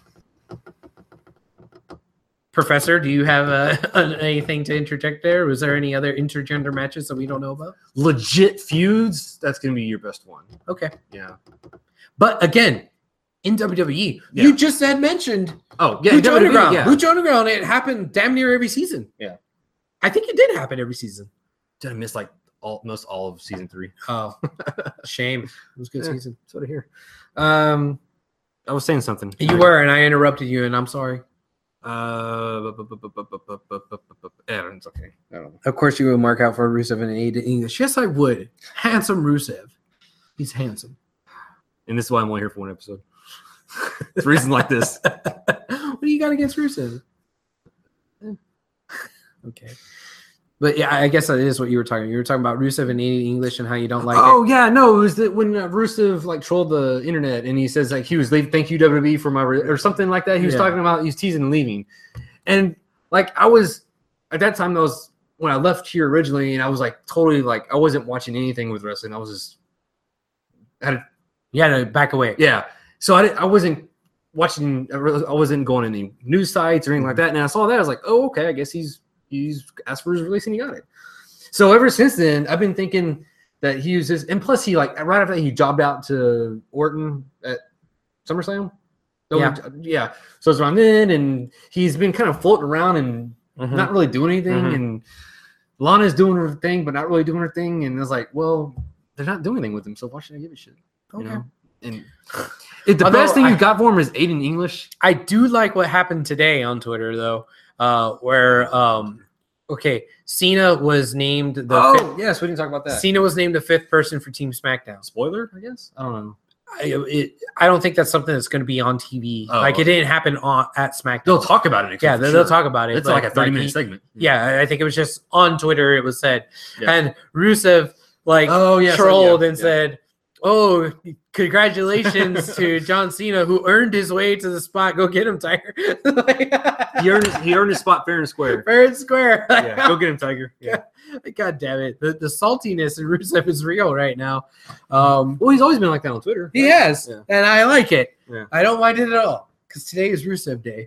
[SPEAKER 1] Professor, do you have uh, anything to interject there? Was there any other intergender matches that we don't know about?
[SPEAKER 2] legit feuds, that's gonna be your best one.
[SPEAKER 1] Okay.
[SPEAKER 2] Yeah.
[SPEAKER 1] But again, in W W E,
[SPEAKER 2] Yeah.
[SPEAKER 1] you just had mentioned
[SPEAKER 2] Oh yeah.
[SPEAKER 1] Lucha
[SPEAKER 2] W W E,
[SPEAKER 1] Underground.
[SPEAKER 2] Yeah.
[SPEAKER 1] Lucha Underground, it happened damn near every season.
[SPEAKER 2] Yeah.
[SPEAKER 1] I think it did happen every season.
[SPEAKER 2] Did I miss like all most all of season three?
[SPEAKER 1] Oh, shame. It was a good
[SPEAKER 2] Yeah.
[SPEAKER 1] season.
[SPEAKER 2] That's what I hear. Um, I was saying something.
[SPEAKER 1] You were, and I interrupted you, and I'm sorry.
[SPEAKER 2] Uh, bu- bu- bu- bu- bu- bu- bu- bu- bu- bu- bu- yeah, it's okay. I don't know.
[SPEAKER 1] Of course, you would mark out for Rusev in aid to English. Yes, I would. Handsome Rusev. He's handsome.
[SPEAKER 2] And this is why I'm only here for one episode. It's reasons like this.
[SPEAKER 1] What do you got against Rusev? Okay. But yeah, I guess that is what you were talking. You were talking about Rusev in aid English and how you don't like
[SPEAKER 2] Oh
[SPEAKER 1] it.
[SPEAKER 2] yeah, no, it was that when uh, Rusev like trolled the internet and he says like he was leaving, thank you W W E for my re-, or something like that. He was
[SPEAKER 1] Yeah.
[SPEAKER 2] talking about he's teasing leaving, and like I was at that time that was when I left here originally, and I was like totally like I wasn't watching anything with wrestling. I was just had a,
[SPEAKER 1] Yeah, no, back away.
[SPEAKER 2] yeah, so I didn't, I wasn't watching. I really- I wasn't going to any news sites or anything like that. And I saw that I was like, oh okay, I guess he's he's asked for his release and he got it. So ever since then, I've been thinking that he was just, and plus he like right after that he jobbed out to Orton at SummerSlam. So,
[SPEAKER 1] Yeah.
[SPEAKER 2] yeah. So it's around then, and he's been kind of floating around and
[SPEAKER 1] Mhm.
[SPEAKER 2] not really doing anything.
[SPEAKER 1] Mhm.
[SPEAKER 2] And Lana's doing her thing, but not really doing her thing. And it's like, well, they're not doing anything with him, so why should I give a shit?
[SPEAKER 1] Okay.
[SPEAKER 2] You know? And if the
[SPEAKER 1] Although
[SPEAKER 2] best thing
[SPEAKER 1] I-
[SPEAKER 2] you got for him is Aiden English.
[SPEAKER 1] I do like what happened today on Twitter, though, uh, where um, okay, Cena was named the
[SPEAKER 2] oh,
[SPEAKER 1] fifth,
[SPEAKER 2] yes, we didn't talk about that.
[SPEAKER 1] Cena was named the fifth person for Team SmackDown.
[SPEAKER 2] Spoiler, I guess. I don't know.
[SPEAKER 1] I, it, I don't think that's something that's going to be on T V.
[SPEAKER 2] Oh.
[SPEAKER 1] Like it didn't happen on at SmackDown.
[SPEAKER 2] They'll talk about it.
[SPEAKER 1] yeah,
[SPEAKER 2] for
[SPEAKER 1] they'll,
[SPEAKER 2] sure.
[SPEAKER 1] they'll talk about it.
[SPEAKER 2] It's
[SPEAKER 1] but,
[SPEAKER 2] like a thirty minute
[SPEAKER 1] he-
[SPEAKER 2] segment.
[SPEAKER 1] Yeah, I- I think it was just on Twitter. It was said,
[SPEAKER 2] Yeah.
[SPEAKER 1] and Rusev like
[SPEAKER 2] Oh yeah. so-
[SPEAKER 1] trolled
[SPEAKER 2] yeah,
[SPEAKER 1] and
[SPEAKER 2] yeah.
[SPEAKER 1] said, "Oh, congratulations to John Cena who earned his way to the spot. Go get him, Tiger." Like,
[SPEAKER 2] he earned his, he earned his spot fair and square.
[SPEAKER 1] fair and square.
[SPEAKER 2] Yeah, go get him, Tiger. Yeah.
[SPEAKER 1] God damn it. The, the saltiness in Rusev is real right now. Um,
[SPEAKER 2] Well, he's always been like that on Twitter.
[SPEAKER 1] he has,
[SPEAKER 2] Yeah.
[SPEAKER 1] and I like it.
[SPEAKER 2] Yeah.
[SPEAKER 1] I don't mind it at all because today is Rusev Day.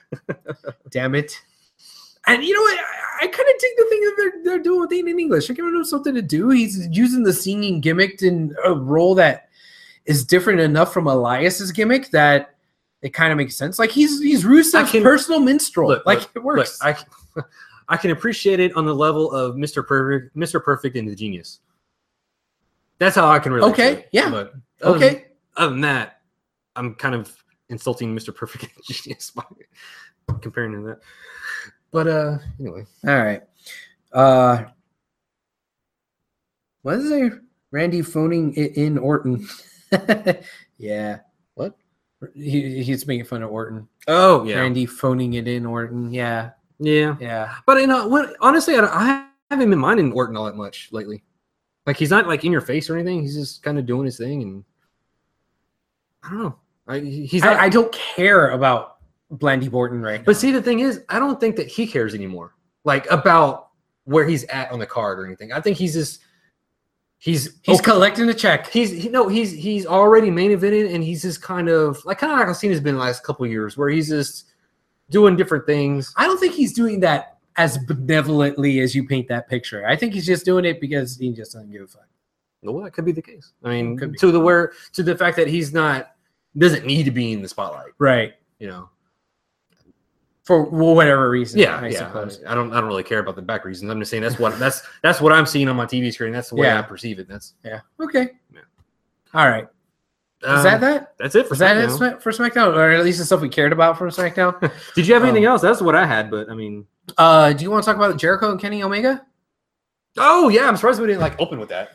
[SPEAKER 1] Damn it. And you know what? I, I kind of dig the thing that they're, they're doing with Aiden English. Like, giving him something to do. He's using the singing gimmick in a role that is different enough from Elias's gimmick that it kind of makes sense. Like, he's he's Rusev's
[SPEAKER 2] can-
[SPEAKER 1] personal minstrel.
[SPEAKER 2] Look,
[SPEAKER 1] like,
[SPEAKER 2] look,
[SPEAKER 1] it works.
[SPEAKER 2] Look, I, I can appreciate it on the level of Mister Perfect, Mister Perfect and the Genius. That's how I can relate.
[SPEAKER 1] Okay,
[SPEAKER 2] to it.
[SPEAKER 1] yeah.
[SPEAKER 2] But other
[SPEAKER 1] Okay.
[SPEAKER 2] Than, other than that, I'm kind of insulting Mister Perfect and Genius by comparing to that. But uh, anyway,
[SPEAKER 1] All right. Uh, what is it? Randy phoning it in Orton. Yeah.
[SPEAKER 2] What?
[SPEAKER 1] He, he's making fun of Orton.
[SPEAKER 2] oh yeah,
[SPEAKER 1] Randy phoning it in Orton. Yeah.
[SPEAKER 2] yeah.
[SPEAKER 1] Yeah.
[SPEAKER 2] But you know, what, honestly, I, don't, I haven't been minding Orton all that much lately. Like he's not like in your face or anything. He's just kind of doing his thing, and I don't know. I, he's not.
[SPEAKER 1] I, I don't care about Blandy Orton right now.
[SPEAKER 2] but see, the thing is, I don't think that he cares anymore. like about where he's at on the card or anything. I think he's just he's
[SPEAKER 1] He's
[SPEAKER 2] okay.
[SPEAKER 1] collecting a check.
[SPEAKER 2] He's he, no, he's he's already main evented, and he's just kind of like kind of like I've seen has been the last couple of years, where he's just doing different things.
[SPEAKER 1] I don't think he's doing that as benevolently as you paint that picture. I think he's just doing it because he just doesn't give a fuck.
[SPEAKER 2] Well, that could be the case. I mean,
[SPEAKER 1] Could be.
[SPEAKER 2] to the where to the fact that he's not doesn't need to be in the spotlight,
[SPEAKER 1] Right.
[SPEAKER 2] you know.
[SPEAKER 1] For whatever reason.
[SPEAKER 2] Yeah,
[SPEAKER 1] I
[SPEAKER 2] yeah.
[SPEAKER 1] suppose.
[SPEAKER 2] I don't I don't really care about the back reasons. I'm just saying that's what that's that's what I'm seeing on my T V screen. That's the way
[SPEAKER 1] Yeah.
[SPEAKER 2] I perceive it. That's
[SPEAKER 1] Yeah. Okay.
[SPEAKER 2] Yeah.
[SPEAKER 1] All right. Is
[SPEAKER 2] um,
[SPEAKER 1] that that?
[SPEAKER 2] That's it for
[SPEAKER 1] Is that it
[SPEAKER 2] SmackDown.
[SPEAKER 1] Smack- for SmackDown? Or at least the stuff we cared about from SmackDown?
[SPEAKER 2] Did you have anything
[SPEAKER 1] Um,
[SPEAKER 2] else? That's what I had, but I mean,
[SPEAKER 1] uh, do you want to talk about Jericho and Kenny Omega?
[SPEAKER 2] oh yeah, I'm surprised we didn't like open with that.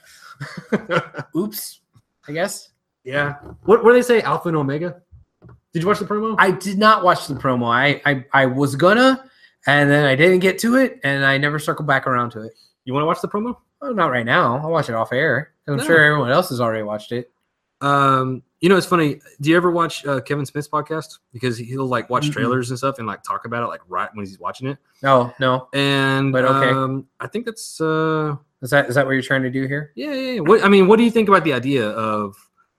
[SPEAKER 1] Oops. I guess.
[SPEAKER 2] Yeah. What what do they say? Alpha and Omega? Did you watch the promo?
[SPEAKER 1] I did not watch the promo. I, I, I was gonna, and then I didn't get to it, and I never circled back around to it.
[SPEAKER 2] You want to watch the promo?
[SPEAKER 1] Well, not right now. I'll watch it off air. I'm
[SPEAKER 2] No.
[SPEAKER 1] sure everyone else has already watched it.
[SPEAKER 2] Um, you know, it's funny. Do you ever watch uh, Kevin Smith's podcast? Because he'll like watch
[SPEAKER 1] Mm-mm.
[SPEAKER 2] trailers and stuff and like talk about it like right when he's watching it.
[SPEAKER 1] No, no.
[SPEAKER 2] And
[SPEAKER 1] But okay.
[SPEAKER 2] um, I think that's uh,
[SPEAKER 1] Is that is that what you're trying to do here?
[SPEAKER 2] yeah, yeah. yeah. What I mean, what do you think about the idea of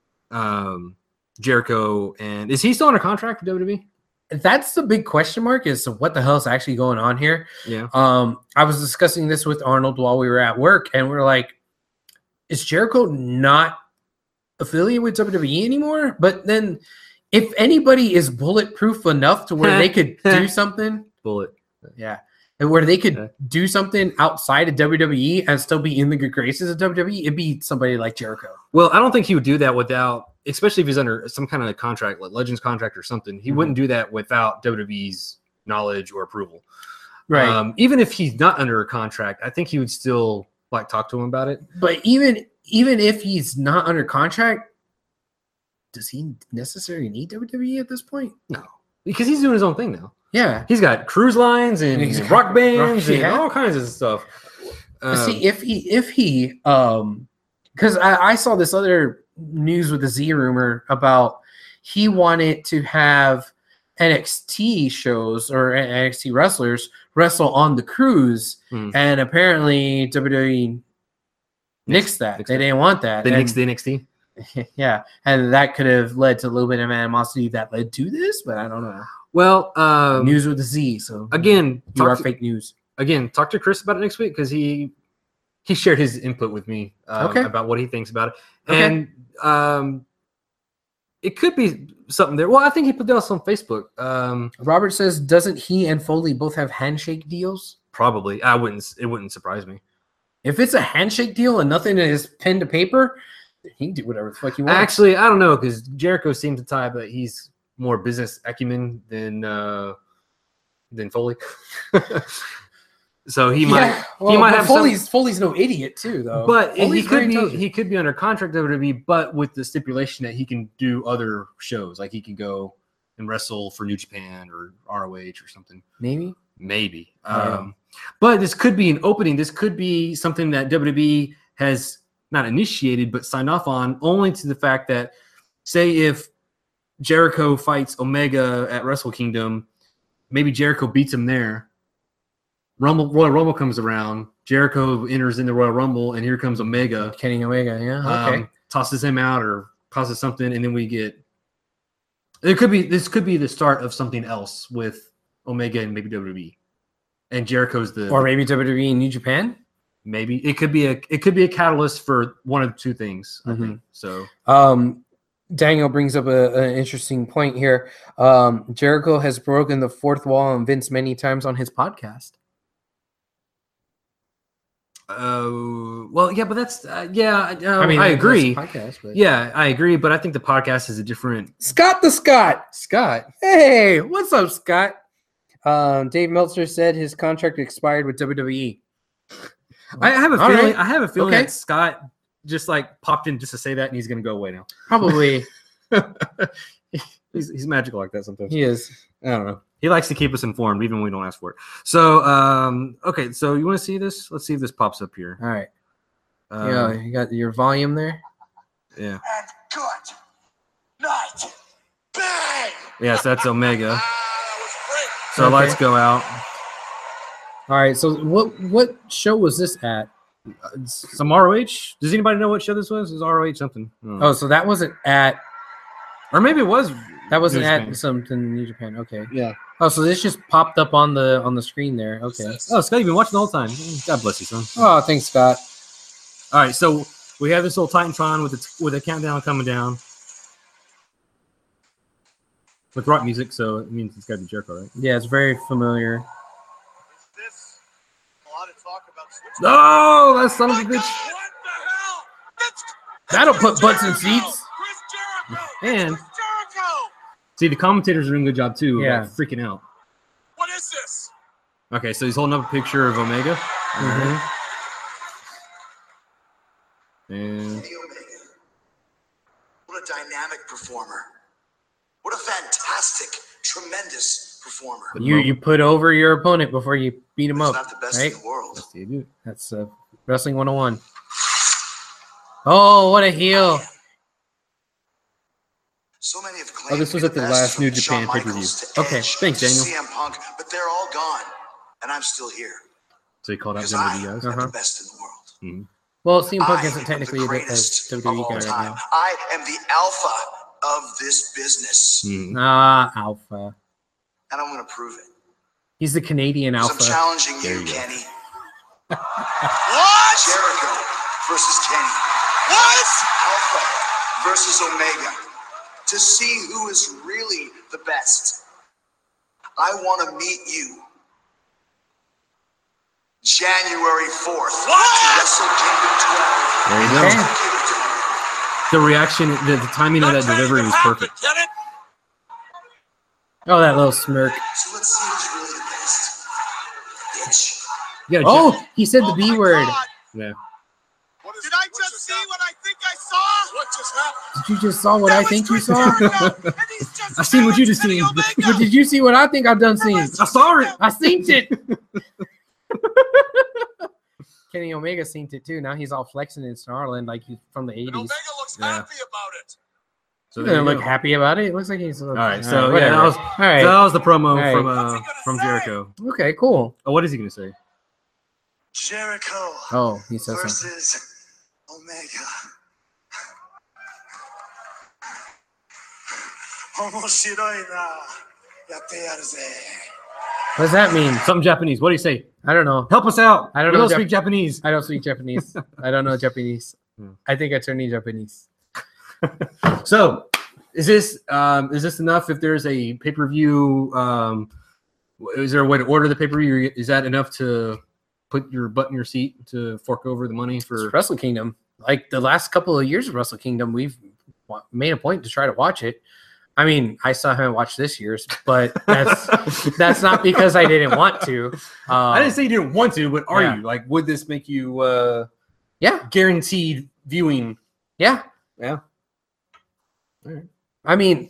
[SPEAKER 2] um Jericho, and is he still under contract with W W E?
[SPEAKER 1] That's the big question mark. Is what the hell is actually going on here?
[SPEAKER 2] Yeah.
[SPEAKER 1] Um, I was discussing this with Arnold while we were at work, and we are like, is Jericho not affiliated with W W E anymore? But then, if anybody is bulletproof enough to where they could do something,
[SPEAKER 2] Bullet.
[SPEAKER 1] yeah, and where they could
[SPEAKER 2] Yeah.
[SPEAKER 1] do something outside of W W E and still be in the good graces of W W E, it'd be somebody like Jericho.
[SPEAKER 2] Well, I don't think he would do that without, especially if he's under some kind of contract, like Legends contract or something. He
[SPEAKER 1] Mhm.
[SPEAKER 2] wouldn't do that without W W E's knowledge or approval.
[SPEAKER 1] Right.
[SPEAKER 2] Um, even if he's not under a contract, I think he would still like talk to him about it.
[SPEAKER 1] But even even if he's not under contract, does he necessarily need W W E at this point?
[SPEAKER 2] No, because he's doing his own thing now.
[SPEAKER 1] Yeah.
[SPEAKER 2] He's got cruise lines and,
[SPEAKER 1] He's
[SPEAKER 2] and
[SPEAKER 1] got
[SPEAKER 2] rock bands
[SPEAKER 1] rock-
[SPEAKER 2] and
[SPEAKER 1] yeah.
[SPEAKER 2] all kinds of stuff.
[SPEAKER 1] But
[SPEAKER 2] Um,
[SPEAKER 1] see, if he if he um because I, I saw this other news with the Z rumor about he wanted to have N X T shows or N X T wrestlers wrestle on the cruise,
[SPEAKER 2] Hmm.
[SPEAKER 1] and apparently W W E nixed that.
[SPEAKER 2] nixed
[SPEAKER 1] they
[SPEAKER 2] that.
[SPEAKER 1] didn't want that.
[SPEAKER 2] the
[SPEAKER 1] And-
[SPEAKER 2] Knicks, the N X T.
[SPEAKER 1] yeah, and that could have led to a little bit of animosity that led to this, but I don't know.
[SPEAKER 2] Well, um,
[SPEAKER 1] News with a Z, so
[SPEAKER 2] again,
[SPEAKER 1] you are
[SPEAKER 2] talk to,
[SPEAKER 1] fake news.
[SPEAKER 2] again, talk to Chris about it next week because he he shared his input with me um,
[SPEAKER 1] Okay.
[SPEAKER 2] about what he thinks about it,
[SPEAKER 1] Okay.
[SPEAKER 2] and um, it could be something there. Well, I think he put this on Facebook. Um,
[SPEAKER 1] Robert says, doesn't he and Foley both have handshake deals?
[SPEAKER 2] probably, I wouldn't. It wouldn't surprise me.
[SPEAKER 1] If it's a handshake deal and nothing is pen to paper, he can do whatever the fuck he wants.
[SPEAKER 2] Actually, I don't know because Jericho seems to tie, but he's more business acumen than uh, than Foley. So he might.
[SPEAKER 1] yeah, well,
[SPEAKER 2] he might
[SPEAKER 1] but
[SPEAKER 2] have some-
[SPEAKER 1] Foley's Foley's no idiot too, though.
[SPEAKER 2] But he
[SPEAKER 1] Foley's
[SPEAKER 2] could
[SPEAKER 1] very
[SPEAKER 2] be
[SPEAKER 1] intelligent.
[SPEAKER 2] he could be under contract with W W E, but with the stipulation that he can do other shows, like he can go and wrestle for New Japan or R O H or something.
[SPEAKER 1] maybe.
[SPEAKER 2] Maybe.
[SPEAKER 1] Yeah.
[SPEAKER 2] Um, but this could be an opening. This could be something that W W E has not initiated, but signed off on, only to the fact that, say, if Jericho fights Omega at Wrestle Kingdom, maybe Jericho beats him there. Rumble, Royal Rumble comes around. Jericho enters in the Royal Rumble, and here comes Omega.
[SPEAKER 1] Kenny Omega, yeah, okay.
[SPEAKER 2] Um, tosses him out or causes something, and then we get. It could be this could be the start of something else with Omega and maybe W W E, and Jericho's the
[SPEAKER 1] Or maybe W W E in New Japan.
[SPEAKER 2] maybe it could be a it could be a catalyst for one of the two things. I
[SPEAKER 1] Mhm.
[SPEAKER 2] think so.
[SPEAKER 1] Um, Daniel brings up a, an interesting point here. Um, Jericho has broken the fourth wall on Vince many times on his podcast.
[SPEAKER 2] Uh, well, yeah, but that's uh, yeah. Uh, I,
[SPEAKER 1] mean,
[SPEAKER 2] I
[SPEAKER 1] that's
[SPEAKER 2] agree.
[SPEAKER 1] a podcast, but-
[SPEAKER 2] Yeah, I agree. But I think the podcast is a different.
[SPEAKER 1] Scott the Scott.
[SPEAKER 2] Scott.
[SPEAKER 1] Hey, what's up, Scott? Um, Dave Meltzer said his contract expired with W W E.
[SPEAKER 2] I have a
[SPEAKER 1] All
[SPEAKER 2] feeling.
[SPEAKER 1] right.
[SPEAKER 2] I have a feeling
[SPEAKER 1] Okay.
[SPEAKER 2] that Scott just like popped in just to say that, and he's going to go away now.
[SPEAKER 1] Probably
[SPEAKER 2] he's he's magical like that sometimes.
[SPEAKER 1] he is.
[SPEAKER 2] I don't know. He likes to keep us informed, even when we don't ask for it. So, um, okay. So you want to see this? Let's see if this pops up here.
[SPEAKER 1] All right.
[SPEAKER 2] Um,
[SPEAKER 1] yeah, you got your volume there.
[SPEAKER 2] Yeah.
[SPEAKER 3] And good night. Bang!
[SPEAKER 2] Yes, that's Omega.
[SPEAKER 3] Ah, that was great.
[SPEAKER 2] So
[SPEAKER 1] Okay.
[SPEAKER 2] lights go out.
[SPEAKER 1] All right. So what what show was this at?
[SPEAKER 2] Some R O H. Does anybody know what show this was? It was R O H something.
[SPEAKER 1] Oh, so that wasn't at.
[SPEAKER 2] Or maybe it was.
[SPEAKER 1] That wasn't
[SPEAKER 2] New
[SPEAKER 1] at
[SPEAKER 2] Japan.
[SPEAKER 1] something New Japan. Okay.
[SPEAKER 2] Yeah.
[SPEAKER 1] Oh, so this just popped up on the on the screen there. Okay.
[SPEAKER 2] Oh, Scott, you've been watching the whole time. God bless you, son.
[SPEAKER 1] Oh, thanks, Scott.
[SPEAKER 2] All right, so we have this little Titantron with its with a countdown coming down with rock music, so it means it's got to be Jericho, right?
[SPEAKER 1] Yeah, it's very familiar.
[SPEAKER 3] This, a lot of talk about switch.
[SPEAKER 2] Oh, that son of a bitch!
[SPEAKER 3] What the hell? That's,
[SPEAKER 1] That'll
[SPEAKER 3] Chris
[SPEAKER 1] put butts in
[SPEAKER 3] Jericho!
[SPEAKER 1] seats.
[SPEAKER 3] Chris Jericho!
[SPEAKER 2] And
[SPEAKER 3] Chris Jericho!
[SPEAKER 2] see, the commentators are doing a good job too.
[SPEAKER 1] Yeah.
[SPEAKER 2] Yeah, freaking out.
[SPEAKER 3] What is this?
[SPEAKER 2] Okay, so he's holding up a picture of Omega,
[SPEAKER 1] Mhm.
[SPEAKER 2] and
[SPEAKER 3] Kenny Omega. What a dynamic performer. What a fantastic, tremendous performer.
[SPEAKER 1] You you put over your opponent before you beat him
[SPEAKER 3] He's
[SPEAKER 1] up,
[SPEAKER 3] not the best
[SPEAKER 1] right?
[SPEAKER 3] in the world.
[SPEAKER 2] let's see, dude.
[SPEAKER 1] That's uh, Wrestling one oh one. Oh, what a heel.
[SPEAKER 3] So many have claimed
[SPEAKER 2] Oh, this
[SPEAKER 3] to
[SPEAKER 2] was
[SPEAKER 3] be
[SPEAKER 2] at the
[SPEAKER 3] best,
[SPEAKER 2] last
[SPEAKER 3] from
[SPEAKER 2] New Japan
[SPEAKER 3] Shawn
[SPEAKER 2] pay-per-view.
[SPEAKER 3] Michaels to
[SPEAKER 1] Okay,
[SPEAKER 3] Edge
[SPEAKER 2] thanks,
[SPEAKER 3] to
[SPEAKER 2] Daniel.
[SPEAKER 3] C M Punk, but they're all gone, and I'm still here
[SPEAKER 2] So he called out
[SPEAKER 3] because
[SPEAKER 2] them
[SPEAKER 3] I
[SPEAKER 2] to you guys.
[SPEAKER 3] am
[SPEAKER 1] Uh-huh.
[SPEAKER 3] the best in the world.
[SPEAKER 1] Well, C M Punk
[SPEAKER 3] I
[SPEAKER 1] isn't
[SPEAKER 3] am
[SPEAKER 1] technically
[SPEAKER 3] the
[SPEAKER 1] a
[SPEAKER 3] greatest
[SPEAKER 1] W
[SPEAKER 3] of
[SPEAKER 1] W E
[SPEAKER 3] all
[SPEAKER 1] guy right
[SPEAKER 3] time.
[SPEAKER 1] now.
[SPEAKER 3] I am the alpha of this business,
[SPEAKER 2] Mhm.
[SPEAKER 1] Ah, Alpha.
[SPEAKER 3] and I'm going to prove it.
[SPEAKER 1] He's the Canadian
[SPEAKER 3] 'Cause I'm
[SPEAKER 1] Alpha.
[SPEAKER 3] challenging
[SPEAKER 2] There
[SPEAKER 3] you,
[SPEAKER 2] you go.
[SPEAKER 3] Kenny. What? Jericho versus Kenny. What? Alpha versus Omega. To see who is really the best. I want to meet you. January fourth. What? Wrestle Kingdom twelve.
[SPEAKER 2] There you go.
[SPEAKER 1] Okay.
[SPEAKER 2] The reaction, the, the timing of that delivery was perfect.
[SPEAKER 1] Oh, that little smirk.
[SPEAKER 3] So let's see who's really the best. Bitch.
[SPEAKER 2] You gotta
[SPEAKER 1] Oh,
[SPEAKER 2] check-
[SPEAKER 1] he said the B word.
[SPEAKER 2] yeah.
[SPEAKER 3] Did I just see what I think I saw? What just happened?
[SPEAKER 1] Did you just saw what I think you saw?
[SPEAKER 2] I seen what you just seen.
[SPEAKER 1] But did you see what I think I've done seen?
[SPEAKER 2] I saw it.
[SPEAKER 1] I seen it. Kenny Omega seen it too. Now he's all flexing and snarling like he's from the
[SPEAKER 3] And
[SPEAKER 1] eighties.
[SPEAKER 3] Omega looks
[SPEAKER 2] Yeah.
[SPEAKER 3] happy about it.
[SPEAKER 2] So
[SPEAKER 1] He
[SPEAKER 2] there
[SPEAKER 1] doesn't
[SPEAKER 2] you
[SPEAKER 1] look
[SPEAKER 2] go.
[SPEAKER 1] happy about it. It looks like he's all
[SPEAKER 2] right, so, yeah,
[SPEAKER 1] whatever.
[SPEAKER 2] that was-
[SPEAKER 1] all right.
[SPEAKER 2] So that was the promo
[SPEAKER 1] Right.
[SPEAKER 2] from
[SPEAKER 3] What's
[SPEAKER 2] uh,
[SPEAKER 3] he gonna
[SPEAKER 2] from
[SPEAKER 3] say?
[SPEAKER 2] Jericho.
[SPEAKER 1] Okay, cool.
[SPEAKER 2] Oh, what is he gonna say?
[SPEAKER 3] Jericho
[SPEAKER 1] Oh, he says something.
[SPEAKER 3] versus Omega. Omoshiroina. Yatte yaruze.
[SPEAKER 1] What does that mean?
[SPEAKER 2] Something Japanese. What do you say?
[SPEAKER 1] I don't know.
[SPEAKER 2] Help us out.
[SPEAKER 1] I don't
[SPEAKER 2] we
[SPEAKER 1] know
[SPEAKER 2] don't
[SPEAKER 1] Jap-
[SPEAKER 2] speak Japanese.
[SPEAKER 1] I don't speak Japanese. I don't know Japanese.
[SPEAKER 2] Hmm.
[SPEAKER 1] I think I turned Japanese.
[SPEAKER 2] So, is this um, is this enough? If there's a pay per view, um, is there a way to order the pay per view? Is that enough to put your butt in your seat to fork over the money for?
[SPEAKER 1] It's Wrestle Kingdom. Like the last couple of years of Wrestle Kingdom, we've wa- made a point to try to watch it. I mean, I still haven't watched this year's, but that's that's not because I didn't want to. Um,
[SPEAKER 2] I didn't say you didn't want to, but are
[SPEAKER 1] yeah.
[SPEAKER 2] you like? Would this make you uh,
[SPEAKER 1] Yeah,
[SPEAKER 2] guaranteed viewing?
[SPEAKER 1] yeah.
[SPEAKER 2] Yeah. All right.
[SPEAKER 1] I mean,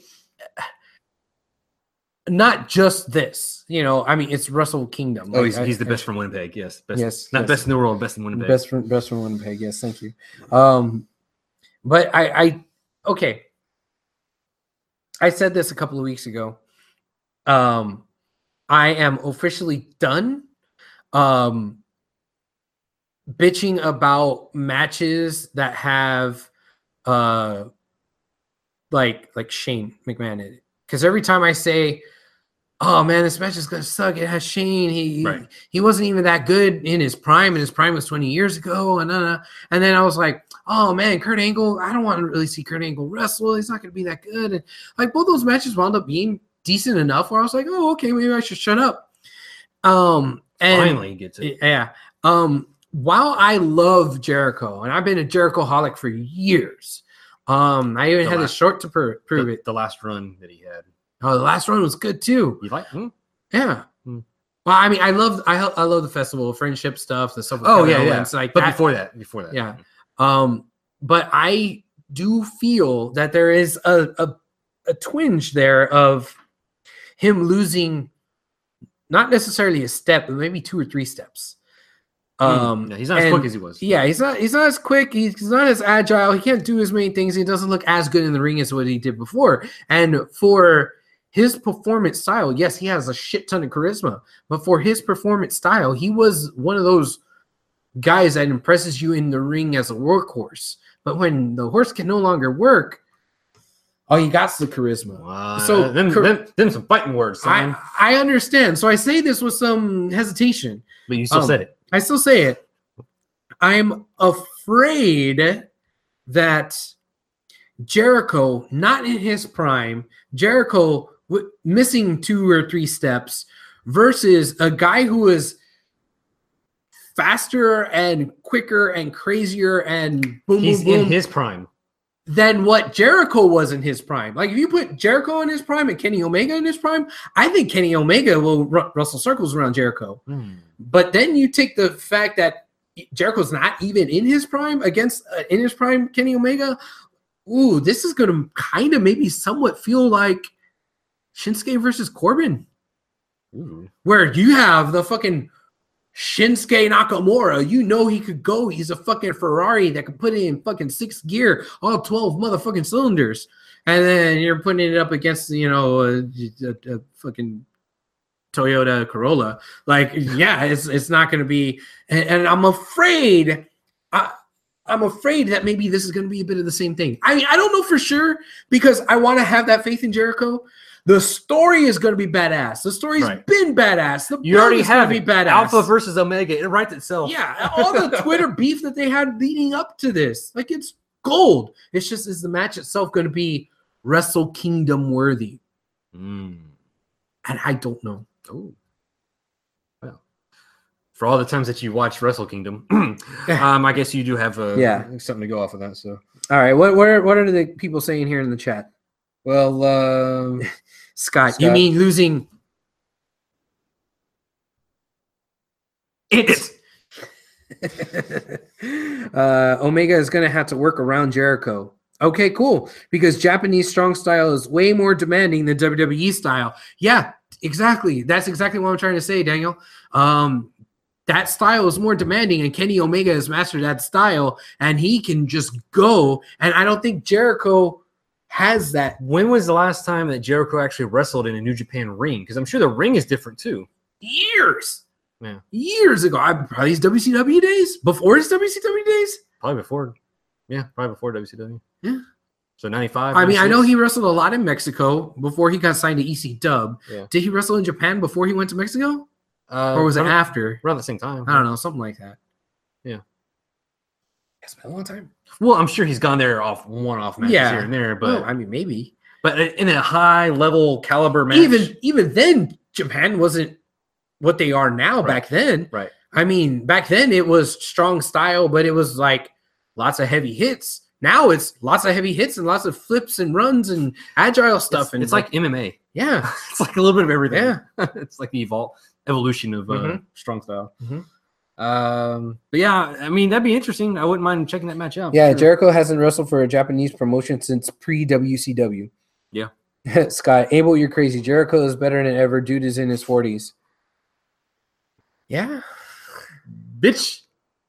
[SPEAKER 1] not just this. You know, I mean, it's Wrestle Kingdom.
[SPEAKER 2] Oh,
[SPEAKER 1] Like,
[SPEAKER 2] he's,
[SPEAKER 1] I-
[SPEAKER 2] he's the
[SPEAKER 1] I-
[SPEAKER 2] best from Winnipeg. Yes. Best,
[SPEAKER 1] Yes,
[SPEAKER 2] Not
[SPEAKER 1] yes.
[SPEAKER 2] best in the world. Best in Winnipeg.
[SPEAKER 1] Best from best from Winnipeg. Yes, thank you. Um, but I, I okay. I said this a couple of weeks ago. Um, I am officially done. Um, bitching about matches that have, uh, like like Shane McMahon in it. Because every time I say, oh man, this match is gonna suck. It has Shane. He
[SPEAKER 2] Right.
[SPEAKER 1] he wasn't even that good in his prime, and his prime was twenty years ago. And uh, and then I was like, oh man, Kurt Angle. I don't want to really see Kurt Angle wrestle. He's not gonna be that good. And like both those matches wound up being decent enough where I was like, oh okay, maybe I should shut up. Um, and
[SPEAKER 2] Finally he gets it.
[SPEAKER 1] yeah. Um, while I love Jericho, and I've been a Jericho-holic for years. Um, I even
[SPEAKER 2] The
[SPEAKER 1] had a
[SPEAKER 2] last-
[SPEAKER 1] short to pr- prove
[SPEAKER 2] the,
[SPEAKER 1] it.
[SPEAKER 2] the last run that he had.
[SPEAKER 1] Oh, the last one was good too.
[SPEAKER 2] You like? Hmm?
[SPEAKER 1] Yeah.
[SPEAKER 2] Hmm.
[SPEAKER 1] Well, I mean, I love I I love the festival of friendship stuff, the stuff. With
[SPEAKER 2] Oh
[SPEAKER 1] Kevin
[SPEAKER 2] yeah, yeah.
[SPEAKER 1] Owens, like
[SPEAKER 2] but
[SPEAKER 1] that.
[SPEAKER 2] before that, before that,
[SPEAKER 1] Yeah. Um, but I do feel that there is a, a a twinge there of him losing, not necessarily a step, but maybe two or three steps. Um,
[SPEAKER 2] yeah, he's not as
[SPEAKER 1] and-
[SPEAKER 2] quick as he was.
[SPEAKER 1] Yeah, he's not he's not as quick, he's, he's not as agile, he can't do as many things, he doesn't look as good in the ring as what he did before. And for his performance style, yes, he has a shit ton of charisma, but for his performance style, he was one of those guys that impresses you in the ring as a workhorse. But when the horse can no longer work, all you got's the charisma.
[SPEAKER 2] Wow.
[SPEAKER 1] So
[SPEAKER 2] them,
[SPEAKER 1] char-
[SPEAKER 2] them, them some fighting words, son.
[SPEAKER 1] I, I understand. So I say this with some hesitation.
[SPEAKER 2] But you still
[SPEAKER 1] Um,
[SPEAKER 2] said it.
[SPEAKER 1] I still say it. I'm afraid that Jericho, not in his prime, Jericho w- missing two or three steps versus a guy who is faster and quicker and crazier and boom,
[SPEAKER 2] He's
[SPEAKER 1] boom, boom
[SPEAKER 2] in his prime.
[SPEAKER 1] than what Jericho was in his prime. Like if you put Jericho in his prime and Kenny Omega in his prime, I think Kenny Omega will ru- rustle circles around Jericho.
[SPEAKER 2] Hmm.
[SPEAKER 1] But then you take the fact that Jericho's not even in his prime against uh, in his prime Kenny Omega. Ooh, this is going to kind of maybe somewhat feel like Shinsuke versus Corbin,
[SPEAKER 2] Ooh.
[SPEAKER 1] where you have the fucking Shinsuke Nakamura. You know he could go. He's a fucking Ferrari that could put it in fucking sixth gear, all twelve motherfucking cylinders. And then you're putting it up against, you know, a, a, a fucking Toyota Corolla. Like, yeah, it's it's not going to be. And, and I'm afraid, I, I'm afraid that maybe this is going to be a bit of the same thing. I mean, I don't know for sure because I want to have that faith in Jericho. The story is going to be badass. The story's
[SPEAKER 2] Right.
[SPEAKER 1] been badass. The
[SPEAKER 2] You already
[SPEAKER 1] build is gonna
[SPEAKER 2] have
[SPEAKER 1] be
[SPEAKER 2] it.
[SPEAKER 1] badass.
[SPEAKER 2] Alpha versus Omega. It writes itself.
[SPEAKER 1] Yeah, all the Twitter beef that they had leading up to this, like it's gold. It's just is the match itself going to be Wrestle Kingdom worthy?
[SPEAKER 2] Mm.
[SPEAKER 1] And I don't know.
[SPEAKER 2] Oh. Well, for all the times that you watch Wrestle Kingdom, um, I guess you do have uh,
[SPEAKER 1] Yeah.
[SPEAKER 2] something to go off of that. So
[SPEAKER 1] All right, what what are, what are the people saying here in the chat?
[SPEAKER 2] well, um,
[SPEAKER 1] Scott, you
[SPEAKER 2] Scott.
[SPEAKER 1] mean losing
[SPEAKER 2] it.
[SPEAKER 1] uh, Omega is going to have to work around Jericho. Okay, cool. Because Japanese strong style is way more demanding than W W E style. Yeah, exactly. That's exactly what I'm trying to say, Daniel. Um, that style is more demanding, and Kenny Omega has mastered that style, and he can just go. And I don't think Jericho has that.
[SPEAKER 2] When was the last time that Jericho actually wrestled in a New Japan ring? Because I'm sure the ring is different too.
[SPEAKER 1] Years.
[SPEAKER 2] Yeah.
[SPEAKER 1] Years ago. I, probably his W C W days. Before his W C W days.
[SPEAKER 2] Probably before. Yeah, probably before W C W.
[SPEAKER 1] Yeah.
[SPEAKER 2] So ninety-five.
[SPEAKER 1] I mean, I know
[SPEAKER 2] ninety-six?
[SPEAKER 1] he wrestled a lot in Mexico before he got signed to E C W.
[SPEAKER 2] Yeah.
[SPEAKER 1] Did he wrestle in Japan before he went to Mexico?
[SPEAKER 2] Uh,
[SPEAKER 1] Or was it
[SPEAKER 2] around,
[SPEAKER 1] after?
[SPEAKER 2] around the same time?
[SPEAKER 1] I don't know. Something like that.
[SPEAKER 2] Yeah.
[SPEAKER 1] It's been a long time.
[SPEAKER 2] Well, I'm sure he's gone there off one-off matches
[SPEAKER 1] Yeah.
[SPEAKER 2] here and there,
[SPEAKER 1] But
[SPEAKER 2] but
[SPEAKER 1] I mean, maybe.
[SPEAKER 2] but in a high-level caliber match,
[SPEAKER 1] Even even then, Japan wasn't what they are now
[SPEAKER 2] Right.
[SPEAKER 1] back then.
[SPEAKER 2] right?
[SPEAKER 1] I mean, back then it was strong style, but it was like lots of heavy hits. Now it's lots of heavy hits and lots of flips and runs and agile stuff.
[SPEAKER 2] It's,
[SPEAKER 1] and
[SPEAKER 2] it's like M M A.
[SPEAKER 1] yeah,
[SPEAKER 2] It's like a little bit of everything.
[SPEAKER 1] Yeah.
[SPEAKER 2] It's like the evol- evolution of uh,
[SPEAKER 1] Mhm.
[SPEAKER 2] strong style.
[SPEAKER 1] Mhm.
[SPEAKER 2] Um, but yeah, I mean that'd be interesting. I wouldn't mind checking that match out.
[SPEAKER 1] yeah.
[SPEAKER 2] Sure.
[SPEAKER 1] Jericho hasn't wrestled for a Japanese promotion since pre W C W.
[SPEAKER 2] Yeah.
[SPEAKER 1] Scott, Abel, you're crazy. Jericho is better than ever. Dude is in his forties. Yeah.
[SPEAKER 2] bitch.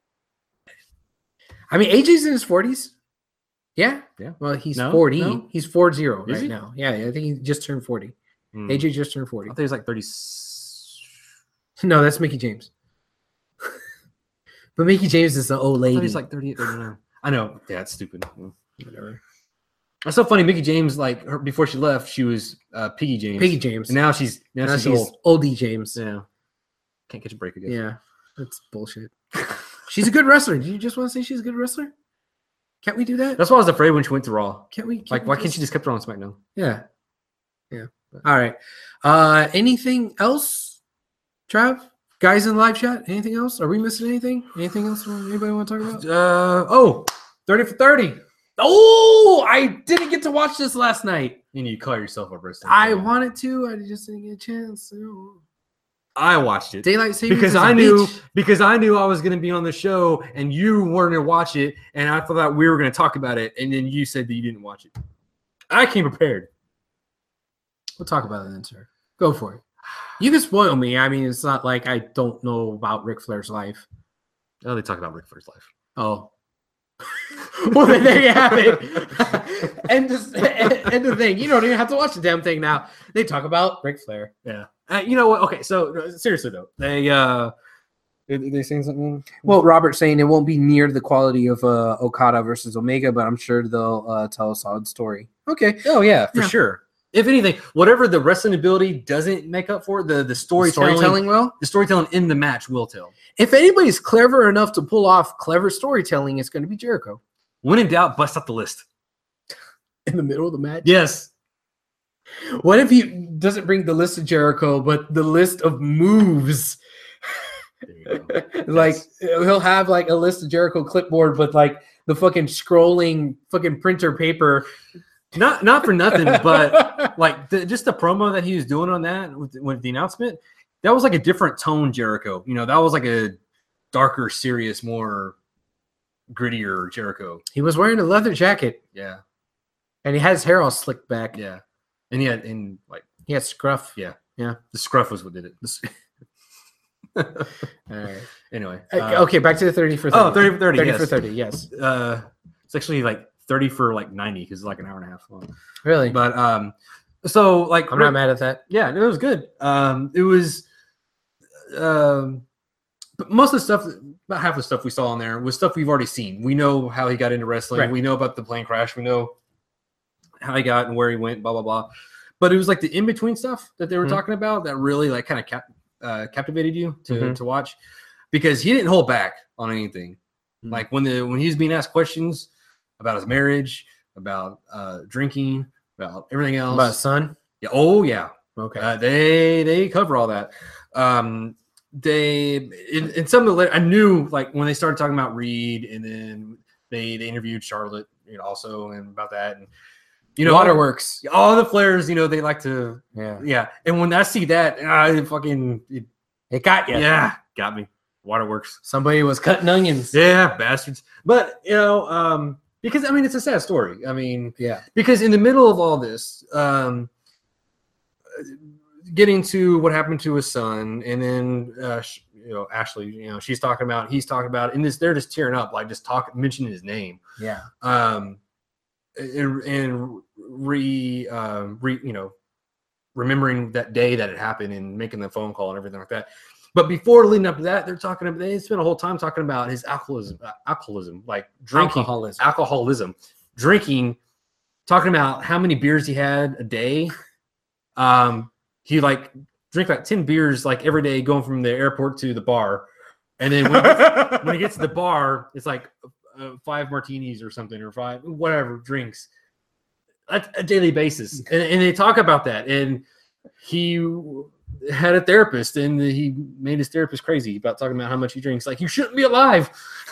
[SPEAKER 1] I mean, A J's in his forties. Yeah.
[SPEAKER 2] Yeah.
[SPEAKER 1] Well, he's
[SPEAKER 2] No?
[SPEAKER 1] forty.
[SPEAKER 2] No?
[SPEAKER 1] He's four zero
[SPEAKER 2] Is
[SPEAKER 1] right
[SPEAKER 2] he?
[SPEAKER 1] now. Yeah, I think he just turned forty.
[SPEAKER 2] Hmm.
[SPEAKER 1] A J just turned
[SPEAKER 2] I
[SPEAKER 1] forty.
[SPEAKER 2] thought he was like thirty.
[SPEAKER 1] No, that's Mickey James. But Mickey James is the old
[SPEAKER 2] I
[SPEAKER 1] lady.
[SPEAKER 2] thought he's like thirty-eight, thirty-nine. I know. Yeah, it's stupid.
[SPEAKER 1] whatever.
[SPEAKER 2] It's so funny. Mickey James, like her, before she left, she was uh, Piggy James.
[SPEAKER 1] Piggy James.
[SPEAKER 2] And now she's now,
[SPEAKER 1] now
[SPEAKER 2] she's,
[SPEAKER 1] she's
[SPEAKER 2] old.
[SPEAKER 1] oldie James. Yeah.
[SPEAKER 2] Yeah. Can't catch a break again.
[SPEAKER 1] That's bullshit. She's a good wrestler. Do you just want to say she's a good wrestler? Can't we do that?
[SPEAKER 2] That's why I was afraid when she went to Raw.
[SPEAKER 1] Can't we? Can't
[SPEAKER 2] Like,
[SPEAKER 1] we
[SPEAKER 2] why can't she just kept her on SmackDown?
[SPEAKER 1] Yeah. Yeah. All right. Uh, anything else, Trav? Guys in the live chat? Anything else? Are we missing anything? Anything else anybody want to talk about?
[SPEAKER 2] Uh oh, thirty for thirty.
[SPEAKER 1] Oh, I didn't get to watch this last night.
[SPEAKER 2] You need to call yourself a wrestling
[SPEAKER 1] I
[SPEAKER 2] fan.
[SPEAKER 1] wanted to. I just didn't get a chance. So.
[SPEAKER 2] I watched it
[SPEAKER 1] Daylight savings
[SPEAKER 2] because
[SPEAKER 1] is a
[SPEAKER 2] I knew
[SPEAKER 1] bitch.
[SPEAKER 2] because I knew I was going to be on the show and you wanted to watch it, and I thought we were going to talk about it, and then you said that you didn't watch it. I came prepared.
[SPEAKER 1] We'll talk about it then, sir. Go for it. You can spoil me. I mean, it's not like I don't know about Ric Flair's life.
[SPEAKER 2] Oh, they talk about Ric Flair's life.
[SPEAKER 1] Oh. Well, then there you have it. and just and the thing, you don't even have to watch the damn thing now. They talk about Ric Flair.
[SPEAKER 2] Yeah. Uh, you know what? Okay, so uh, seriously though, they uh, they, they saying something.
[SPEAKER 1] Well, Robert's saying it won't be near the quality of uh, Okada versus Omega, but I'm sure they'll uh, tell a solid story. Okay.
[SPEAKER 2] Oh yeah, for
[SPEAKER 1] Yeah.
[SPEAKER 2] sure. If anything, whatever the wrestling ability doesn't make up for, the the storytelling,
[SPEAKER 1] Storytelling will.
[SPEAKER 2] the storytelling in the match will tell.
[SPEAKER 1] If anybody's clever enough to pull off clever storytelling, it's going to be Jericho
[SPEAKER 2] When in doubt, bust out the list.
[SPEAKER 1] in the middle of the match.
[SPEAKER 2] Yes.
[SPEAKER 1] What if he doesn't bring the list of Jericho, but the list of moves?
[SPEAKER 2] There you go.
[SPEAKER 1] Like
[SPEAKER 2] Yes.
[SPEAKER 1] he'll have like a list of Jericho clipboard, but like the fucking scrolling fucking printer paper.
[SPEAKER 2] Not not for nothing, but like the, just the promo that he was doing on that with, with the announcement, that was like a different tone Jericho. You know, that was like a darker, serious, more grittier Jericho.
[SPEAKER 1] He was wearing a leather jacket
[SPEAKER 2] Yeah,
[SPEAKER 1] and he had his hair all slicked back.
[SPEAKER 2] yeah, and he had and like
[SPEAKER 1] He had scruff.
[SPEAKER 2] yeah,
[SPEAKER 1] Yeah.
[SPEAKER 2] the scruff was what did it.
[SPEAKER 1] All right.
[SPEAKER 2] Anyway,
[SPEAKER 1] Uh,
[SPEAKER 2] uh,
[SPEAKER 1] okay, back to the thirty for thirty.
[SPEAKER 2] Oh, thirty for thirty,
[SPEAKER 1] thirty
[SPEAKER 2] yes.
[SPEAKER 1] for thirty, yes.
[SPEAKER 2] uh, it's actually like thirty for like ninety because it's like an hour and a half long.
[SPEAKER 1] Really?
[SPEAKER 2] But um, so like
[SPEAKER 1] I'm not mad at that.
[SPEAKER 2] Yeah, it was good. Um, it was, um, but most of the stuff, about half the stuff we saw on there was stuff we've already seen. We know how he got into wrestling.
[SPEAKER 1] Right.
[SPEAKER 2] We know about the plane crash. We know how he got and where he went. Blah blah blah. But it was like the in between stuff that they were
[SPEAKER 1] Mhm.
[SPEAKER 2] talking about that really like kind of cap, uh, captivated you to
[SPEAKER 1] Mhm.
[SPEAKER 2] to watch because he didn't hold back on anything.
[SPEAKER 1] Mhm.
[SPEAKER 2] Like when the when he was being asked questions about his marriage, about uh, drinking, about everything else.
[SPEAKER 1] About his son?
[SPEAKER 2] Yeah. Oh yeah.
[SPEAKER 1] Okay.
[SPEAKER 2] Uh, they they cover all that. Um, they in, in some of the I knew like when they started talking about Reed, and then they they interviewed Charlotte, you know, also and about that, and you know,
[SPEAKER 1] Waterworks.
[SPEAKER 2] all the Flairs, you know, they like to
[SPEAKER 1] Yeah.
[SPEAKER 2] yeah. And when I see that, ah, it fucking it,
[SPEAKER 1] It got you.
[SPEAKER 2] yeah, got me. Waterworks.
[SPEAKER 1] Somebody was cutting onions.
[SPEAKER 2] Yeah, bastards. But you know, um, because I mean, it's a sad story. I mean,
[SPEAKER 1] Yeah.
[SPEAKER 2] because in the middle of all this, um, getting to what happened to his son, and then uh, sh- you know Ashley, you know she's talking about, he's talking about, and this they're just tearing up, like just talking, mentioning his name,
[SPEAKER 1] Yeah.
[SPEAKER 2] um, and, and re, um, re, you know, remembering that day that it happened and making the phone call and everything like that. But before leading up to that, they're talking about, they spent a whole time talking about his alcoholism, uh, alcoholism, like drinking,
[SPEAKER 1] Alcoholism.
[SPEAKER 2] alcoholism, drinking, talking about how many beers he had a day. Um, he like drink like ten beers like every day, going from the airport to the bar, and then when, he gets, when he gets to the bar, it's like uh, five martinis or something, or five whatever drinks, a, a daily basis, and, and they talk about that. And he had a therapist, and he made his therapist crazy about talking about how much he drinks. Like, you shouldn't be alive.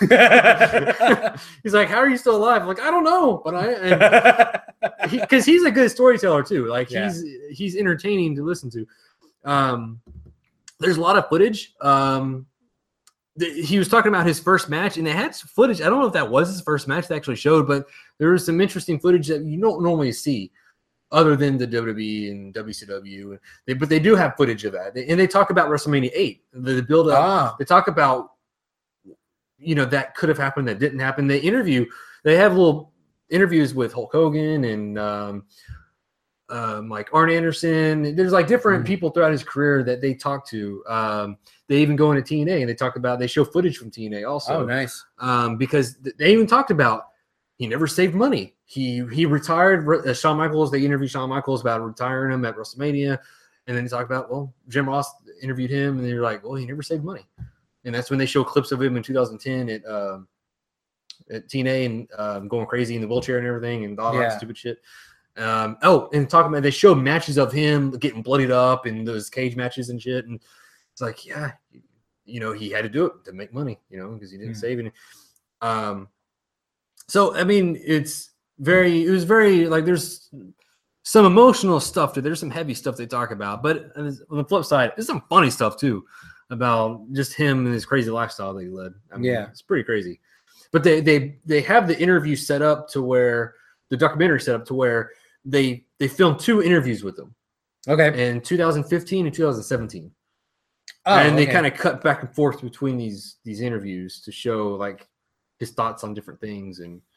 [SPEAKER 2] He's like, how are you still alive? I'm like, I don't know, but I because he, he's a good storyteller too. Like
[SPEAKER 1] Yeah.
[SPEAKER 2] he's he's entertaining to listen to. Um, there's a lot of footage. Um, th- he was talking about his first match, and they had some footage. I don't know if that was his first match they actually showed, but there was some interesting footage that you don't normally see, other than the W W E and W C W. They, but they do have footage of that, and they talk about WrestleMania eight, the, the build up.
[SPEAKER 1] Ah.
[SPEAKER 2] They talk about, you know, that could have happened, that didn't happen. They interview, they have little interviews with Hulk Hogan and um, um, like Arn Anderson. There's like different
[SPEAKER 1] Mhm.
[SPEAKER 2] people throughout his career that they talk to. Um, they even go into T N A and they talk about, they show footage from T N A also.
[SPEAKER 1] Oh, nice.
[SPEAKER 2] Um, because th- they even talked about he never saved money. He he retired. Uh, Shawn Michaels, they interviewed Shawn Michaels about retiring him at WrestleMania. And then they talk about, well, Jim Ross interviewed him, and they're like, well, he never saved money. And that's when they show clips of him in two thousand ten at um, at T N A and um, going crazy in the wheelchair and everything and all that
[SPEAKER 1] Yeah.
[SPEAKER 2] stupid shit. Um, oh, and talking about, they show matches of him getting bloodied up in those cage matches and shit. And it's like, yeah, you know, he had to do it to make money, you know, because he didn't
[SPEAKER 1] Mm.
[SPEAKER 2] save any. Um, so, I mean, it's very, it was very, like, there's some emotional stuff to, there's some heavy stuff they talk about, but on the flip side, there's some funny stuff too about just him and his crazy lifestyle that he led. I mean,
[SPEAKER 1] Yeah.
[SPEAKER 2] it's pretty crazy. But they they they have the interview set up to where, the documentary set up to where they they filmed two interviews with him
[SPEAKER 1] Okay.
[SPEAKER 2] in two thousand fifteen and two thousand seventeen.
[SPEAKER 1] Oh,
[SPEAKER 2] and they
[SPEAKER 1] okay.
[SPEAKER 2] kind of cut back and forth between these these interviews to show like his thoughts on different things. And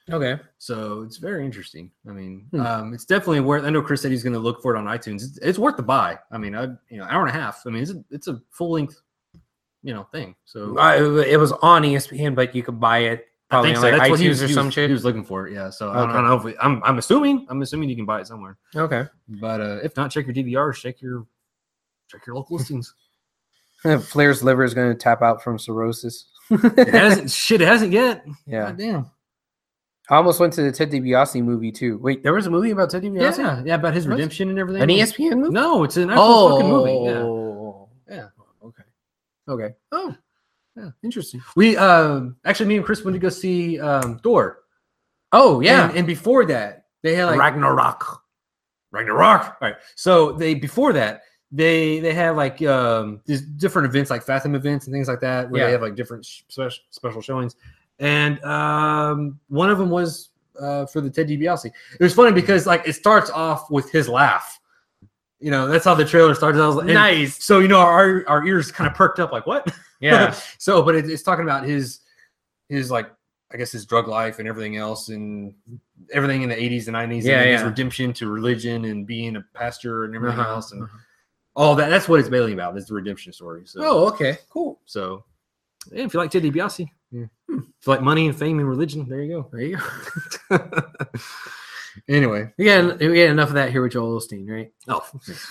[SPEAKER 1] Okay.
[SPEAKER 2] So it's very interesting. I mean,
[SPEAKER 1] Hmm.
[SPEAKER 2] um, it's definitely worth. I know Chris said he's going to look for it on iTunes. It's, it's worth the buy. I mean, I you know, hour and a half. I mean, it's a, it's a full length, you know, thing. So
[SPEAKER 1] I, it was on E S P N, but you could buy it
[SPEAKER 2] I
[SPEAKER 1] probably
[SPEAKER 2] think
[SPEAKER 1] on
[SPEAKER 2] so.
[SPEAKER 1] like
[SPEAKER 2] That's what he
[SPEAKER 1] iTunes
[SPEAKER 2] was,
[SPEAKER 1] or
[SPEAKER 2] he
[SPEAKER 1] some
[SPEAKER 2] was,
[SPEAKER 1] shit.
[SPEAKER 2] he was looking for it. Yeah. So I, don't, I
[SPEAKER 1] Okay.
[SPEAKER 2] don't know if we, I'm I'm assuming I'm assuming you can buy it somewhere.
[SPEAKER 1] Okay.
[SPEAKER 2] But uh, if not, check your D V Rs. Check your check your local listings.
[SPEAKER 1] Flair's liver is going to tap out from cirrhosis.
[SPEAKER 2] It hasn't shit. It hasn't yet.
[SPEAKER 1] Yeah.
[SPEAKER 2] God damn.
[SPEAKER 1] I almost went to the Ted DiBiase movie too. Wait, there was a movie about Ted DiBiase?
[SPEAKER 2] Yeah. Yeah. About his
[SPEAKER 1] What?
[SPEAKER 2] redemption and everything.
[SPEAKER 1] An E S P N movie?
[SPEAKER 2] No, it's an actual
[SPEAKER 1] Oh,
[SPEAKER 2] fucking movie. Yeah. Yeah.
[SPEAKER 1] Okay. Okay. Oh, yeah. Interesting.
[SPEAKER 2] We um actually me and Chris went to go see um Thor.
[SPEAKER 1] Oh, yeah.
[SPEAKER 2] And, and before that, they had like
[SPEAKER 1] Ragnarok.
[SPEAKER 2] Ragnarok. All right. So they before that, they they had like um these different events like Fathom events and things like that where
[SPEAKER 1] Yeah.
[SPEAKER 2] they have like different sh- special special showings. And um one of them was uh for the Ted DiBiase. It was funny because like it starts off with his laugh. You know, that's how the trailer starts. I was like, and
[SPEAKER 1] Nice.
[SPEAKER 2] So you know our our ears kind of perked up like what?
[SPEAKER 1] Yeah.
[SPEAKER 2] So, but it, it's talking about his his like I guess his drug life and everything else and everything in the eighties and nineties.
[SPEAKER 1] Yeah,
[SPEAKER 2] and then his
[SPEAKER 1] yeah.
[SPEAKER 2] redemption to religion and being a pastor and everything
[SPEAKER 1] Uh-huh,
[SPEAKER 2] else and
[SPEAKER 1] uh-huh.
[SPEAKER 2] all that. That's what it's mainly about. Is the redemption story. So,
[SPEAKER 1] Oh, okay. Cool.
[SPEAKER 2] so yeah, if you like Ted DiBiase, yeah.
[SPEAKER 1] Hmm.
[SPEAKER 2] If you like money and fame and religion, there you
[SPEAKER 1] There you
[SPEAKER 2] go.
[SPEAKER 1] go.
[SPEAKER 2] Anyway,
[SPEAKER 1] We got, we got enough of that here with Joel Osteen, right?
[SPEAKER 2] oh,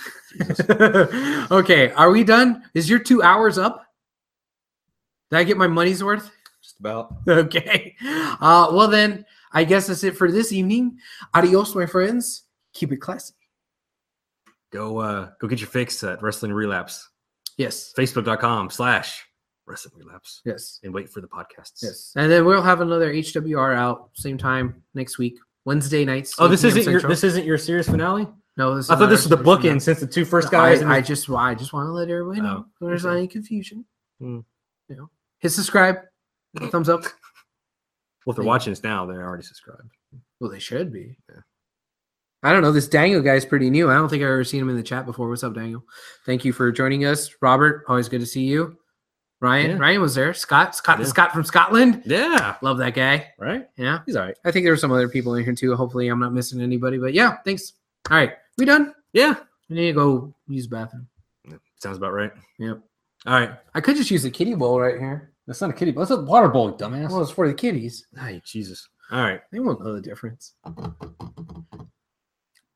[SPEAKER 1] Okay. Are we done? Is your two hours up? Did I get my money's worth?
[SPEAKER 2] just about.
[SPEAKER 1] Okay. Uh, well, then, I guess that's it for this evening. Adios, my friends. Keep it classy.
[SPEAKER 2] Go uh go get your fix at Wrestling Relapse.
[SPEAKER 1] Yes.
[SPEAKER 2] Facebook.com slash Wrestling Relapse.
[SPEAKER 1] Yes.
[SPEAKER 2] And wait for the podcasts.
[SPEAKER 1] Yes. And then we'll have another H W R out same time next week, Wednesday nights.
[SPEAKER 2] Oh, this
[SPEAKER 1] eight p m
[SPEAKER 2] isn't your
[SPEAKER 1] Central.
[SPEAKER 2] this isn't your series finale?
[SPEAKER 1] No, this is
[SPEAKER 2] I thought
[SPEAKER 1] not
[SPEAKER 2] this was the
[SPEAKER 1] our series
[SPEAKER 2] bookend since the two first
[SPEAKER 1] finale.
[SPEAKER 2] guys.
[SPEAKER 1] I,
[SPEAKER 2] and
[SPEAKER 1] I
[SPEAKER 2] the-
[SPEAKER 1] just I just want to let everybody know
[SPEAKER 2] Oh,
[SPEAKER 1] there's
[SPEAKER 2] okay.
[SPEAKER 1] not any confusion.
[SPEAKER 2] Hmm.
[SPEAKER 1] You know, hit subscribe, thumbs up.
[SPEAKER 2] well, if they're watching us now, they're already subscribed.
[SPEAKER 1] Well, they should be.
[SPEAKER 2] Yeah.
[SPEAKER 1] I don't know. This Daniel guy's pretty new. I don't think I've ever seen him in the chat before. What's up, Daniel? Thank you for joining us. Robert, always good to see you. Ryan,
[SPEAKER 2] Yeah.
[SPEAKER 1] Ryan was there. Scott, Scott,
[SPEAKER 2] Yeah.
[SPEAKER 1] Scott from Scotland.
[SPEAKER 2] Yeah,
[SPEAKER 1] Love that guy.
[SPEAKER 2] right.
[SPEAKER 1] Yeah.
[SPEAKER 2] He's all right.
[SPEAKER 1] I think there were some other people in here too. Hopefully, I'm not missing anybody. But yeah, thanks. All right, we done?
[SPEAKER 2] Yeah,
[SPEAKER 1] I need to go use the bathroom.
[SPEAKER 2] sounds about right.
[SPEAKER 1] Yep.
[SPEAKER 2] All right,
[SPEAKER 1] I could just use the kiddie bowl right here.
[SPEAKER 2] that's not a kitty. That's a water bowl, dumbass.
[SPEAKER 1] Well, it's for the kiddies.
[SPEAKER 2] Hey, Jesus. All right.
[SPEAKER 1] They won't know the difference.